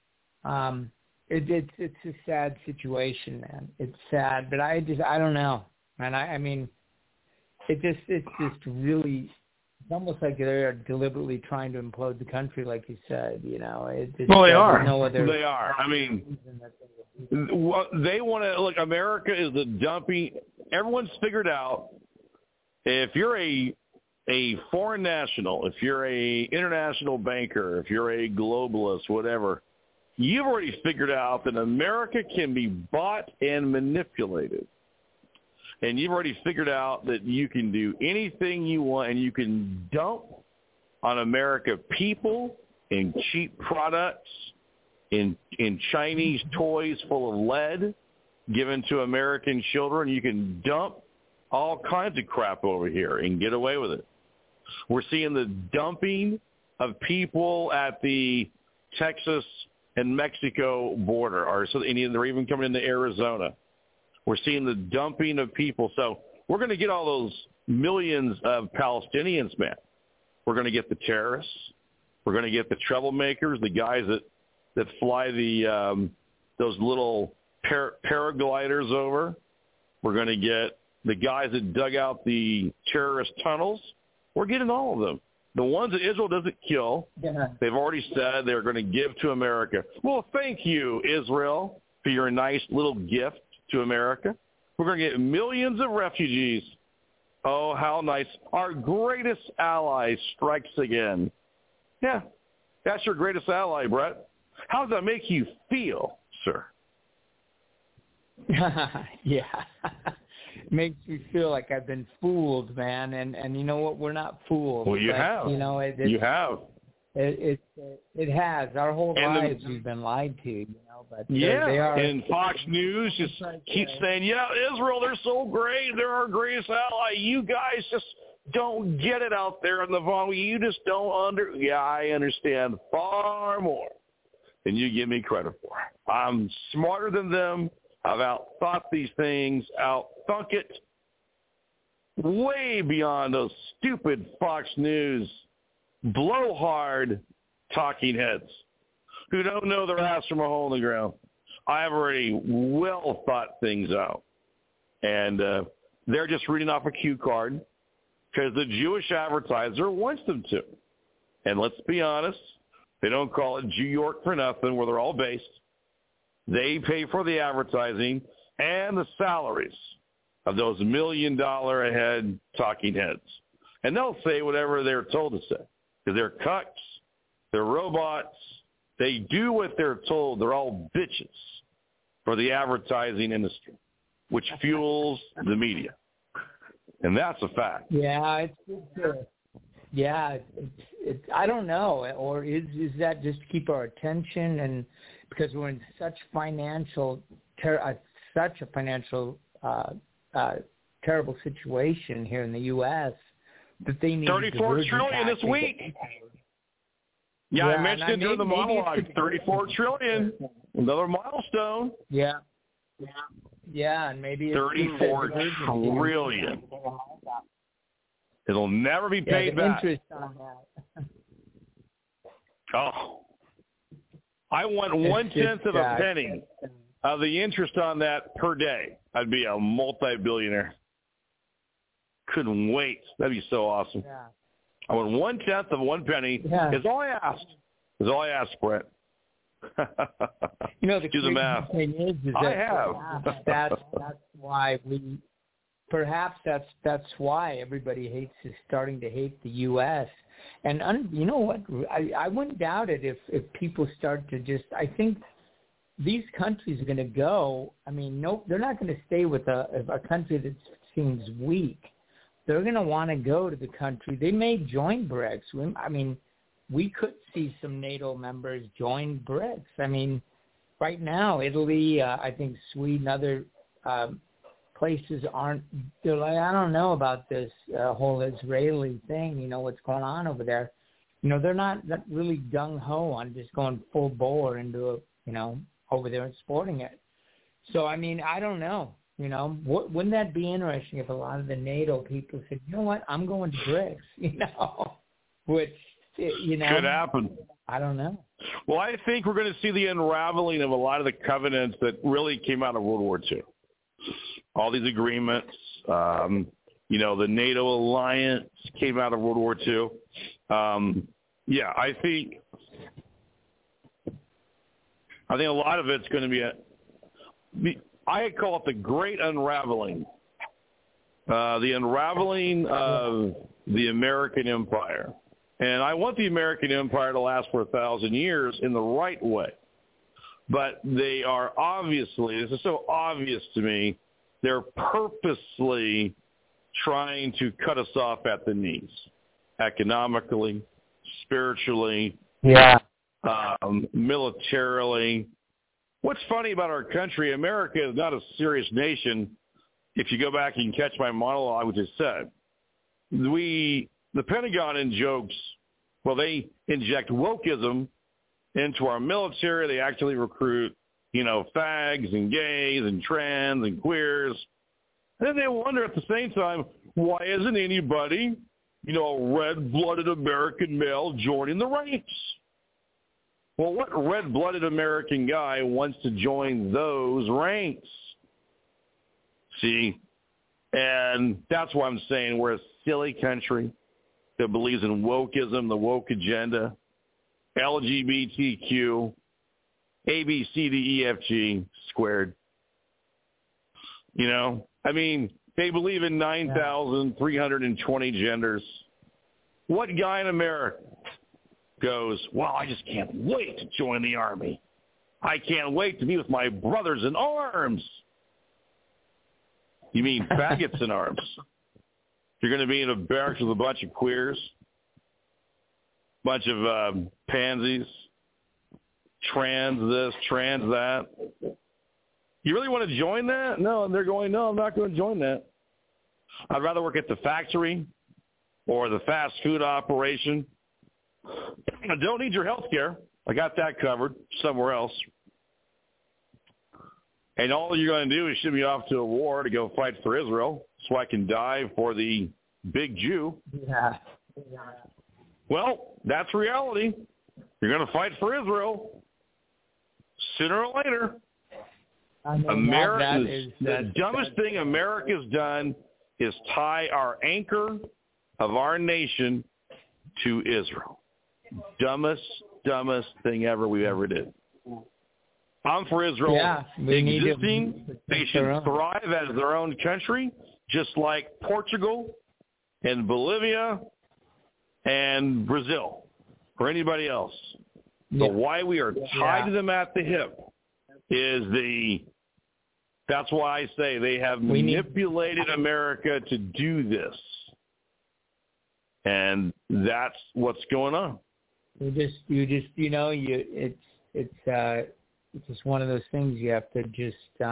It's a sad situation, man. It's sad, but I don't know, man. I mean, it's just really. It's almost like they're deliberately trying to implode the country, like you said. You know, well, they are. They are. I mean, they want to look. America is the dumping. Everyone's figured out. If you're a foreign national, if you're a international banker, if you're a globalist, whatever, you've already figured out that America can be bought and manipulated. And you've already figured out that you can do anything you want, and you can dump on America people in cheap products, in Chinese toys full of lead given to American children. You can dump all kinds of crap over here and get away with it. We're seeing the dumping of people at the Texas and Mexico border, or so they're even coming into Arizona. We're seeing the dumping of people. So we're going to get all those millions of Palestinians, man. We're going to get the terrorists. We're going to get the troublemakers, the guys that fly those little paragliders over. We're going to get the guys that dug out the terrorist tunnels. We're getting all of them. The ones that Israel doesn't kill, they've already said they're going to give to America. Well, thank you, Israel, for your nice little gift to America. We're going to get millions of refugees. Oh, how nice. Our greatest ally strikes again. Yeah, that's your greatest ally, Brett. How does that make you feel, sir? Yeah. Makes me feel like I've been fooled, man. And you know what? We're not fooled. Well, you have. You know, you have. It has. Our whole lives we've been lied to, you know. But they are. And Fox News just keeps saying, yeah, Israel, they're so great. They're our greatest ally. You guys just don't get it out there in the Vaughn. You just don't Yeah, I understand far more than you give me credit for. I'm smarter than them. I've outthought these things, outthunk it way beyond those stupid Fox News blowhard talking heads who don't know their ass from a hole in the ground. I have already well thought things out. And they're just reading off a cue card because the Jewish advertiser wants them to. And let's be honest, they don't call it New York for nothing, where they're all based. They pay for the advertising and the salaries of those $1 million a head talking heads. And they'll say whatever they're told to say. Because they're cucks, they're robots, they do what they're told. They're all bitches for the advertising industry, which fuels the media. And that's a fact. Yeah, I don't know. Or is that just to keep our attention, and because we're in such such a financial terrible situation here in the U.S. that they need $34 trillion this week. Yeah, I mentioned it during the monologue. $34 trillion, another milestone. Yeah, and maybe it's $34 trillion. It'll never be paid back. Interest on that. Oh, I want 1/10 of a penny of the interest on that per day. I'd be a multi-billionaire. Couldn't wait. That'd be so awesome. Yeah. I want 1/10 of 1 penny. Yeah. Is all I asked. Is all I asked, Brett. You know, the do the math. Thing is that I have. That's why perhaps that's why everybody is starting to hate the U.S. And you know what? I wouldn't doubt it if people start to just. I think these countries are going to go. I mean, no, they're not going to stay with a country that seems weak. They're going to want to go to the country. They may join BRICS. I mean, we could see some NATO members join BRICS. I mean, right now, Italy, I think Sweden, other places aren't. They're like, I don't know about this whole Israeli thing. You know what's going on over there. You know, they're not really gung ho on just going full bore into over there and sporting it. So I mean, I don't know. You know, wouldn't that be interesting if a lot of the NATO people said, you know what, I'm going to BRICS, you know, which, you know. Could happen. I don't know. Well, I think we're going to see the unraveling of a lot of the covenants that really came out of World War II. All these agreements, the NATO alliance came out of World War II. Yeah, I think a lot of it's going to be I call it the great unraveling, the unraveling of the American empire. And I want the American empire to last for 1,000 years in the right way. But they are obviously, this is so obvious to me, they're purposely trying to cut us off at the knees, economically, spiritually, militarily. What's funny about our country, America is not a serious nation. If you go back and catch my monologue, which I said, the Pentagon in jokes, well, they inject wokeism into our military. They actually recruit, fags and gays and trans and queers. And then they wonder at the same time, why isn't anybody, a red-blooded American male joining the ranks? Well, what red-blooded American guy wants to join those ranks? See? And that's why I'm saying we're a silly country that believes in wokeism, the woke agenda, LGBTQ, ABCDEFG squared. You know, I mean, they believe in 9,320 genders. What guy in America goes, well, I just can't wait to join the Army. I can't wait to be with my brothers in arms. You mean faggots in arms? You're going to be in a barracks with a bunch of queers, bunch of pansies, trans this, trans that. You really want to join that? No, and they're going, no, I'm not going to join that. I'd rather work at the factory or the fast food operation. I don't need your health care. I got that covered somewhere else. And all you're going to do is ship me off to a war to go fight for Israel so I can die for the big Jew. Yeah. Well, that's reality. You're going to fight for Israel sooner or later. The dumbest thing America's done is tie our anchor of our nation to Israel. Dumbest thing ever we ever did. I'm for Israel existing. They should thrive as their own country, just like Portugal and Bolivia and Brazil or anybody else. But why we are tied to them at the hip is that's why I say they have manipulated America to do this. And that's what's going on. It's just one of those things you have to just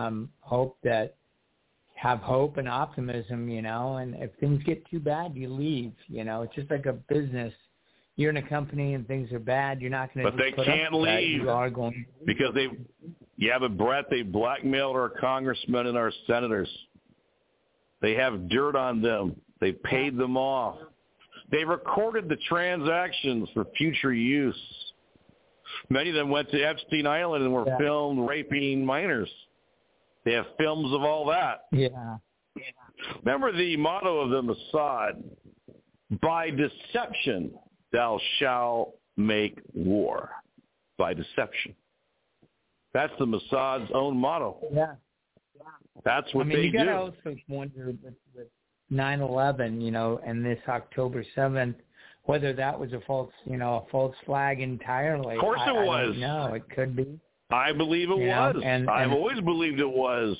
have hope and optimism, and if things get too bad, you leave, it's just like a business. You're in a company and things are bad, you're not going to. But they can't leave. You are going because but Brett, they blackmailed our congressmen and our senators. They have dirt on them. They paid them off. They recorded the transactions for future use. Many of them went to Epstein Island and were filmed raping minors. They have films of all that. Yeah. Remember the motto of the Mossad, by deception thou shalt make war. By deception. That's the Mossad's own motto. Yeah. That's what they do. You got to also wonder with 9/11, and this October 7th, whether that was a false flag entirely. Of course it was. No, it could be. I believe it was. I've always believed it was.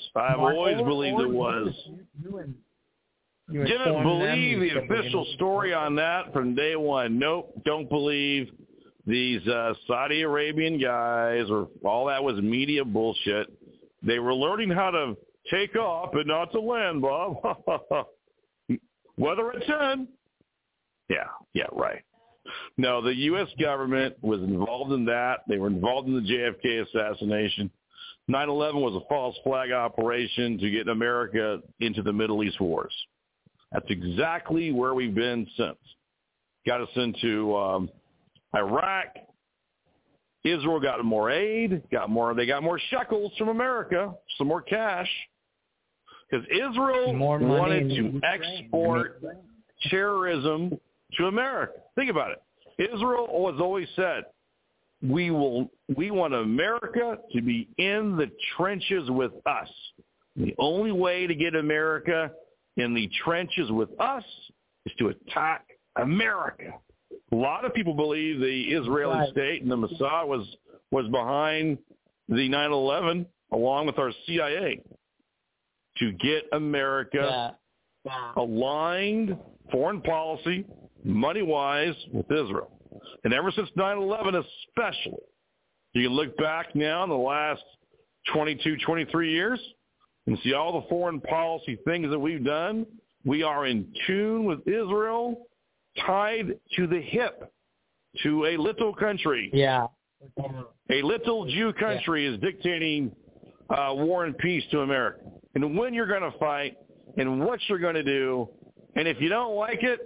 Didn't believe the official story on that from day one. Nope, don't believe these Saudi Arabian guys, or all that was media bullshit. They were learning how to take off but not to land, Bob. Weather at 10. Yeah, right. No, the U.S. government was involved in that. They were involved in the JFK assassination. 9/11 was a false flag operation to get America into the Middle East wars. That's exactly where we've been since. Got us into Iraq. Israel got more aid, they got more shekels from America, some more cash. Because Israel wanted to export terrorism to America. Think about it. Israel has always said, we want America to be in the trenches with us. The only way to get America in the trenches with us is to attack America. A lot of people believe the Israeli state and the Mossad was behind the 9/11 along with our CIA to get America aligned foreign policy, money-wise, with Israel. And ever since 9/11 especially, you can look back now in the last 22, 23 years and see all the foreign policy things that we've done. We are in tune with Israel, tied to the hip to a little country. Yeah. A little Jew country is dictating war and peace to America. And when you're going to fight and what you're going to do. And if you don't like it,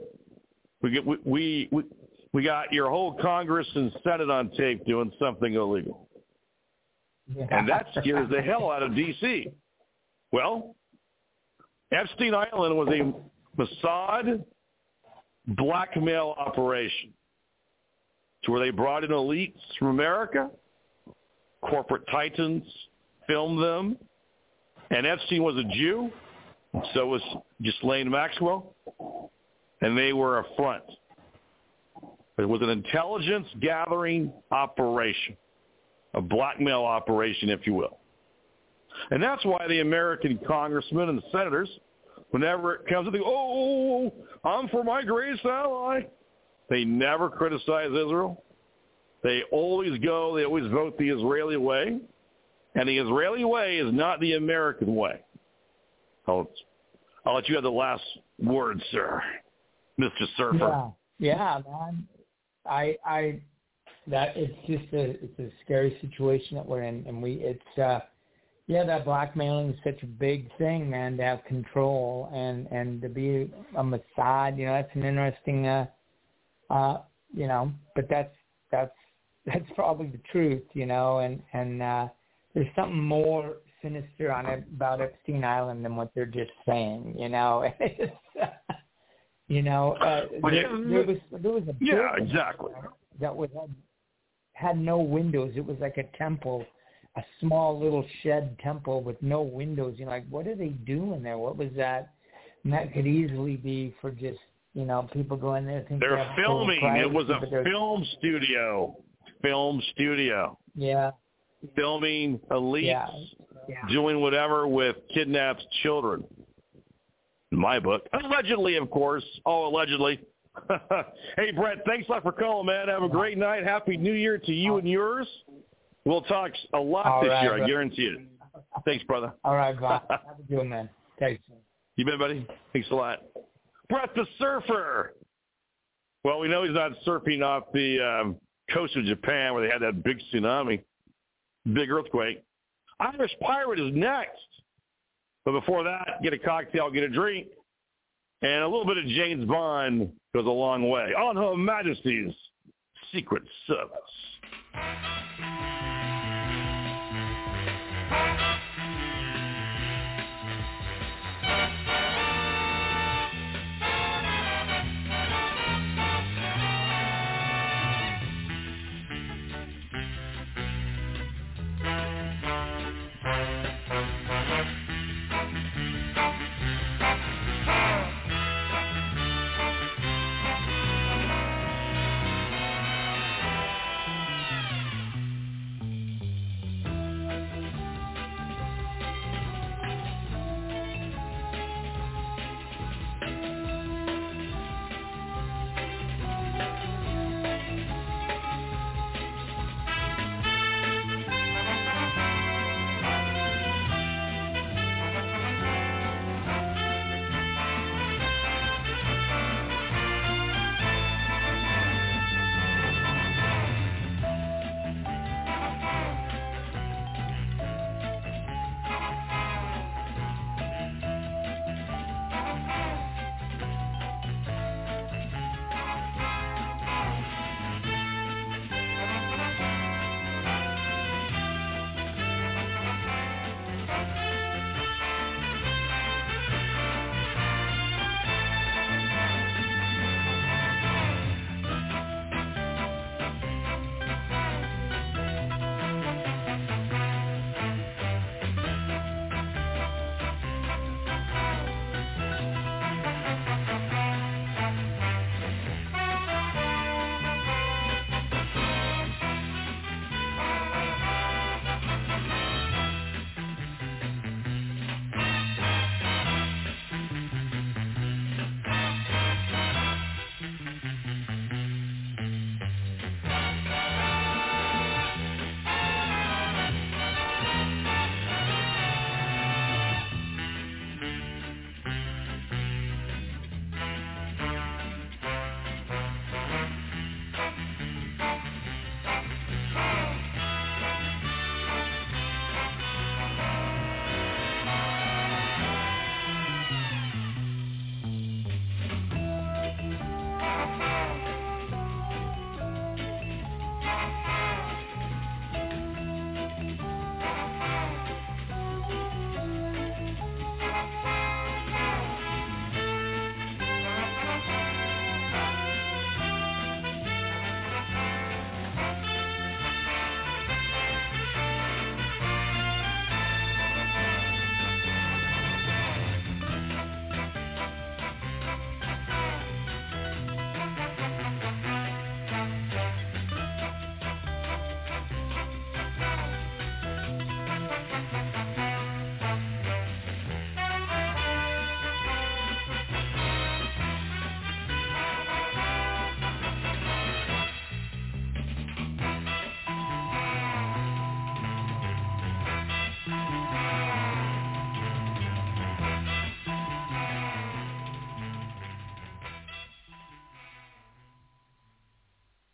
we got your whole Congress and Senate on tape doing something illegal. Yeah. And that scares the hell out of D.C. Well, Epstein Island was a Mossad blackmail operation to where they brought in elites from America, corporate titans, filmed them, And Epstein was a Jew, so was Ghislaine Maxwell, and they were a front. It was an intelligence-gathering operation, a blackmail operation, if you will. And that's why the American congressmen and senators, whenever it comes to the, oh, I'm for my greatest ally, they never criticize Israel. They always vote the Israeli way. And the Israeli way is not the American way. I'll let you have the last word, sir, Mr. Surfer. Yeah, man. It's a scary situation that we're in, and that blackmailing is such a big thing, man, to have control and to be a Mossad. That's an interesting, but that's probably the truth, and there's something more sinister about Epstein Island than what they're just saying, There was a building exactly. that had no windows. It was like a temple, a small little shed temple with no windows. What are they doing there? What was that? And that could easily be for just, people going there. They're filming. It was a film studio. Yeah. Filming elites doing whatever with kidnapped children. In my book. Allegedly, of course. Oh, allegedly. Hey, Brett, thanks a lot for calling, man. Have a great night. Happy New Year to you and yours. We'll talk a lot this year, I guarantee it. Thanks, brother. All right, Bob. Have a good one, man. Thanks. You bet, buddy. Thanks a lot. Brett the Surfer. Well, we know he's not surfing off the coast of Japan where they had that big tsunami, big earthquake. Irish Pirate is next. But before that, get a cocktail, get a drink, and a little bit of James Bond goes a long way. On Her Majesty's Secret Service.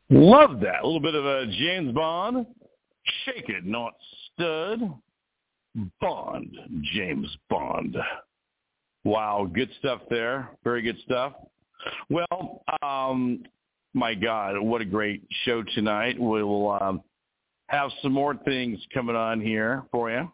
Love that. A little bit of a James Bond. Shake it, not stud. Bond. James Bond. Wow, good stuff there. Very good stuff. Well, my God, what a great show tonight. We will have some more things coming on here for you.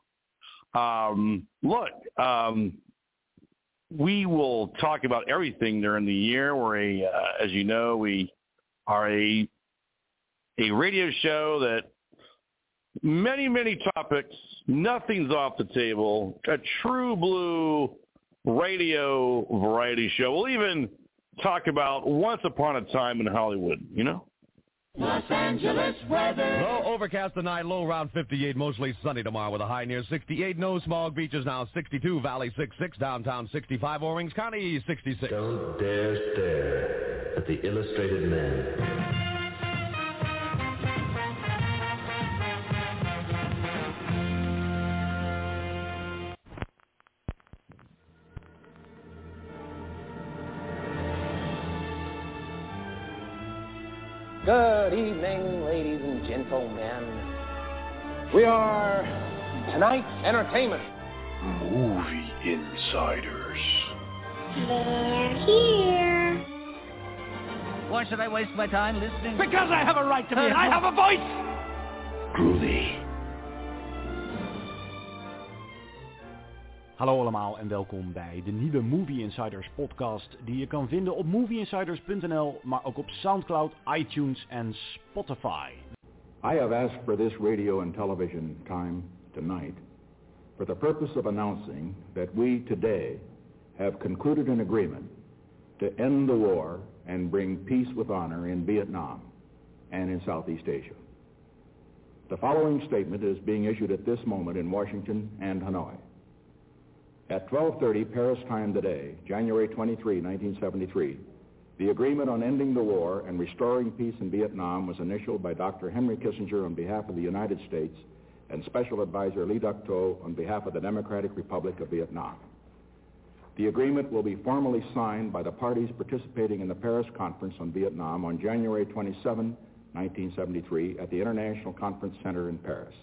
We will talk about everything during the year. We're as you know, we are a radio show that many topics, nothing's off the table, a true blue radio variety show. We'll even talk about Once Upon a Time in Hollywood, you know? Los Angeles weather. Low overcast tonight, low around 58, mostly sunny tomorrow with a high near 68. No smog, beaches now 62, Valley 66, downtown 65, Orange County 66. Don't dare stare at the Illustrated Man. Good evening, ladies and gentlemen. We are tonight's entertainment. Movie Insiders. They're here. Why should I waste my time listening? Because I have a right to be. I have a voice. Groovy. Hallo allemaal en welkom bij de nieuwe Movie Insiders podcast die je kan vinden op movieinsiders.nl, maar ook op Soundcloud, iTunes en Spotify. I have asked for this radio and television time tonight for the purpose of announcing that we today have concluded an agreement to end the war and bring peace with honor in Vietnam and in Southeast Asia. The following statement is being issued at this moment in Washington and Hanoi. At 12:30 Paris time today, January 23, 1973, the agreement on ending the war and restoring peace in Vietnam was initialed by Dr. Henry Kissinger on behalf of the United States and Special Advisor Lee Duc Tho on behalf of the Democratic Republic of Vietnam. The agreement will be formally signed by the parties participating in the Paris Conference on Vietnam on January 27, 1973 at the International Conference Center in Paris.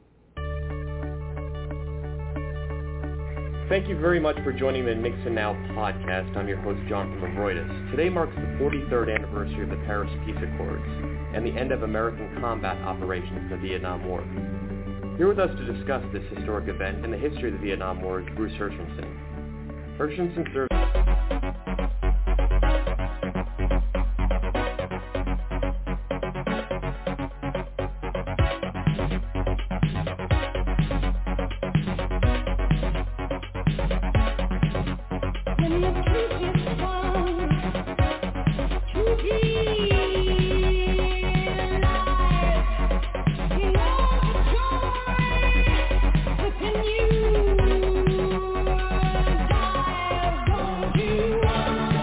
Thank you very much for joining the Nixon Now podcast. I'm your host, Jonathan Mavroidis. Today marks the 43rd anniversary of the Paris Peace Accords and the end of American combat operations in the Vietnam War. Here with us to discuss this historic event and the history of the Vietnam War is Bruce Hershenson. Hershenson served... You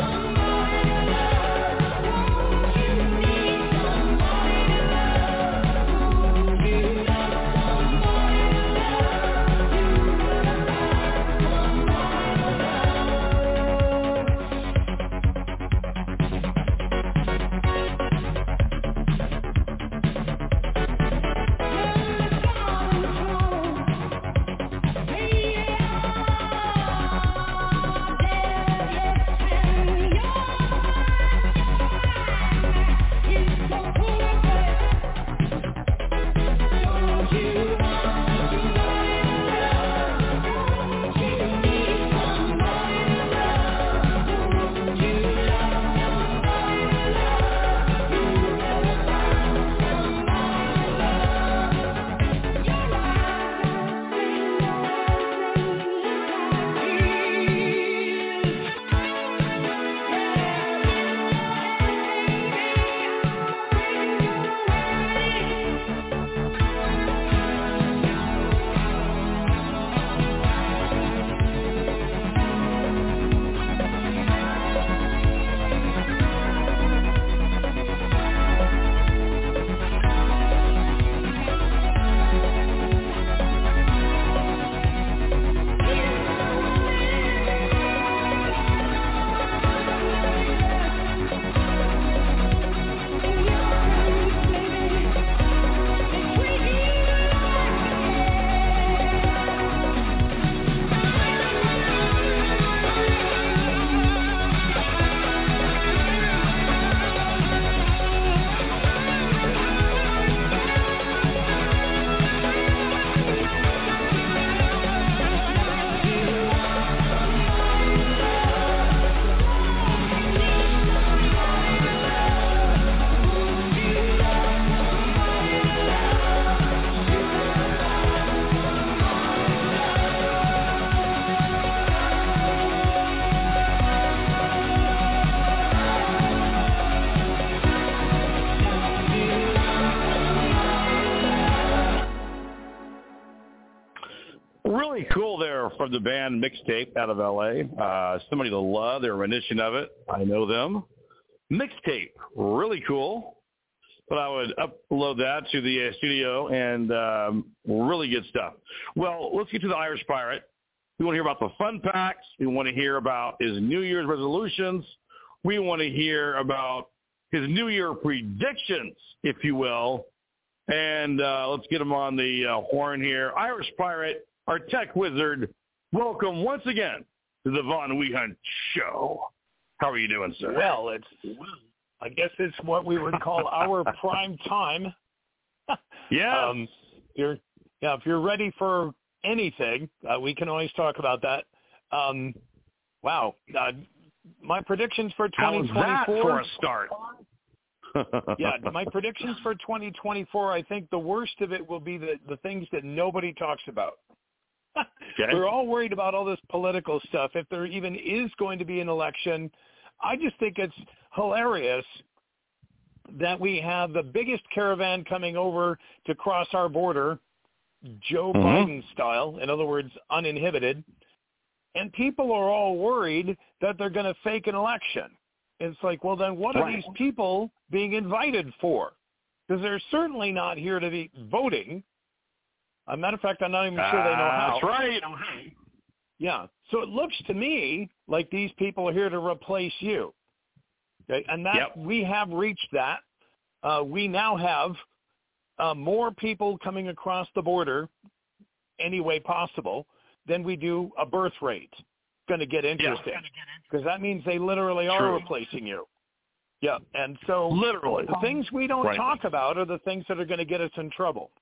Really cool there from the band Mixtape out of L.A. Somebody to love, their rendition of it. I know them. Mixtape, really cool. But I would upload that to the studio and really good stuff. Well, let's get to the Irish Pirate. We want to hear about the fun packs. We want to hear about his New Year's resolutions. We want to hear about his New Year predictions, if you will. And let's get him on the horn here. Irish Pirate, our tech wizard, welcome once again to the Von Wehunt Show. How are you doing, sir? Well, I guess it's what we would call our prime time. Yeah. If you're ready for anything, we can always talk about that. Wow. My predictions for 2024. How's that for a start? Yeah, my predictions for 2024, I think the worst of it will be the things that nobody talks about. Okay. We're all worried about all this political stuff. If there even is going to be an election, I just think it's hilarious that we have the biggest caravan coming over to cross our border, Joe Biden style, in other words, uninhibited, and people are all worried that they're going to fake an election. It's like, well, then what are these people being invited for? Because they're certainly not here to be voting. As a matter of fact, I'm not even sure they know how. That's right. Yeah. So it looks to me like these people are here to replace you. Okay? And that we have reached that. We now have more people coming across the border any way possible than we do a birth rate. It's going to get interesting because that means they literally are replacing you. Yeah. And so literally the things we don't talk about are the things that are going to get us in trouble.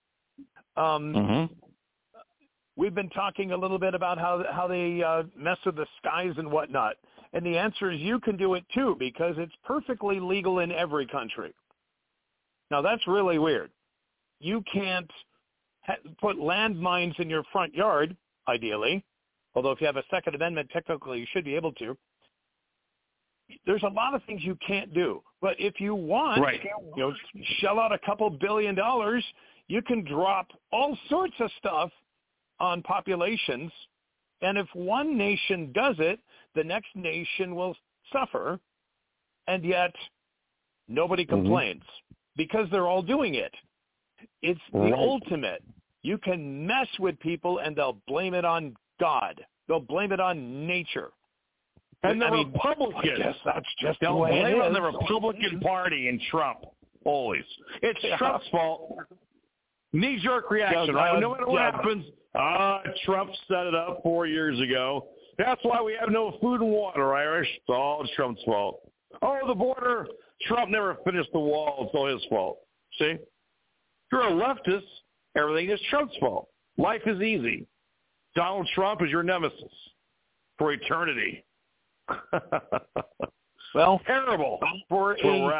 We've been talking a little bit about how they mess with the skies and whatnot. And the answer is you can do it too because it's perfectly legal in every country. Now, that's really weird. You can't put landmines in your front yard, ideally, although if you have a Second Amendment, technically you should be able to. There's a lot of things you can't do. But if you want, shell out a couple $1 billion, you can drop all sorts of stuff on populations. And if one nation does it, the next nation will suffer. And yet nobody complains because they're all doing it. It's the ultimate. You can mess with people and they'll blame it on God. They'll blame it on nature. And the Republicans. Yes, that's just they'll the way blame it it on is. the Republican Party and Trump. Always. It's Trump's fault. Knee-jerk reaction, right? No matter what happens, Trump set it up 4 years ago. That's why we have no food and water, Irish. It's all Trump's fault. Oh, the border. Trump never finished the wall. It's all his fault. See? If you're a leftist, everything is Trump's fault. Life is easy. Donald Trump is your nemesis for eternity. Well, terrible. For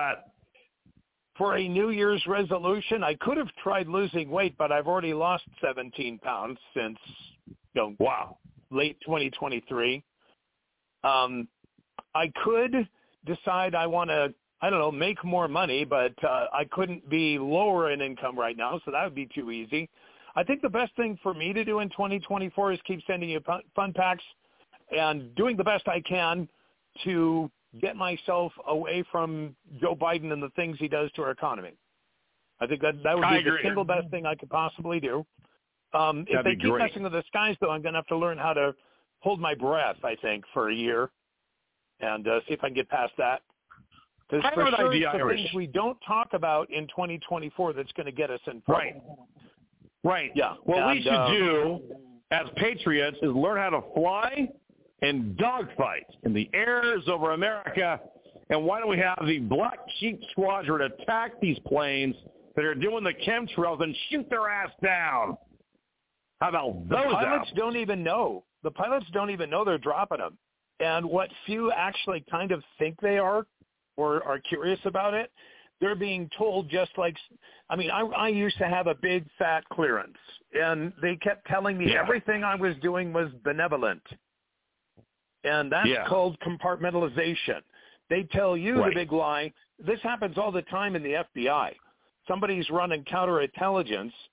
a New Year's resolution, I could have tried losing weight, but I've already lost 17 pounds since late 2023. I could decide I want to, make more money, but I couldn't be lower in income right now, so that would be too easy. I think the best thing for me to do in 2024 is keep sending you fun packs and doing the best I can to get myself away from Joe Biden and the things he does to our economy. I think that would be the single best thing I could possibly do. If they keep messing with the skies, though, I'm going to have to learn how to hold my breath, I think, for a year and see if I can get past that. Because for sure, it's the things we don't talk about in 2024 that's going to get us in trouble. Right. Yeah. What we should do as patriots is learn how to fly and dogfight in the airs over America. And why don't we have the Black Sheep Squadron attack these planes that are doing the chemtrails and shoot their ass down? How about those? The pilots don't even know. The pilots don't even know they're dropping them. And what few actually kind of think they are or are curious about it, they're being told just like, I used to have a big fat clearance, and they kept telling me everything I was doing was benevolent. And that's called compartmentalization. They tell you the big lie. This happens all the time in the FBI. Somebody's running counterintelligence,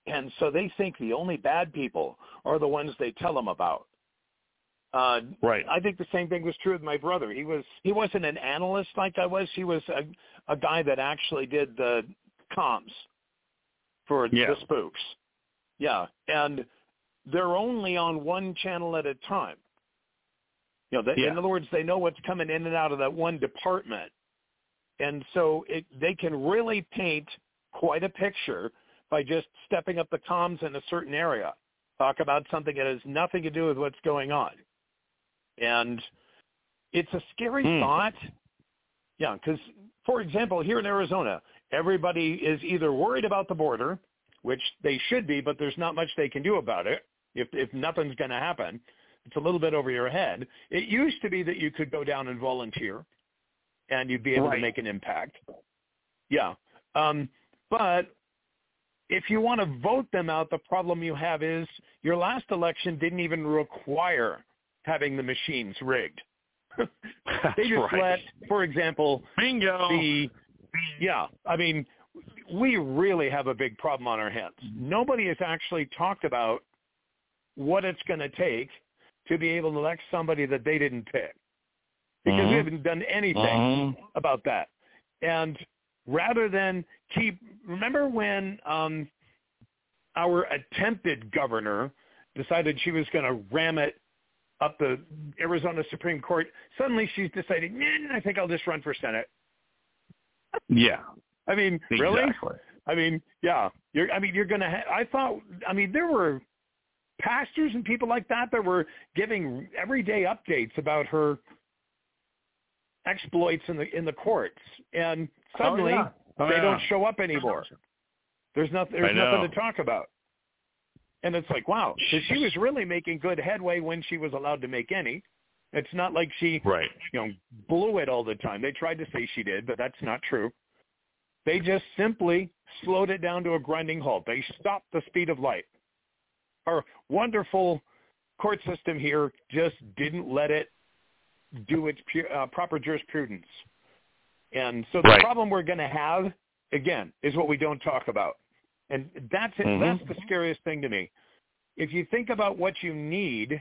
And so they think the only bad people are the ones they tell them about. Right. I think the same thing was true with my brother. He wasn't an analyst like I was. He was a guy that actually did the comms for the spooks. Yeah, and they're only on one channel at a time. You know, in other words, they know what's coming in and out of that one department. And so they can really paint quite a picture by just stepping up the comms in a certain area, talk about something that has nothing to do with what's going on. And it's a scary thought. Yeah, because, for example, here in Arizona, everybody is either worried about the border, which they should be, but there's not much they can do about it if nothing's going to happen. It's a little bit over your head. It used to be that you could go down and volunteer, and you'd be able to make an impact. Yeah. But if you want to vote them out, the problem you have is your last election didn't even require having the machines rigged. They just let, for example, bingo. I mean, we really have a big problem on our hands. Nobody has actually talked about what it's going to take to be able to elect somebody that they didn't pick, because we haven't done anything about that. And rather than remember when our attempted governor decided she was going to ram it up the Arizona Supreme Court, suddenly she's decided, I think I'll just run for Senate. Yeah. I mean, really? I mean, yeah. You're going to there were pastors and people like that were giving everyday updates about her exploits in the courts, and suddenly they don't show up anymore. There's nothing to talk about. And it's like, wow, so she was really making good headway when she was allowed to make any. It's not like she blew it all the time. They tried to say she did, but that's not true. They just simply slowed it down to a grinding halt. They stopped the speed of light. Our wonderful court system here just didn't let it do its proper jurisprudence. And so the problem we're going to have, again, is what we don't talk about. And that's the scariest thing to me. If you think about what you need,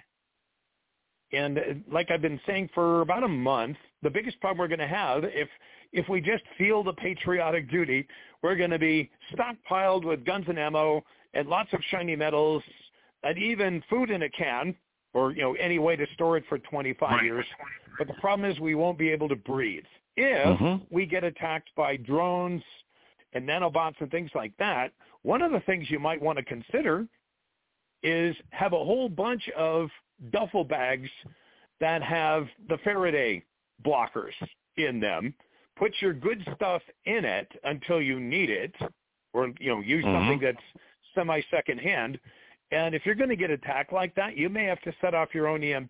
and like I've been saying for about a month, the biggest problem we're going to have, if we just feel the patriotic duty, we're going to be stockpiled with guns and ammo and lots of shiny metals and even food in a can, or any way to store it for 25 years. But the problem is we won't be able to breathe. If we get attacked by drones and nanobots and things like that, one of the things you might want to consider is have a whole bunch of duffel bags that have the Faraday blockers in them. Put your good stuff in it until you need it, or use something that's semi-second hand. And if you're going to get attacked like that, you may have to set off your own EMP.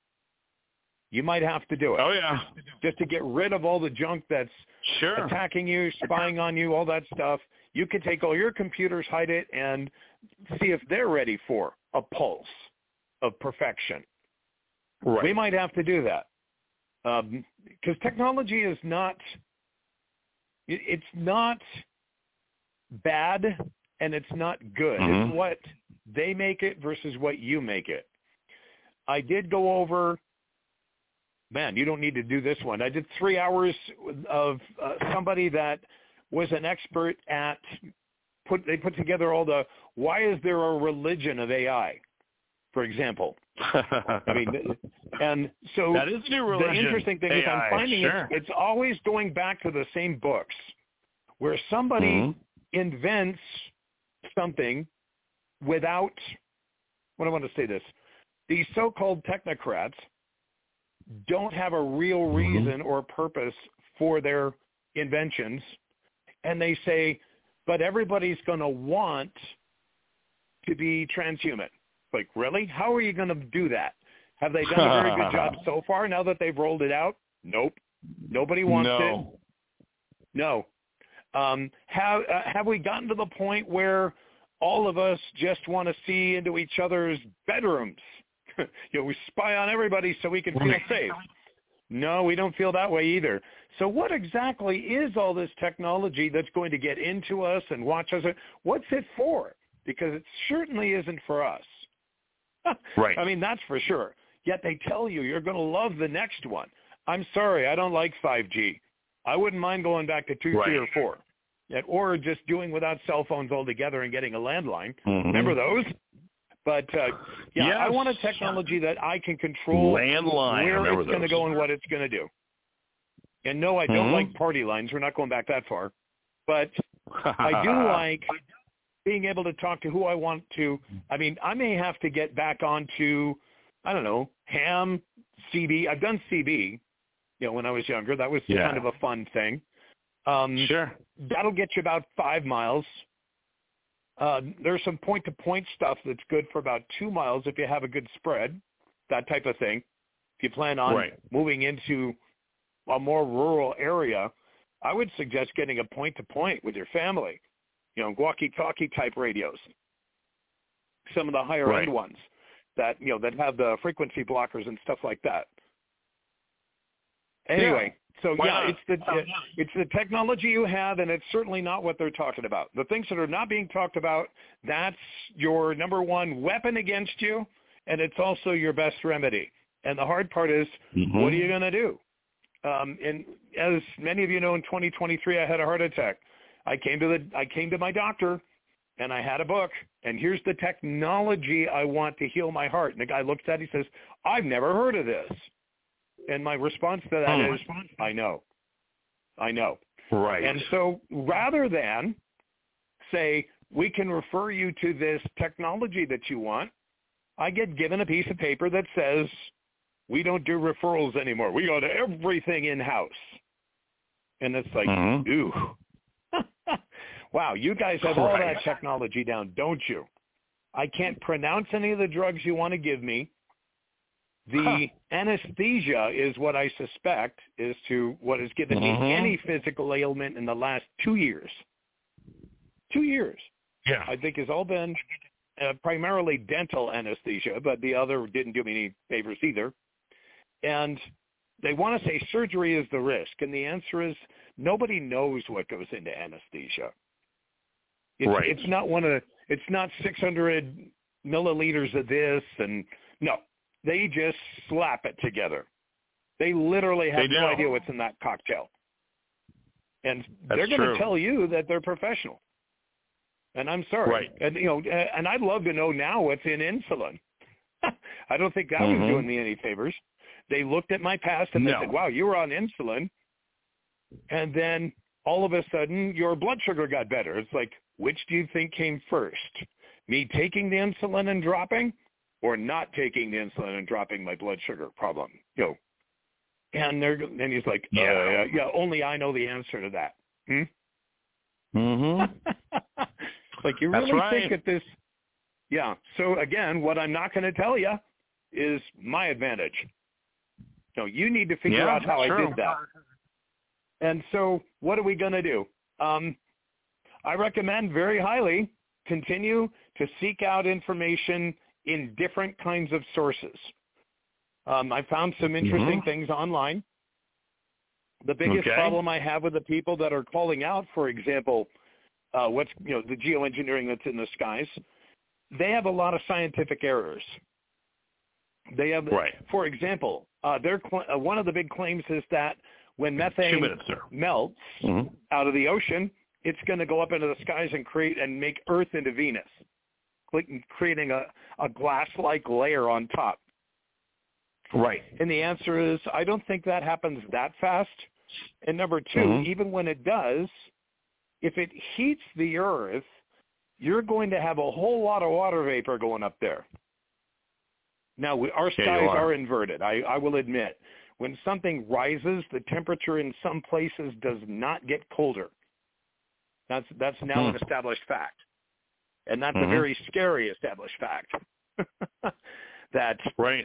You might have to do it. Oh, yeah. Just to get rid of all the junk that's attacking you, spying on you, all that stuff. You can take all your computers, hide it, and see if they're ready for a pulse of perfection. Right. We might have to do that. Because technology is not bad and it's not good. It's what they make it versus what you make it. I did go over, man, you don't need to do this one. I did 3 hours of somebody that was an expert at, they put together all the, why is there a religion of AI, for example. I mean, and so that is a new religion. The interesting thing is I'm finding it's always going back to the same books where somebody invents something without, what do I want to say this? These so-called technocrats don't have a real reason or purpose for their inventions, and they say, but everybody's going to want to be transhuman. Like, really? How are you going to do that? Have they done a very good job so far now that they've rolled it out? Nope. Nobody wants it. No. Have we gotten to the point where all of us just want to see into each other's bedrooms? We spy on everybody so we can feel safe. No, we don't feel that way either. So what exactly is all this technology that's going to get into us and watch us? What's it for? because it certainly isn't for us. Right. I mean, that's for sure. Yet they tell you you're going to love the next one. I'm sorry, I don't like 5G. I wouldn't mind going back to 2, 3, or 4. Or just doing without cell phones altogether and getting a landline. Mm-hmm. Remember those? But, yes. I want a technology that I can control landline. where it's going to go and what it's going to do. And no, I don't like party lines. We're not going back that far. But I do like being able to talk to who I want to. I mean, I may have to get back onto, I don't know, ham, CB. I've done CB, when I was younger. That was kind of a fun thing. Sure. That'll get you about 5 miles. There's some point-to-point stuff that's good for about 2 miles if you have a good spread, that type of thing. If you plan on moving into a more rural area, I would suggest getting a point-to-point with your family, walkie-talkie type radios, some of the higher-end ones that, that have the frequency blockers and stuff like that. Anyway, so it's the technology you have, and it's certainly not what they're talking about. The things that are not being talked about, that's your number one weapon against you, and it's also your best remedy. And the hard part is, what are you going to do? And as many of you know, in 2023, I had a heart attack. I came to my doctor, and I had a book, and here's the technology I want to heal my heart. And the guy looks at it, he says, I've never heard of this. And my response to that is, I know. Right. And so rather than say, we can refer you to this technology that you want, I get given a piece of paper that says, we don't do referrals anymore. We go to everything in-house. And it's like, ooh. Wow, you guys have all that technology down, don't you? I can't pronounce any of the drugs you want to give me. The anesthesia is what I suspect is to what has given me any physical ailment in the last 2 years. 2 years. Yeah. I think has all been primarily dental anesthesia, but the other didn't do me any favors either. And they want to say surgery is the risk, and the answer is nobody knows what goes into anesthesia. It's not 600 milliliters of this, and no. They just slap it together. They literally have no idea what's in that cocktail. And they're going to tell you that they're professional. And I'm sorry. Right. And, and I'd love to know now what's in insulin. I don't think that was doing me any favors. They looked at my past and they said, wow, you were on insulin. And then all of a sudden your blood sugar got better. It's like, which do you think came first? Me taking the insulin and dropping? Or not taking the insulin and dropping my blood sugar problem, And he's like, only I know the answer to that. Like, you really think that this, So again, what I'm not going to tell you is my advantage. No, you need to figure out how I did that. And so what are we going to do? I recommend very highly continue to seek out information in different kinds of sources. I found some interesting things online. The biggest problem I have with the people that are calling out, for example, the geoengineering that's in the skies, they have a lot of scientific errors. They have, for example, one of the big claims is that when methane melts out of the ocean, it's going to go up into the skies and make Earth into Venus, creating a glass-like layer on top. Right. And the answer is, I don't think that happens that fast. And number two, even when it does, if it heats the Earth, you're going to have a whole lot of water vapor going up there. Now, our skies are inverted, I will admit. When something rises, the temperature in some places does not get colder. That's now an established fact. And that's a very scary established fact. That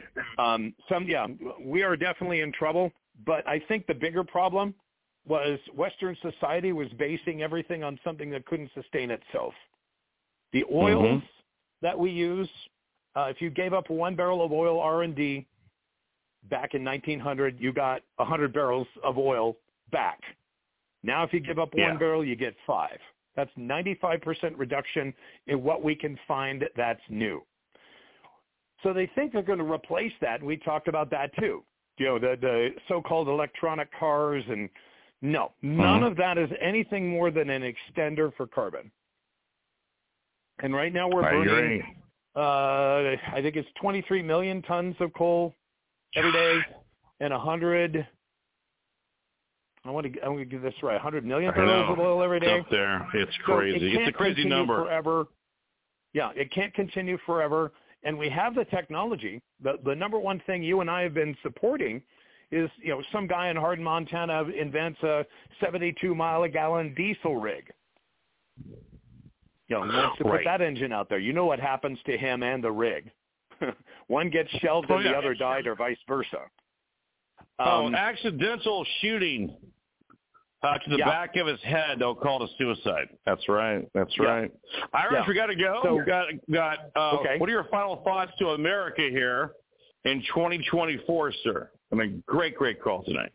we are definitely in trouble. But I think the bigger problem was Western society was basing everything on something that couldn't sustain itself. The oils that we use, if you gave up 1 barrel of oil R&D back in 1900, you got 100 barrels of oil back. Now if you give up 1 barrel, you get 5. That's 95% reduction in what we can find that's new. So they think they're going to replace that, and we talked about that too. The so-called electronic cars, and no, none of that is anything more than an extender for carbon. And right now we're burning, I think it's 23 million tons of coal every day, and 100. I want to get this right. 100 million barrels of oil every day. It's up there. It's crazy. It's a crazy number. Forever. Yeah, it can't continue forever. And we have the technology. The number one thing you and I have been supporting is, some guy in Hardin, Montana invents a 72-mile-a-gallon diesel rig. He wants to put that engine out there. You know what happens to him and the rig. One gets shelved and the other died, or vice versa. Accidental shooting to the back of his head. They'll call it a suicide. That's right. Right. Irish, we got to go. So, okay. What are your final thoughts to America here in 2024, sir? I mean, great call tonight.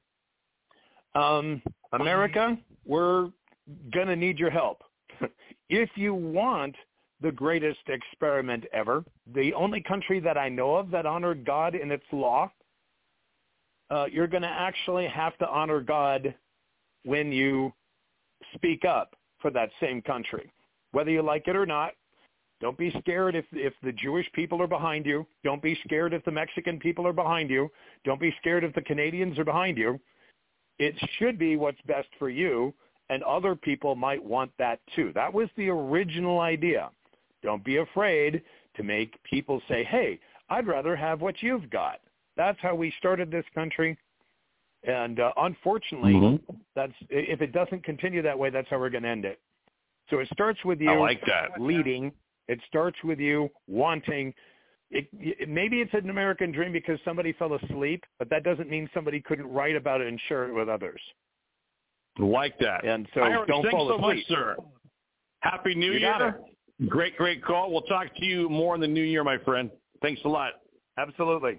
America, we're going to need your help. If you want the greatest experiment ever, the only country that I know of that honored God in its law, you're going to actually have to honor God when you speak up for that same country, whether you like it or not. Don't be scared if the Jewish people are behind you. Don't be scared if the Mexican people are behind you. Don't be scared if the Canadians are behind you. It should be what's best for you, and other people might want that too. That was the original idea. Don't be afraid to make people say, hey, I'd rather have what you've got. That's how we started this country. And unfortunately, that's if it doesn't continue that way, that's how we're going to end it. So it starts with you leading. It starts with you wanting. Maybe it's an American dream because somebody fell asleep, but that doesn't mean somebody couldn't write about it and share it with others. Like that. And so don't fall asleep. Thanks so much, sir. Happy New Year. Great call. We'll talk to you more in the new year, my friend. Thanks a lot. Absolutely.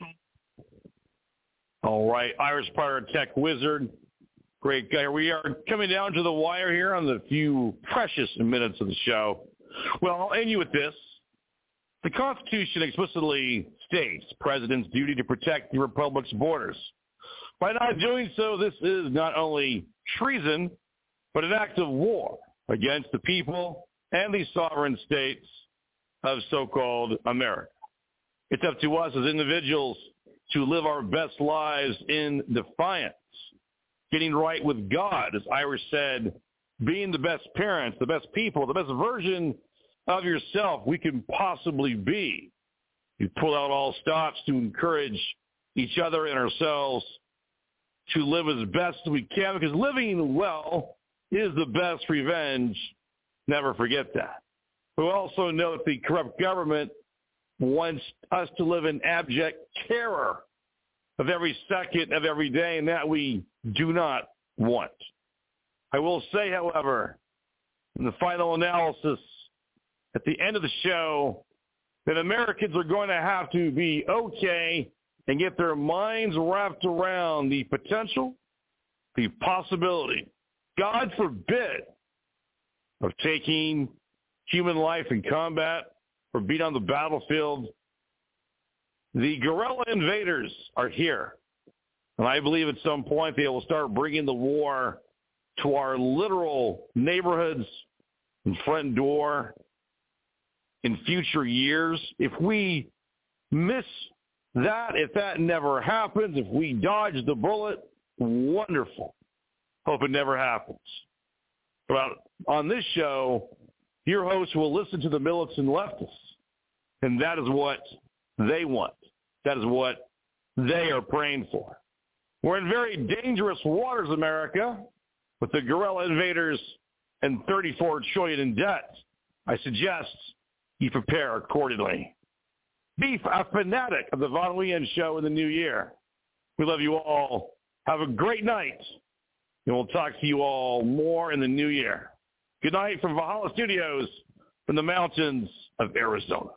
All right, Irish Pirate Tech Wizard, great guy. We are coming down to the wire here on the few precious minutes of the show. Well, I'll end you with this. The Constitution explicitly states the president's duty to protect the republic's borders. By not doing so, this is not only treason, but an act of war against the people and the sovereign states of so-called America. It's up to us as individuals to live our best lives in defiance, getting right with God, as Irish said, being the best parents, the best people, the best version of yourself we can possibly be. You pull out all stops to encourage each other and ourselves to live as best as we can, because living well is the best revenge. Never forget that. We also know that the corrupt government wants us to live in abject terror of every second of every day, and that we do not want. I will say, however, in the final analysis at the end of the show, that Americans are going to have to be okay and get their minds wrapped around the potential, the possibility, God forbid, of taking human life in combat or being on the battlefield. The guerrilla invaders are here. And I believe at some point they will start bringing the war to our literal neighborhoods and front door in future years. If we miss that, if that never happens, if we dodge the bullet, wonderful. Hope it never happens. But on this show, your hosts will listen to the militant leftists, and that is what they want. That is what they are praying for. We're in very dangerous waters, America, with the guerrilla invaders and $34 trillion in debt. I suggest you prepare accordingly. Be a fanatic of the Von Weekend Show in the new year. We love you all. Have a great night, and we'll talk to you all more in the new year. Good night from Valhalla Studios from the mountains of Arizona.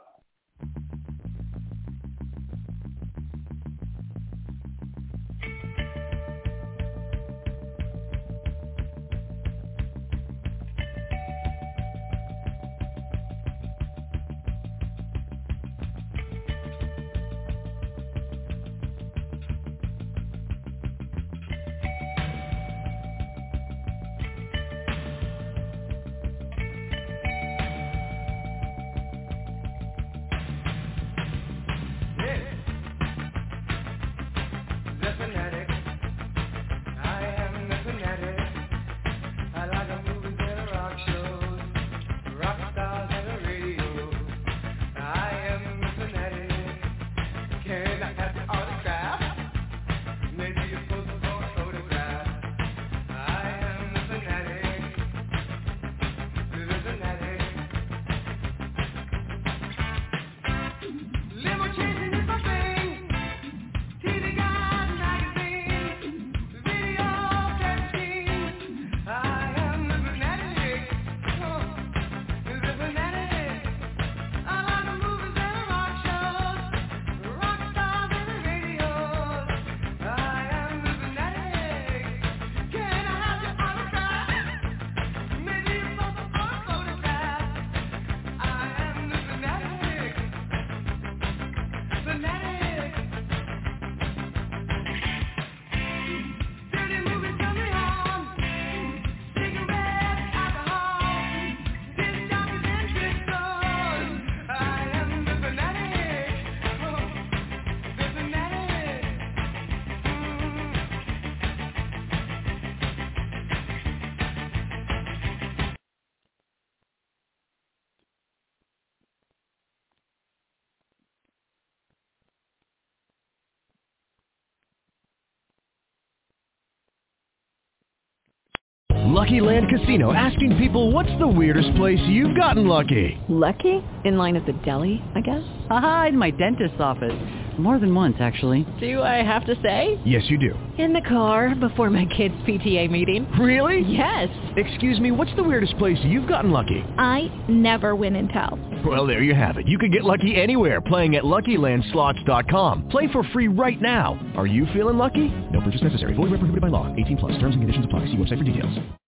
Lucky Land Casino, asking people, what's the weirdest place you've gotten lucky? Lucky? In line at the deli, I guess? Aha, in my dentist's office. More than once, actually. Do I have to say? Yes, you do. In the car before my kids' PTA meeting. Really? Yes. Excuse me, what's the weirdest place you've gotten lucky? I never win and tell. Well, there you have it. You can get lucky anywhere, playing at LuckyLandSlots.com. Play for free right now. Are you feeling lucky? No purchase necessary. Void where prohibited by law. 18+. Terms and conditions apply. See website for details.